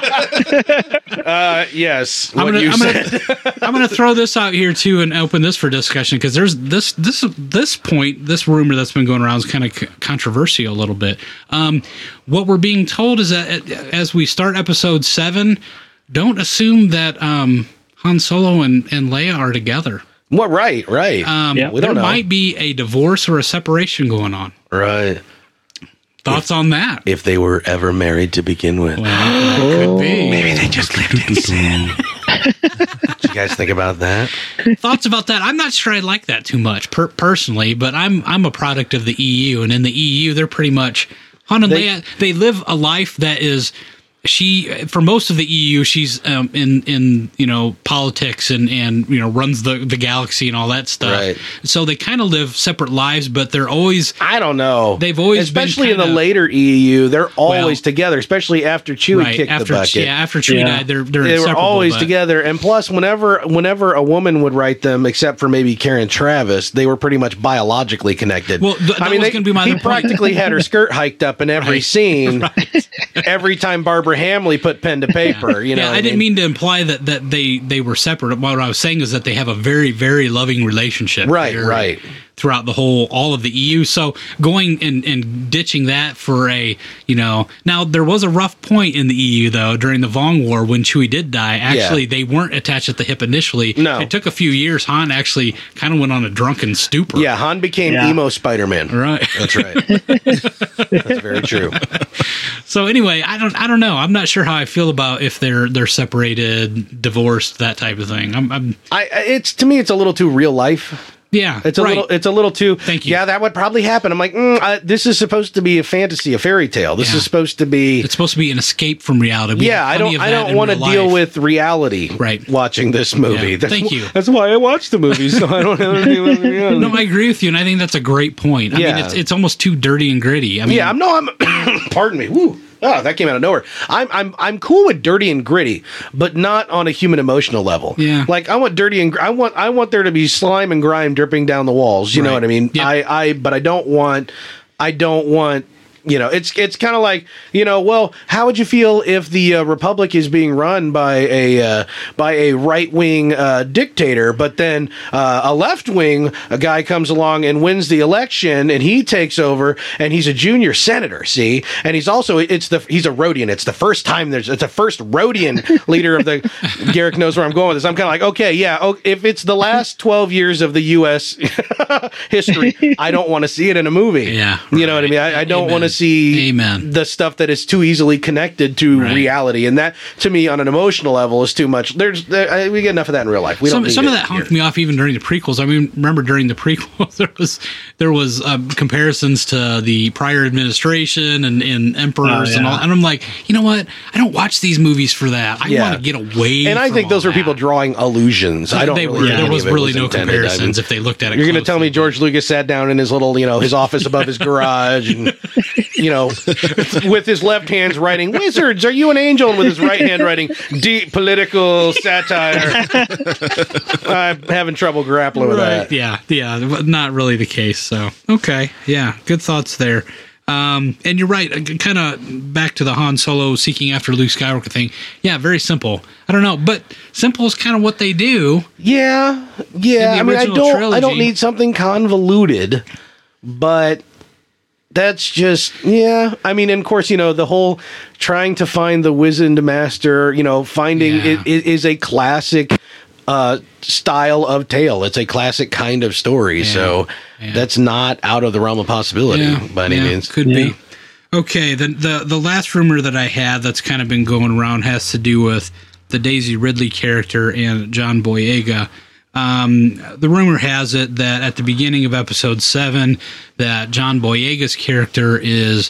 Uh, yes. I'm What gonna, you I'm, said. gonna, I'm gonna throw this out here too and open this for discussion because there's this this this point this rumor that's been going around is kind of c- controversial a little bit. Um, what we're being told is that uh, as we start episode seven, don't assume that um, Han Solo and, and Leia are together. What? Right. Right. Um, Yeah. We there don't know. might be a divorce or a separation going on. right. Thoughts on that? If they were ever married to begin with. Could be. Maybe they just lived in sin. What you guys think about that? Thoughts about that? I'm not sure I like that too much per- personally, but I'm I'm a product of the E U, and in the E U, they're pretty much Han and They- Leia. They live a life that is. She, for most of the E U, she's um, in in you know politics and and you know runs the the galaxy and all that stuff. Right. So they kind of live separate lives, but they're always I don't know. They've always been especially in the kinda- later E U, they're always Well- together. Especially after Chewie right kicked after the bucket. yeah after Chewie Yeah. died. They're they're They were inseparable, always but- together, and plus, whenever whenever a woman would write them, except for maybe Karen Travis, they were pretty much biologically connected. Well, th- that I mean, was they- gonna be my he other point. practically had her skirt hiked up in every Right. scene. Every time Barbara Hamley put pen to paper, you know. yeah, what I didn't mean to imply that, that they, they were separate. What I was saying is that they have a very, very loving relationship. Right, here right. Throughout the whole, all of the E U. So going and, and ditching that for a, you know, now there was a rough point in the E U though during the Vong War when Chewie did die. Actually, Yeah. they weren't attached at the hip initially. No. It took a few years. Han actually kind of went on a drunken stupor. Yeah, Han became Yeah. emo Spider-Man. Right. That's right. That's very true. So anyway, I don't, I don't know. I'm not sure how I feel about if they're they're separated, divorced, that type of thing. I'm, I'm I I- it's to me, it's a little too real life. yeah. It's a right. little. It's a little too. Thank you. Yeah, that would probably happen. I'm like, mm, uh, this is supposed to be a fantasy, a fairy tale. This Yeah. is supposed to be. It's supposed to be an escape from reality. We Yeah, have I plenty don't. of I that don't in want to real deal life. with reality. Right. Watching this movie. Yeah. That's, Thank you. That's why I watch the movies. So I don't have to deal with reality. No, I agree with you, and I think that's a great point. I Yeah. mean, it's it's almost too dirty and gritty. I mean, Yeah, I'm no. I'm. Pardon me. Woo. Oh, that came out of nowhere. I'm I'm I'm cool with dirty and gritty, but not on a human emotional level. Yeah. Like I want dirty and gr- I want I want there to be slime and grime dripping down the walls. You know Right. what I mean? Yep. I I but I don't want I don't want. You know, it's it's kind of like, you know, well, how would you feel if the uh, republic is being run by a uh, by a right wing uh, dictator, but then uh, a left wing a guy comes along and wins the election, and he takes over, and he's a junior senator, see, and he's also it's the he's a Rhodian. It's the first time there's it's the first Rhodian leader of the. Garrick knows where I'm going with this. I'm kind of like, okay, yeah, oh, if it's the last twelve years of the U S history, I don't want to see it in a movie. Yeah, you know what I mean. I, I don't Amen. want to see Amen. the stuff that is too easily connected to Right. reality, and that to me on an emotional level is too much. There's there, I, we get enough of that in real life. We some don't need some of it that here. honked me off even during the prequels. I mean, remember during the prequels there was there was um, comparisons to the prior administration and, and emperors Oh, yeah. and all, and I'm like, you know what? I don't watch these movies for that. I Yeah. want to get away. And I from think those all were people that. drawing illusions. I don't. They really were. think There any was of it really no intended. I mean, comparisons if they looked at it. You're going to tell me closely. George Lucas sat down in his little, you know, his office above his garage, and you know, with his left hand writing "Wizards, are you an angel?" and with his right hand writing "Deep political satire." I'm having trouble grappling with Right. that. Yeah, yeah, but not really the case. So, okay, yeah, good thoughts there. Um, and you're right. Kind of back to the Han Solo seeking after Luke Skywalker thing. Yeah, very simple. I don't know, but simple is kind of what they do. Yeah, yeah. In the I mean, I original don't. I don't trilogy- need something convoluted, but that's just yeah. I mean, and of course, you know, the whole trying to find the wizened master. You know, finding Yeah. it, it is a classic uh, style of tale. It's a classic kind of story. So yeah. that's not out of the realm of possibility by any yeah, means. Could Yeah. be. Okay, the, the the last rumor that I had that's kind of been going around has to do with the Daisy Ridley character and John Boyega. Um, the rumor has it that at the beginning of episode seven, that John Boyega's character is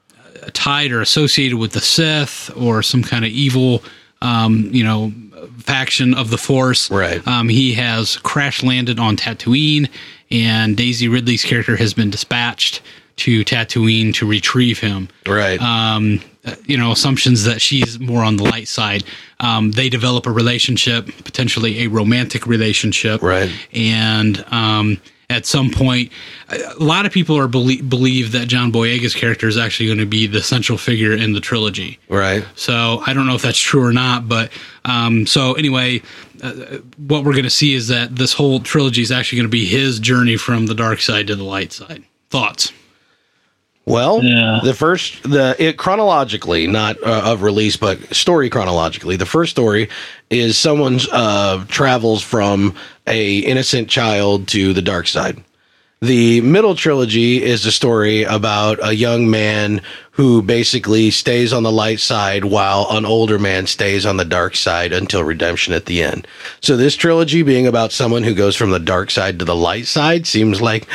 tied or associated with the Sith or some kind of evil, um, you know, faction of the Force. Right. Um, he has crash landed on Tatooine, and Daisy Ridley's character has been dispatched to Tatooine to retrieve him. Right. Um, uh, you know, assumptions that she's more on the light side. Um, they develop a relationship, potentially a romantic relationship. Right. And um, at some point, a lot of people are belie- believe that John Boyega's character is actually going to be the central figure in the trilogy. right. So I don't know if that's true or not, but um, so anyway, uh, what we're going to see is that this whole trilogy is actually going to be his journey from the dark side to the light side. Thoughts? Well, Yeah. the first, the it chronologically, not uh, of release, but story chronologically. The first story is someone's uh, travels from a innocent child to the dark side. The middle trilogy is a story about a young man who basically stays on the light side while an older man stays on the dark side until redemption at the end. So this trilogy being about someone who goes from the dark side to the light side seems like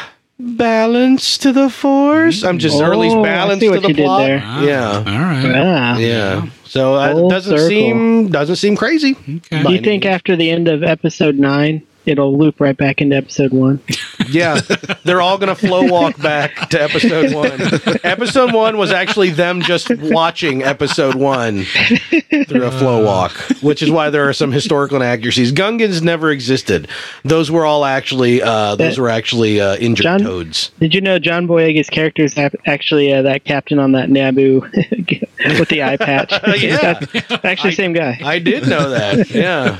balance to the force. I'm just Oh, or at least I balance see to what the you did plot. there. Ah, Yeah. All right. Yeah. Yeah. So uh, Full it doesn't circle. seem doesn't seem crazy. Okay. Do you think after the end of episode nine, it'll loop right back into episode one? Yeah, they're all going to flow walk back to episode one. Episode one was actually them just watching episode one through a flow walk, which is why there are some historical inaccuracies. Gungans never existed; those were all actually uh, those were actually uh, injured John- toads. Did you know John Boyega's character is ap- actually uh, that captain on that Naboo with the eye patch? Yeah. That's actually the same guy. I did know that. Yeah.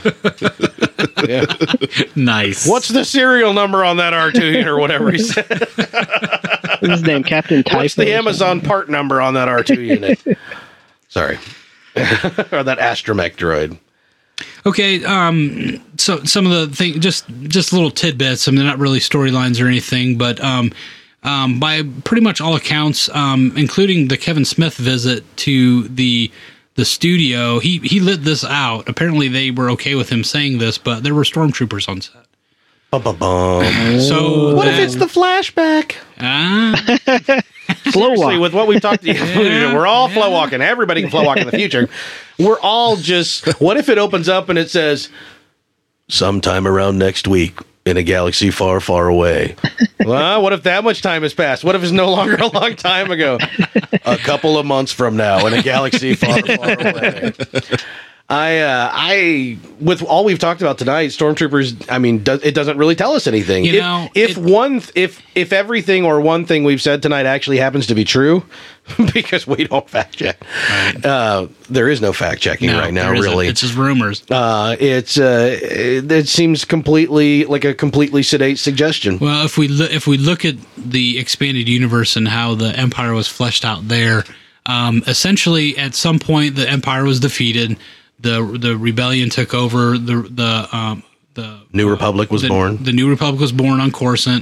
Yeah. Nice. What's the serial number on that R two or whatever he said? What's his name? Captain Typho. What's the Amazon part number on that R two unit? Sorry. Or that astromech droid. Okay, um, so some of the thing, just just little tidbits. I mean, they're not really storylines or anything, but um, um, by pretty much all accounts, um, including the Kevin Smith visit to the the studio, he he lit this out. Apparently, they were okay with him saying this, but there were stormtroopers on set. Ba-ba-bum. So What if that- it's the flashback? Ah, Flow Seriously, walk. with what we've talked to you, Yeah, we're all yeah. flow walking. Everybody can flow walk in the future. We're all just. What if it opens up and it says, "Sometime around next week in a galaxy far, far away"? Well, what if that much time has passed? What if it's no longer a long time ago? A couple of months from now in a galaxy far, far away. I, uh, I, with all we've talked about tonight, stormtroopers. I mean, does, it doesn't really tell us anything. You if, know, if it- one, if if everything or one thing we've said tonight actually happens to be true, because we don't fact check, uh, there is no fact checking no, right now. there isn't. Really, It's just rumors. uh, it's uh, it, it seems completely like a completely sedate suggestion. Well, if we lo- if we look at the expanded universe and how the Empire was fleshed out there, um, essentially at some point the Empire was defeated. The the rebellion took over. The the um, the New Republic was the, born. The New Republic was born on Coruscant,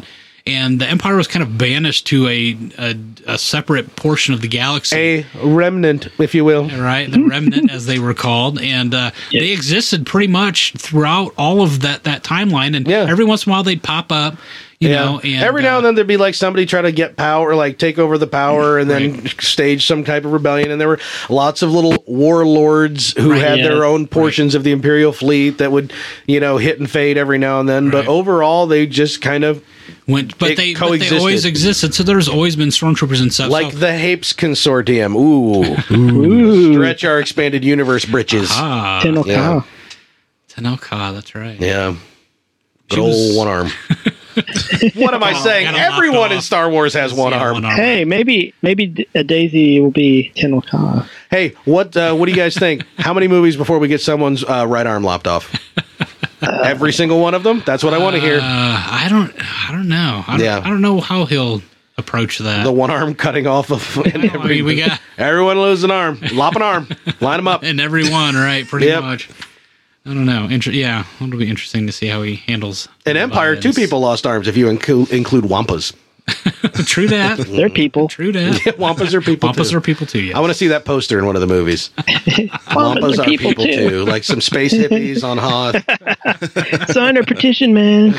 and the Empire was kind of banished to a a, a separate portion of the galaxy. A remnant, if you will. Right, the remnant, as they were called, and uh, Yeah. they existed pretty much throughout all of that that timeline. And Yeah. every once in a while, they'd pop up, you know. And every now uh, and then there'd be like somebody try to get power, like take over the power, and then Right. stage some type of rebellion. And there were lots of little warlords who Right, had yeah. their own portions of the Imperial fleet that would, you know, hit and fade every now and then. But Right. overall, they just kind of went, but it they, but they coexisted. always existed. So there's always been stormtroopers and stuff. like so, the Hapes Consortium. Ooh, Ooh, stretch our expanded universe britches. ah, Tenno yeah. Ka. Tenno-Ka, that's right. Yeah. Good She old was- one arm. What am I saying? got 'em knocked Everyone in off. Star Wars has one Yeah, arm. one arm. Hey, maybe maybe D- a Daisy will be Tenno Ka. Hey, what uh, what do you guys think? How many movies before we get someone's uh, right arm lopped off? Every single one of them? That's what I want to hear. Uh, I don't, I don't know. I don't, Yeah. I don't know how he'll approach that. The one arm cutting off of in I every, mean, we got- everyone lose an arm. Lop an arm. Line them up. and everyone, right? Pretty Yep. much. I don't know. Inter- yeah, it'll be interesting to see how he handles. In Empire, two violence. people lost arms if you include, include Wampas. True that. They're people. True that. Wampas are people Wampas too. are people too. Yes. I want to see that poster in one of the movies. Wampas are people, too. Like some space hippies on Hoth. Sign our petition, man.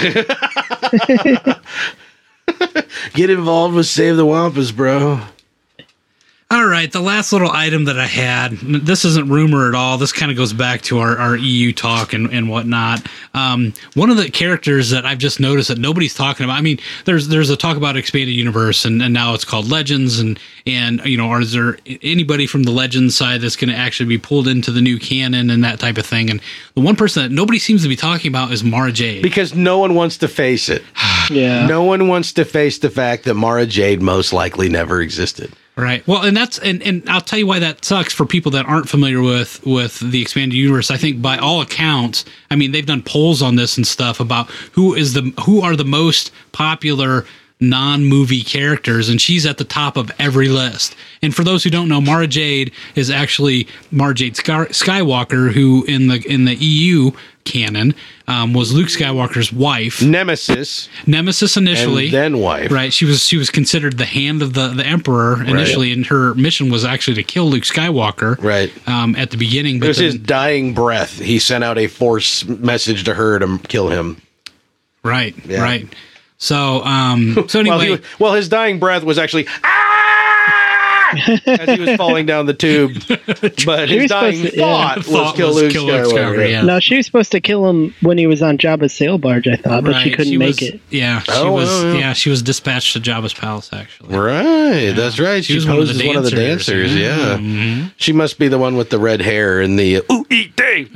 Get involved with Save the Wampas, bro. All right, the last little item that I had, this isn't rumor at all. This kind of goes back to our, our E U talk and, and whatnot. Um, one of the characters that I've just noticed that nobody's talking about, I mean, there's there's a talk about expanded universe, and, and now it's called Legends, and, and you know, is there anybody from the Legends side that's going to actually be pulled into the new canon and that type of thing? And the one person that nobody seems to be talking about is Mara Jade. Because no one wants to face it. Yeah. No one wants to face the fact that Mara Jade most likely never existed. Right. Well, and that's and, and I'll tell you why that sucks for people that aren't familiar with with the expanded universe. I think by all accounts, I mean they've done polls on this and stuff about who is the who are the most popular non-movie characters, and she's at the top of every list. And for those who don't know, Mara Jade is actually Mara Jade Sky- Skywalker, who in the in the E U canon um, was Luke Skywalker's wife, Nemesis Nemesis initially, and then wife. Right, she was she was considered the hand of the, the Emperor initially, and her mission was actually to kill Luke Skywalker. Right. um, at the beginning, It but was his then, dying breath. He sent out a force message to her to kill him. right, Yeah. right. So, um, so Well, anyway, he was, well, his dying breath was actually ah! as he was falling down the tube. But He his was dying supposed to- yeah. thought was Thought kill was Luke kill Luke Skywalker. Skywalker, yeah. No, she was supposed to kill him when he was on Jabba's sail barge, I thought, but she right, couldn't make was, it. Yeah, she Oh, was. well, yeah. Yeah, she was dispatched to Jabba's palace. Actually, Right, that's right. She, was poses one of the dancers. dancers, Yeah, yeah. she must be the one with the red hair and the ooh eat Dave.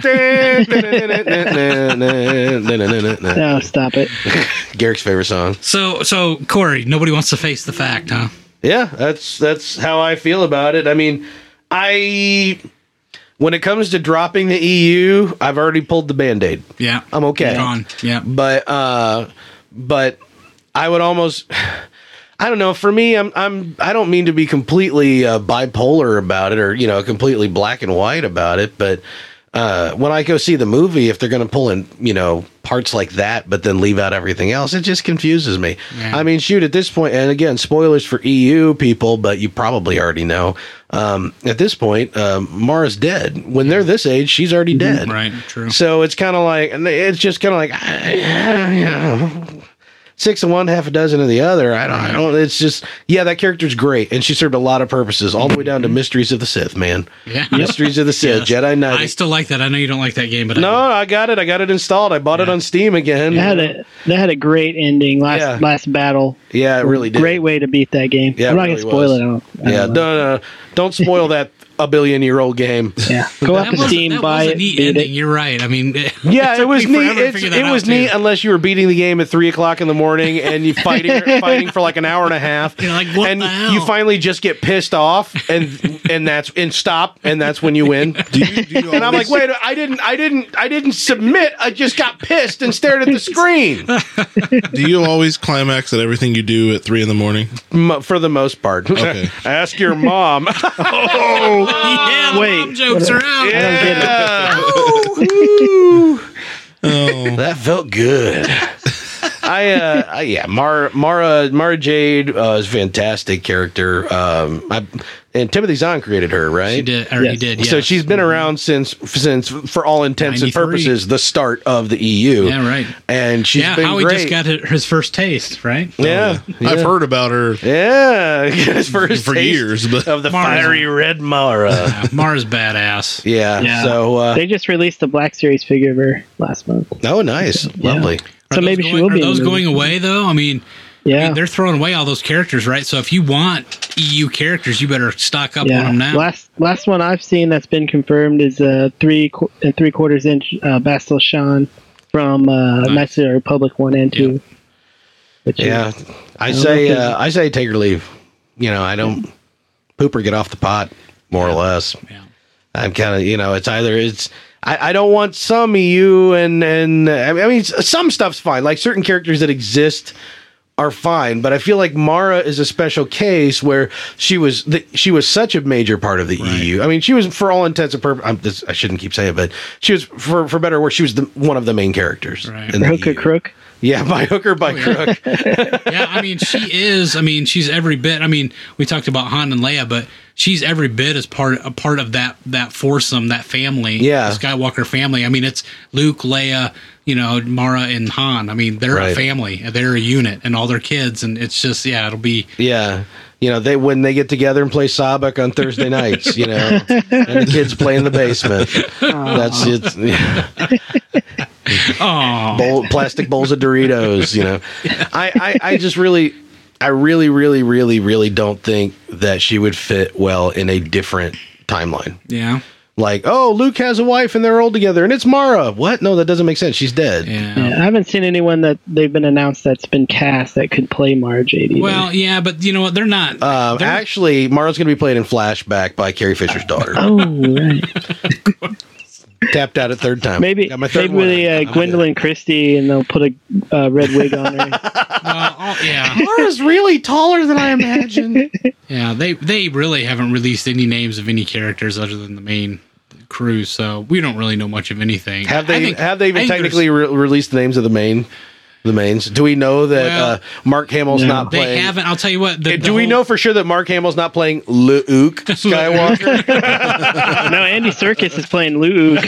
No, stop it. Garrick's favorite song. So, so Corey, nobody wants to face the fact, huh? Yeah, that's that's how I feel about it. I mean, I when it comes to dropping the E U, I've already pulled the Band-Aid. Yeah, I'm okay. Gone. Yeah, But uh but I would almost I don't know, for me I'm I'm I don't mean to be completely uh, bipolar about it or, you know, completely black and white about it, but uh when I go see the movie, if they're going to pull in, you know, parts like that but then leave out everything else, it just confuses me. Yeah. I mean, shoot, at this point, and again, spoilers for E U people, but you probably already know. Um at this point, um Mara's dead. When they're this age, she's already dead. right. True. So it's kind of like, and it's just kind of like, you know, six of one, half a dozen of the other. I don't, I don't, it's just, yeah, that character's great. And she served a lot of purposes, all the way down to Mysteries of the Sith, man. Yeah. Mysteries of the Sith, Yes. Jedi Knight. I still like that. I know you don't like that game, but no, I, I got it. I got it installed. I bought it on Steam again. They had a they had a great ending last Yeah. last battle. Yeah, it really did. Great way to beat that game. Yeah, I'm it not really gonna spoil was. it. I don't, I Yeah, don't no, know. no, no. Don't spoil that a billion year old game. Yeah, go up that to was, Steam, that buy was it, a neat beat ending. it. You're right. I mean, Yeah, it took was me neat. forever to It's, figure that it out, was too. neat unless you were beating the game at three o'clock in the morning and you fighting fighting for like an hour and a half. You're like, what and the hell? you finally just get pissed off and and that's and stop and that's when you win. Do you, do you And I'm always- like, wait, I didn't, I didn't, I didn't submit. I just got pissed and stared at the screen. do you always climax at everything you do at three in the morning? M- For the most part. Okay. Ask your mom. yeah, the Wait. mom jokes are out. Yeah. Oh, That felt good. I, uh, I yeah, Mara Mara Mara Jade uh, is a fantastic character. Um, I, and Timothy Zahn created her, right? She did, or Yes. he did. Yes. So she's been around since since for all intents and ninety-three. purposes the start of the E U. Yeah, right. And she's yeah, been Howie great. just got his first taste, right? yeah, yeah. I've heard about her Yeah, his first for taste years, but of the Mara's- fiery red Mara. Yeah, Mara's badass. Yeah. Yeah. So, uh, They just released the Black Series figure of her last month. oh, nice, lovely. Are So those maybe going, she will are be. in those the movie. going away though? I mean, I Yeah. mean, they're throwing away all those characters, right? So if you want E U characters, you better stock up on Yeah. them now. Last last one I've seen that's been confirmed is a three qu- and three quarters inch uh, Bastil Shan from uh, Nice. Knights of the Republic one and two. Which is- Yeah, I don't say, know if uh, I say, take or leave. You know, I don't poop or get off the pot, more or less. Yeah. I'm kind of, you know, it's either it's. I, I don't want some E U and and I mean s- some stuff's fine. Like certain characters that exist are fine, but I feel like Mara is a special case where she was the, she was such a major part of the Right. E U. I mean, she was for all intents and purposes. I shouldn't keep saying it, but she was for for better or worse. She was the, one of the main characters. Right. in the Hook or E U. crook. Yeah, by hook or by Oh, yeah. crook. Yeah, I mean, she is. I mean, she's every bit. I mean, we talked about Han and Leia, but she's every bit as part a part of that that foursome, that family. Yeah. the Skywalker family. I mean, it's Luke, Leia, you know, Mara, and Han. I mean, they're Right. a family. They're a unit, and all their kids. And it's just, yeah, it'll be. Yeah. You know, they when they get together and play Sabak on Thursday nights, you know, and the kids play in the basement. That's it's yeah. Oh, Bowl, plastic bowls of Doritos, you know. I, I, I just really I really, really, really, really don't think that she would fit well in a different timeline. yeah, Like, oh, Luke has a wife and they're old together and it's Mara. What? No, that doesn't make sense. She's dead. yeah. Yeah, I haven't seen anyone that they've been announced that's been cast that could play Mara Jade either. Well, yeah, but you know what? They're not. Um, they're- actually, Mara's going to be played in flashback by Carrie Fisher's daughter. oh, right. Tapped out at third time. Maybe Got my third maybe one. with uh, Gwendolyn Christie and they'll put a uh, red wig on her. well, oh, yeah, Mara's really taller than I imagined. yeah. They they really haven't released any names of any characters other than the main crew, so we don't really know much of anything. Have I they think- have they I even think there's- technically re- released the names of the main the mains? Do we know that Well, uh, Mark Hamill's no. not They playing? haven't. I'll tell you what. The, Uh, the Do we whole- know for sure that Mark Hamill's not playing Luke Skywalker? No, Andy Serkis is playing Luke.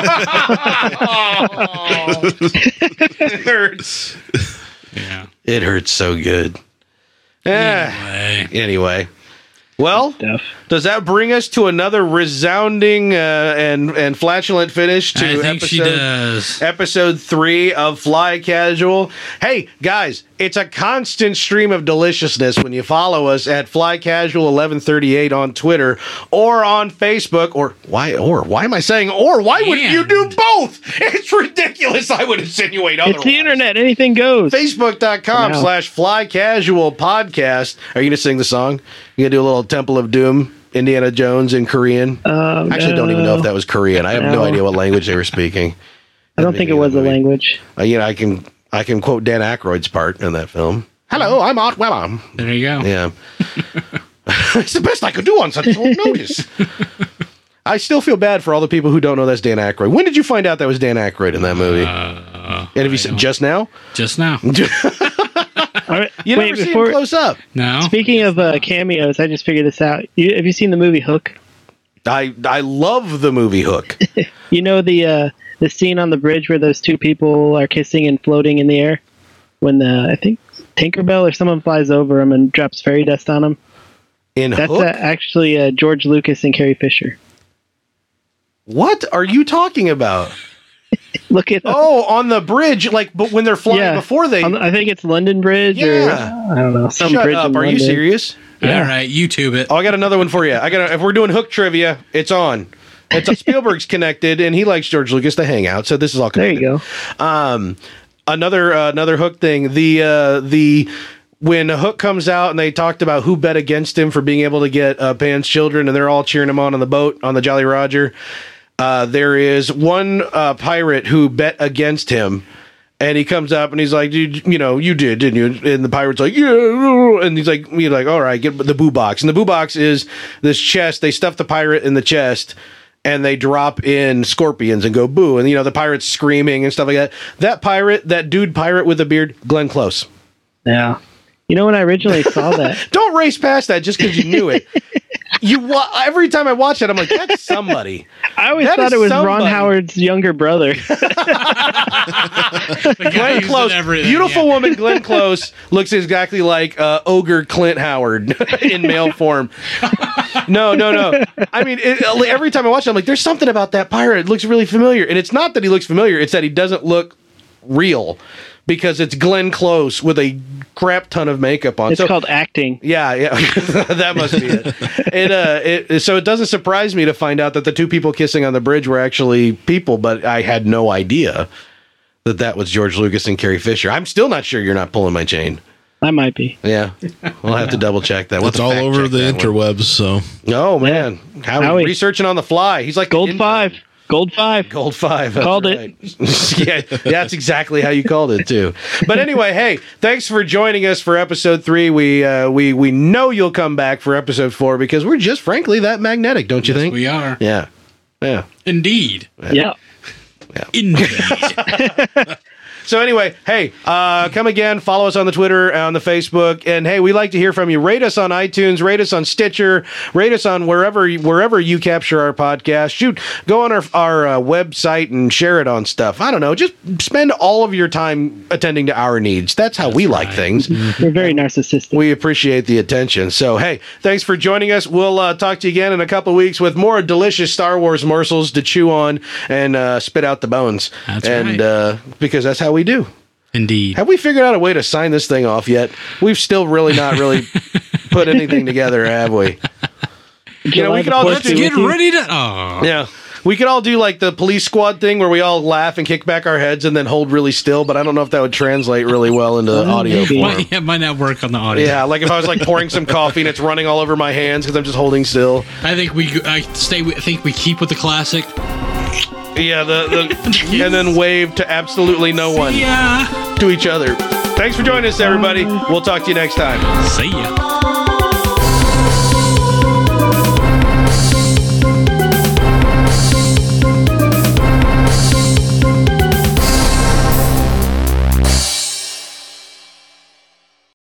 It hurts. Yeah. It hurts so good. Eh, Anyway. anyway, well, Stuff. does that bring us to another resounding uh, and and flatulent finish to I think episode she does. episode three of Fly Casual? Hey guys, it's a constant stream of deliciousness when you follow us at Fly Casual eleven thirty-eight on Twitter or on Facebook. Or why? Or why am I saying? Or why wouldn't Yeah. you do both? It's ridiculous. I would insinuate otherwise. It's the internet. Anything goes. Facebook.com Wow. slash Fly Casual Podcast. Are you going to sing the song? You going to do a little Temple of Doom, Indiana Jones in Korean? Um, I actually don't even know if that was Korean. I have no, No. idea what language they were speaking. I don't think it was a language. Uh, you know, I can I can quote Dan Aykroyd's part in that film. Hello, I'm Art Weller. There you go. Yeah. It's the best I could do on such short notice. I still feel bad for all the people who don't know that's Dan Aykroyd. When did you find out that was Dan Aykroyd in that movie? Uh, and have you said just now? just now. All right. You Wait, never see him before, close up. No. speaking of uh, cameos, I just figured this out. You, have you seen the movie Hook? I I love the movie Hook. You know the uh, the scene on the bridge where those two people are kissing and floating in the air? When the, I think Tinkerbell or someone flies over them and drops fairy dust on them? In That's Hook? uh, actually uh, George Lucas and Carrie Fisher. What are you talking about? Look at Oh, on the bridge, like, but when they're flying yeah. before they. On the- I think it's London Bridge or Yeah. I don't know some Shut bridge. up! in Are you London. serious? All right, YouTube it. Oh, I got another one for you. I got. If we're doing Hook trivia, it's on. It's Spielberg's connected, and he likes George Lucas to hang out. So this is all There connected. you go. Um, another uh, another Hook thing. The uh, the when Hook comes out and they talked about who bet against him for being able to get uh, Pan's children, and they're all cheering him on on the boat on the Jolly Roger. Uh, there is one uh, pirate who bet against him, and he comes up and he's like, "Dude, you know, you did, didn't you?" And the pirate's like, "Yeah," and he's like, "He's like, all right, get the boo box." And the boo box is this chest. They stuff the pirate in the chest, and they drop in scorpions and go boo, and you know the pirate's screaming and stuff like that. That pirate, that dude pirate with the beard, Glenn Close. Yeah. You know when I originally saw that? Don't race past that just because you knew it. You wa- every time I watch it, I'm like, that's somebody. I always That thought is it was somebody. Ron Howard's younger brother. Glenn Close, beautiful yeah. woman Glenn Close looks exactly like uh, ogre Clint Howard in male form. No, no, no. I mean, it, every time I watch it, I'm like, there's something about that pirate. It looks really familiar. And it's not that he looks familiar. It's that he doesn't look real because it's Glenn Close with a crap ton of makeup on. It's So- called acting. Yeah, yeah, that must be it. It, uh, it. So it doesn't surprise me to find out that the two people kissing on the bridge were actually people, but I had no idea that that was George Lucas and Carrie Fisher. I'm still not sure you're not pulling my chain. I might be. Yeah, we'll have to double check that. We'll It's have all to fact over check the that one. interwebs. So Oh man, how Howie. researching on the fly? He's like Gold in- five. Gold five. Gold five. That's Called right. Yeah, that's exactly how you called it too. But anyway, hey, thanks for joining us for episode three. We uh, we we know you'll come back for episode four because we're just frankly that magnetic, don't you Yes, think? we are. Yeah, yeah. Indeed. Yeah. Indeed. So anyway, hey, uh, come again. Follow us on the Twitter, on the Facebook, and hey, we like to hear from you. Rate us on iTunes, rate us on Stitcher, rate us on wherever wherever you capture our podcast. Shoot, go on our our uh, website and share it on stuff. I don't know. Just spend all of your time attending to our needs. That's how we like right. things. We're very narcissistic. We appreciate the attention. So, hey, thanks for joining us. We'll uh, talk to you again in a couple of weeks with more delicious Star Wars morsels to chew on and uh, spit out the bones. That's and right. uh, because that's how we do. Indeed. Have we figured out a way to sign this thing off yet? We've still really not really put anything together, have we? You know, we could all July just the do- Get with you? ready to. Oh. Yeah. We could all do like the police squad thing where we all laugh and kick back our heads and then hold really still, but I don't know if that would translate really well into Well, audio maybe. form. Might, yeah, might not work on the audio. Yeah, like if I was like pouring some coffee and it's running all over my hands because I'm just holding still. I think we. I stay. With, I think we keep with the classic. Yeah, the, the and then wave to absolutely no one, Yeah. to each other. Thanks for joining us, everybody. We'll talk to you next time. See ya.